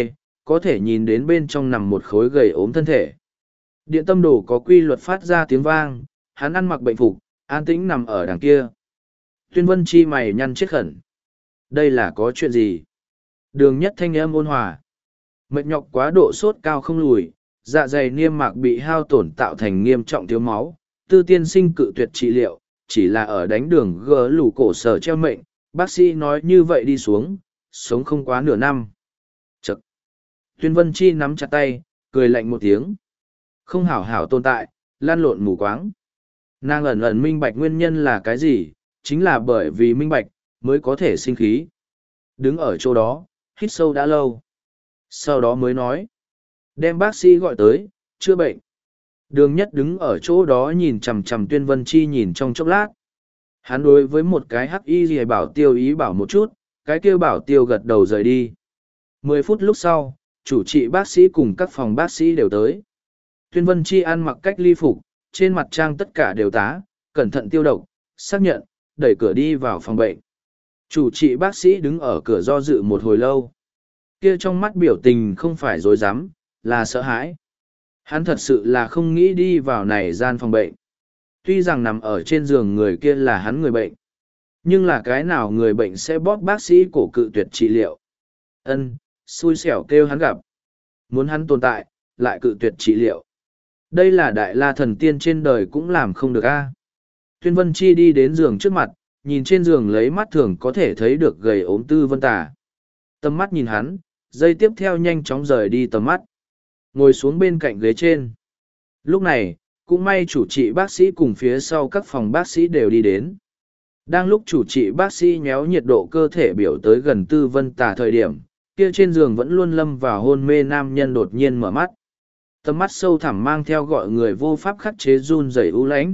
có thể nhìn đến bên trong nằm một khối gầy ốm thân thể. Điện tâm đồ có quy luật phát ra tiếng vang, hắn ăn mặc bệnh phục, an tĩnh nằm ở đằng kia. Tuyên Vân Chi mày nhăn chết khẩn. Đây là có chuyện gì? Đường Nhất thanh âm ôn hòa. Mệt nhọc quá độ sốt cao không lùi, dạ dày niêm mạc bị hao tổn tạo thành nghiêm trọng thiếu máu, Tư tiên sinh cự tuyệt trị liệu, chỉ là ở đánh đường gỡ lủ cổ sở treo mệnh, bác sĩ nói như vậy đi xuống, sống không quá nửa năm. Chậc! Tuyên Vân Chi nắm chặt tay, cười lạnh một tiếng. Không hảo hảo tồn tại, lan lộn mù quáng. Nàng ẩn ẩn minh bạch nguyên nhân là cái gì, chính là bởi vì minh bạch, mới có thể sinh khí. Đứng ở chỗ đó, hít sâu đã lâu. Sau đó mới nói. Đem bác sĩ gọi tới, chữa bệnh. Đường Nhất đứng ở chỗ đó nhìn chằm chằm Tuyên Vân Chi nhìn trong chốc lát. Hắn đối với một cái hắc y gì bảo tiêu ý bảo một chút, cái kêu bảo tiêu gật đầu rời đi. Mười phút lúc sau, chủ trị bác sĩ cùng các phòng bác sĩ đều tới. Tuyên Vân Chi ăn mặc cách ly phục, trên mặt trang tất cả đều tá, cẩn thận tiêu độc, xác nhận, đẩy cửa đi vào phòng bệnh. Chủ trị bác sĩ đứng ở cửa do dự một hồi lâu. Kia trong mắt biểu tình không phải dối rắm là sợ hãi. Hắn thật sự là không nghĩ đi vào này gian phòng bệnh. Tuy rằng nằm ở trên giường người kia là hắn người bệnh. Nhưng là cái nào người bệnh sẽ bóp bác sĩ cổ cự tuyệt trị liệu. Ân, xui xẻo kêu hắn gặp. Muốn hắn tồn tại, lại cự tuyệt trị liệu. Đây là đại la thần tiên trên đời cũng làm không được a. Tuyên Vân Chi đi đến giường trước mặt, nhìn trên giường lấy mắt thường có thể thấy được gầy ốm Tư Vân Tà. Tầm mắt nhìn hắn, giây tiếp theo nhanh chóng rời đi tầm mắt. Ngồi xuống bên cạnh ghế trên. Lúc này, cũng may chủ trị bác sĩ cùng phía sau các phòng bác sĩ đều đi đến. Đang lúc chủ trị bác sĩ nhéo nhiệt độ cơ thể biểu tới gần Tư Vân Tà thời điểm, kia trên giường vẫn luôn lâm vào hôn mê nam nhân đột nhiên mở mắt. Tầm mắt sâu thẳm mang theo gọi người vô pháp khắc chế run rẩy u lãnh.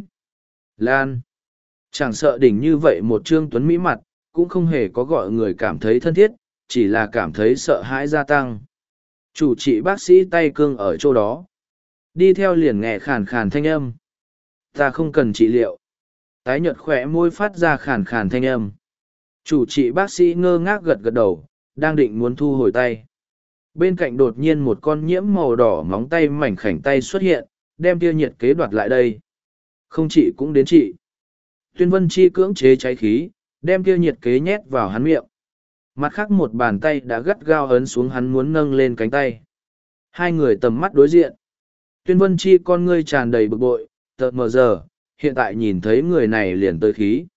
Lan. Chẳng sợ đỉnh như vậy một trương tuấn mỹ mặt, cũng không hề có gọi người cảm thấy thân thiết, chỉ là cảm thấy sợ hãi gia tăng. Chủ trị bác sĩ tay cương ở chỗ đó. Đi theo liền nghe khàn khàn thanh âm. Ta không cần trị liệu. Tái nhợt khỏe môi phát ra khàn khàn thanh âm. Chủ trị bác sĩ ngơ ngác gật gật đầu, đang định muốn thu hồi tay. Bên cạnh đột nhiên một con nhiễm màu đỏ móng tay mảnh khảnh tay xuất hiện, đem tiêu nhiệt kế đoạt lại đây. Không trị cũng đến trị. Tuyên Vân Chi cưỡng chế cháy khí, đem tiêu nhiệt kế nhét vào hắn miệng. Mặt khác một bàn tay đã gắt gao ấn xuống hắn muốn nâng lên cánh tay. Hai người tầm mắt đối diện. Tuyên Vân Chi con ngươi tràn đầy bực bội, tợt mờ giờ, hiện tại nhìn thấy người này liền tới khí.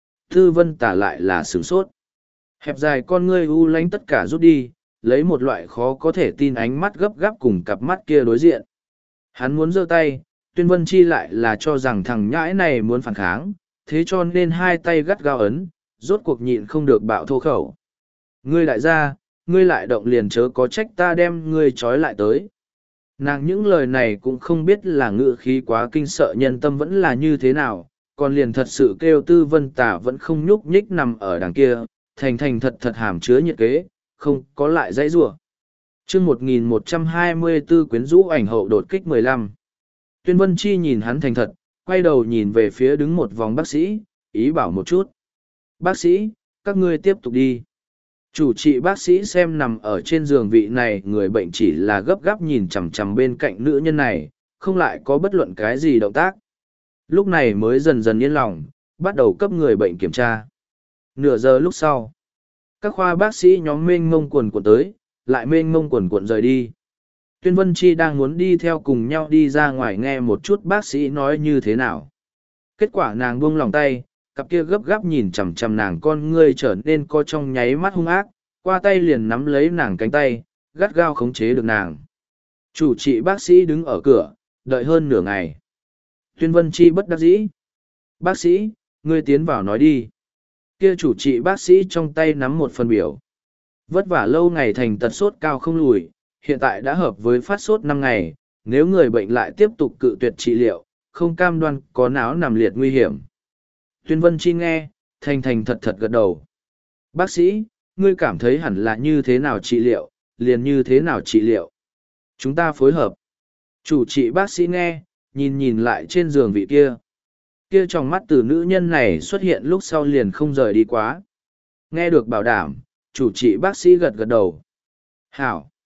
Tư Vân Tả lại là sửng sốt. Hẹp dài con ngươi u lánh tất cả rút đi, lấy một loại khó có thể tin ánh mắt gấp gáp cùng cặp mắt kia đối diện. Hắn muốn giơ tay, Tuyên Vân Chi lại là cho rằng thằng nhãi này muốn phản kháng, thế cho nên hai tay gắt gao ấn, rốt cuộc nhịn không được bạo thô khẩu. Ngươi lại ra, ngươi lại động liền chớ có trách ta đem ngươi trói lại tới. Nàng những lời này cũng không biết là ngữ khí quá kinh sợ nhân tâm vẫn là như thế nào, còn liền thật sự kêu Tư Vân Tả vẫn không nhúc nhích nằm ở đằng kia, thành thành thật thật hàm chứa nhiệt kế, không có lại dãy rủa. Chương một nghìn một trăm hai mươi bốn quyến rũ ảnh hậu đột kích mười lăm. Tuyên Vân Chi nhìn hắn thành thật, quay đầu nhìn về phía đứng một vòng bác sĩ, ý bảo một chút. Bác sĩ, các ngươi tiếp tục đi. Chủ trị bác sĩ xem nằm ở trên giường vị này người bệnh chỉ là gấp gáp nhìn chằm chằm bên cạnh nữ nhân này, không lại có bất luận cái gì động tác. Lúc này mới dần dần yên lòng, bắt đầu cấp người bệnh kiểm tra. Nửa giờ lúc sau, các khoa bác sĩ nhóm mênh mông quần cuộn tới, lại mênh mông quần cuộn rời đi. Tuyên Vân Chi đang muốn đi theo cùng nhau đi ra ngoài nghe một chút bác sĩ nói như thế nào. Kết quả nàng buông lòng tay, cặp kia gấp gáp nhìn chằm chằm nàng con ngươi trở nên co trong nháy mắt hung ác, qua tay liền nắm lấy nàng cánh tay, gắt gao khống chế được nàng. Chủ trị bác sĩ đứng ở cửa, đợi hơn nửa ngày. Tuyên Vân Chi bất đắc dĩ. Bác sĩ, ngươi tiến vào nói đi. Kia chủ trị bác sĩ trong tay nắm một phần biểu. Vất vả lâu ngày thành tật sốt cao không lùi, hiện tại đã hợp với phát sốt năm ngày, nếu người bệnh lại tiếp tục cự tuyệt trị liệu, không cam đoan có não nằm liệt nguy hiểm. Tuyên Vân Chi nghe, thành thành thật thật gật đầu. Bác sĩ, ngươi cảm thấy hẳn là như thế nào trị liệu, liền như thế nào trị liệu. Chúng ta phối hợp. Chủ trị bác sĩ nghe, nhìn nhìn lại trên giường vị kia. Kia trong mắt từ nữ nhân này xuất hiện lúc sau liền không rời đi quá. Nghe được bảo đảm, chủ trị bác sĩ gật gật đầu. Hảo.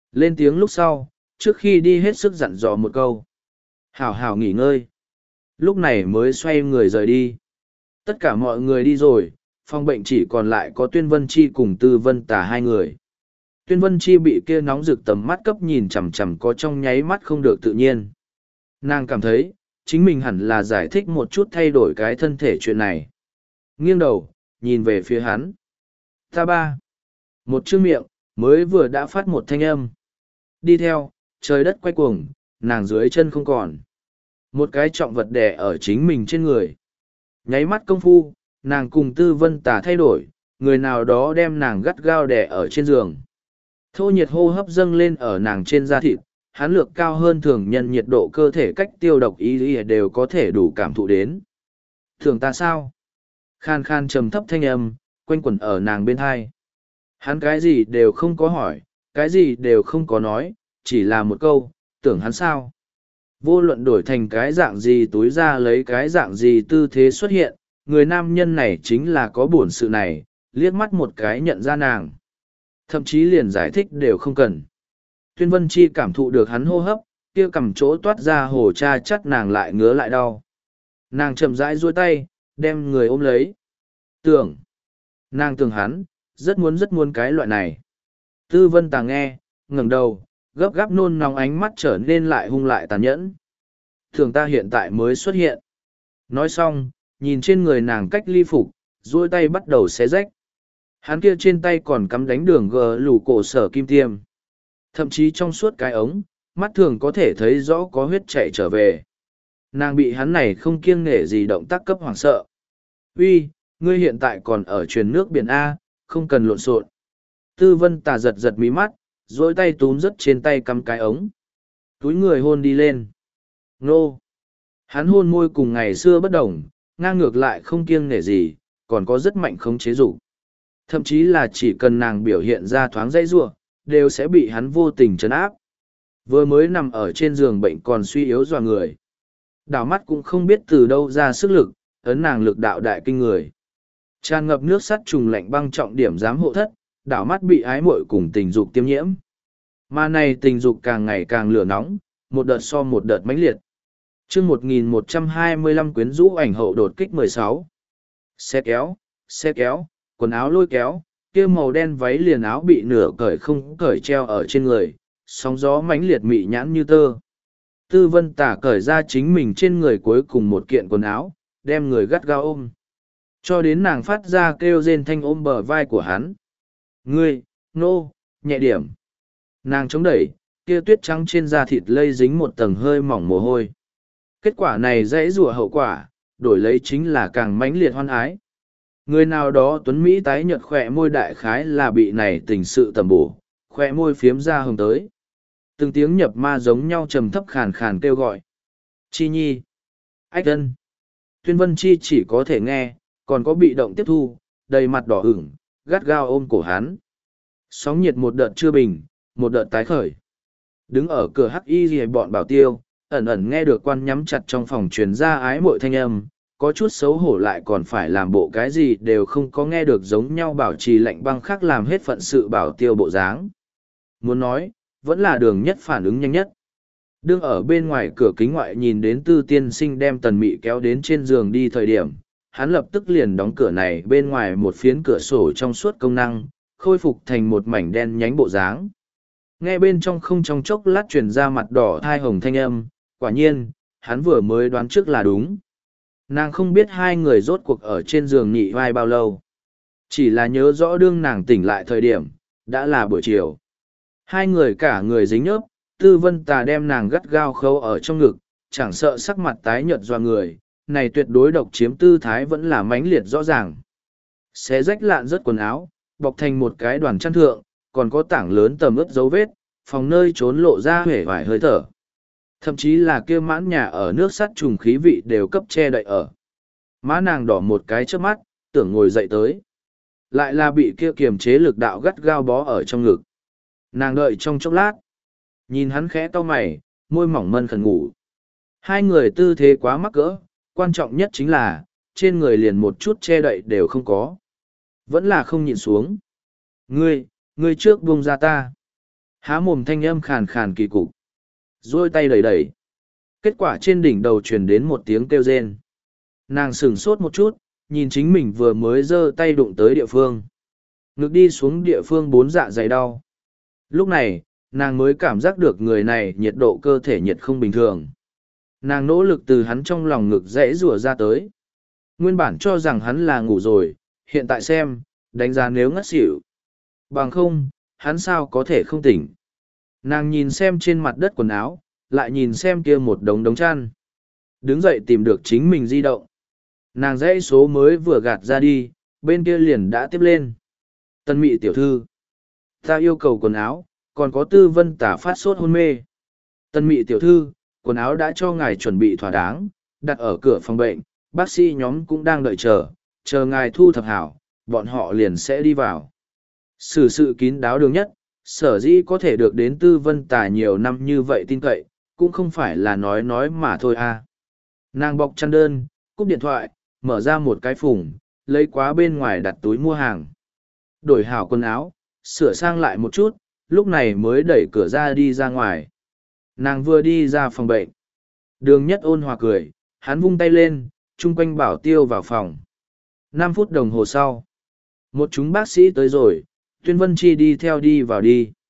Lên tiếng lúc sau, trước khi đi hết sức dặn dò một câu. Hảo hảo nghỉ ngơi. Lúc này mới xoay người rời đi. Tất cả mọi người đi rồi, phòng bệnh chỉ còn lại có Tuyên Vân Chi cùng Tư Vân Tà hai người. Tuyên Vân Chi bị kia nóng rực tầm mắt cấp nhìn chằm chằm có trong nháy mắt không được tự nhiên. Nàng cảm thấy, chính mình hẳn là giải thích một chút thay đổi cái thân thể chuyện này. Nghiêng đầu, nhìn về phía hắn. Ta ba. Một chữ miệng, mới vừa đã phát một thanh âm. Đi theo, trời đất quay cuồng, nàng dưới chân không còn. Một cái trọng vật đè ở chính mình trên người. Nháy mắt công phu, nàng cùng Tư Vân Tà thay đổi, người nào đó đem nàng gắt gao đè ở trên giường. Thô nhiệt hô hấp dâng lên ở nàng trên da thịt, hán lược cao hơn thường nhân nhiệt độ cơ thể cách tiêu độc ý ý đều có thể đủ cảm thụ đến. Thường ta sao? Khan khan trầm thấp thanh âm, quanh quẩn ở nàng bên hai. Hắn cái gì đều không có hỏi, cái gì đều không có nói, chỉ là một câu, tưởng hắn sao? Vô luận đổi thành cái dạng gì túi ra lấy cái dạng gì tư thế xuất hiện, người nam nhân này chính là có buồn sự này, liếc mắt một cái nhận ra nàng. Thậm chí liền giải thích đều không cần. Tuyên Vân Chi cảm thụ được hắn hô hấp, kia cầm chỗ toát ra hồ cha chắt nàng lại ngứa lại đau. Nàng chậm rãi duỗi tay, đem người ôm lấy. Tưởng. Nàng tưởng hắn, rất muốn rất muốn cái loại này. Tư Vân Tà nghe, ngẩng đầu, gấp gáp nôn nóng ánh mắt trở nên lại hung lại tàn nhẫn. Thường ta hiện tại mới xuất hiện. Nói xong, nhìn trên người nàng cách ly phục, duỗi tay bắt đầu xé rách. Hắn kia trên tay còn cắm đánh đường gờ lù cổ sở kim tiêm. Thậm chí trong suốt cái ống, mắt thường có thể thấy rõ có huyết chạy trở về. Nàng bị hắn này không kiêng nể gì động tác cấp hoảng sợ. Uy, ngươi hiện tại còn ở truyền nước biển A, không cần lộn xộn. Tư Vân Tà giật giật mí mắt, dối tay túm rất trên tay cắm cái ống. Túi người hôn đi lên. Nô! Hắn hôn môi cùng ngày xưa bất đồng, ngang ngược lại không kiêng nể gì, còn có rất mạnh khống chế dục. Thậm chí là chỉ cần nàng biểu hiện ra thoáng dây rua, đều sẽ bị hắn vô tình trấn áp. Vừa mới nằm ở trên giường bệnh còn suy yếu dọa người. Đảo mắt cũng không biết từ đâu ra sức lực, ấn nàng lực đạo đại kinh người. Tràn ngập nước sắt trùng lạnh băng trọng điểm giám hộ thất, đảo mắt bị ái muội cùng tình dục tiêm nhiễm. Mà này tình dục càng ngày càng lửa nóng, một đợt so một đợt mãnh liệt. chương một nghìn một trăm hai mươi lăm quyến rũ ảnh hậu đột kích mười sáu. Xe kéo, xe kéo, quần áo lôi kéo, kia màu đen váy liền áo bị nửa cởi không cởi treo ở trên người, sóng gió mãnh liệt mị nhãn như tơ. Tư Vân Tà cởi ra chính mình trên người cuối cùng một kiện quần áo, đem người gắt gao ôm. Cho đến nàng phát ra kêu rên thanh ôm bờ vai của hắn. Ngươi, nô, nhẹ điểm. Nàng chống đẩy, kia tuyết trắng trên da thịt lây dính một tầng hơi mỏng mồ hôi. Kết quả này dãy rủa hậu quả, đổi lấy chính là càng mãnh liệt hoan ái. Người nào đó tuấn Mỹ tái nhợt khỏe môi đại khái là bị này tình sự tầm bổ, khỏe môi phiếm ra hồng tới. Từng tiếng nhập ma giống nhau trầm thấp khàn khàn kêu gọi. Chi nhi. Ách ân. Tuyên Vân Chi chỉ có thể nghe, còn có bị động tiếp thu, đầy mặt đỏ ửng, gắt gao ôm cổ hắn. Sóng nhiệt một đợt chưa bình, một đợt tái khởi. Đứng ở cửa hắc y gì bọn bảo tiêu, ẩn ẩn nghe được quan nhắm chặt trong phòng truyền ra ái mội thanh âm, có chút xấu hổ lại còn phải làm bộ cái gì đều không có nghe được giống nhau bảo trì lạnh băng khác làm hết phận sự bảo tiêu bộ dáng. Muốn nói, vẫn là đường nhất phản ứng nhanh nhất. Đương ở bên ngoài cửa kính ngoại nhìn đến Tư Tiên Sinh đem Tần Mị kéo đến trên giường đi thời điểm, hắn lập tức liền đóng cửa này bên ngoài một phiến cửa sổ trong suốt công năng, khôi phục thành một mảnh đen nhánh bộ dáng. Nghe bên trong không trong chốc lát truyền ra mặt đỏ thai hồng thanh âm, quả nhiên, hắn vừa mới đoán trước là đúng. Nàng không biết hai người rốt cuộc ở trên giường nhị vai bao lâu. Chỉ là nhớ rõ đương nàng tỉnh lại thời điểm, đã là buổi chiều. Hai người cả người dính nhớp, Tư Vân Tà đem nàng gắt gao khâu ở trong ngực, chẳng sợ sắc mặt tái nhợt doa người, này tuyệt đối độc chiếm tư thái vẫn là mãnh liệt rõ ràng. Xé rách lạn rất quần áo, bọc thành một cái đoàn chăn thượng, còn có tảng lớn tầm ướt dấu vết, phòng nơi trốn lộ ra huệ vải hơi thở. Thậm chí là kia mãn nhà ở nước sắt trùng khí vị đều cấp che đậy ở. Má nàng đỏ một cái trước mắt, tưởng ngồi dậy tới. Lại là bị kia kiềm chế lực đạo gắt gao bó ở trong ngực. Nàng đợi trong chốc lát. Nhìn hắn khẽ cau mày, môi mỏng mân khẩn ngủ. Hai người tư thế quá mắc cỡ, quan trọng nhất chính là, trên người liền một chút che đậy đều không có. Vẫn là không nhịn xuống. Ngươi, ngươi trước buông ra ta. Há mồm thanh âm khàn khàn kỳ cục. Rồi tay đẩy đẩy. Kết quả trên đỉnh đầu truyền đến một tiếng kêu rên. Nàng sửng sốt một chút, nhìn chính mình vừa mới giơ tay đụng tới địa phương. Ngực đi xuống địa phương bốn dạ dày đau. Lúc này, nàng mới cảm giác được người này nhiệt độ cơ thể nhiệt không bình thường. Nàng nỗ lực từ hắn trong lòng ngực rẽ rùa ra tới. Nguyên bản cho rằng hắn là ngủ rồi, hiện tại xem, đánh giá nếu ngất xỉu. Bằng không, hắn sao có thể không tỉnh. Nàng nhìn xem trên mặt đất quần áo, lại nhìn xem kia một đống đống chăn. Đứng dậy tìm được chính mình di động. Nàng dãy số mới vừa gạt ra đi, bên kia liền đã tiếp lên. Tân mị tiểu thư. Ta yêu cầu quần áo, còn có tư vân tả phát sốt hôn mê. Tân mị tiểu thư, quần áo đã cho ngài chuẩn bị thỏa đáng, đặt ở cửa phòng bệnh, bác sĩ nhóm cũng đang đợi chờ, chờ ngài thu thập hảo, bọn họ liền sẽ đi vào. Xử sự kín đáo đường nhất, sở dĩ có thể được đến tư vân tả nhiều năm như vậy tin cậy, cũng không phải là nói nói mà thôi à. Nàng bọc chăn đơn, cúp điện thoại, mở ra một cái phủng, lấy quá bên ngoài đặt túi mua hàng. Đổi hảo quần áo, sửa sang lại một chút, lúc này mới đẩy cửa ra đi ra ngoài. Nàng vừa đi ra phòng bệnh. Đường nhất ôn hòa cười, hắn vung tay lên, chung quanh bảo tiêu vào phòng. Năm phút đồng hồ sau. Một chúng bác sĩ tới rồi, Tuyên Vân Chi đi theo đi vào đi.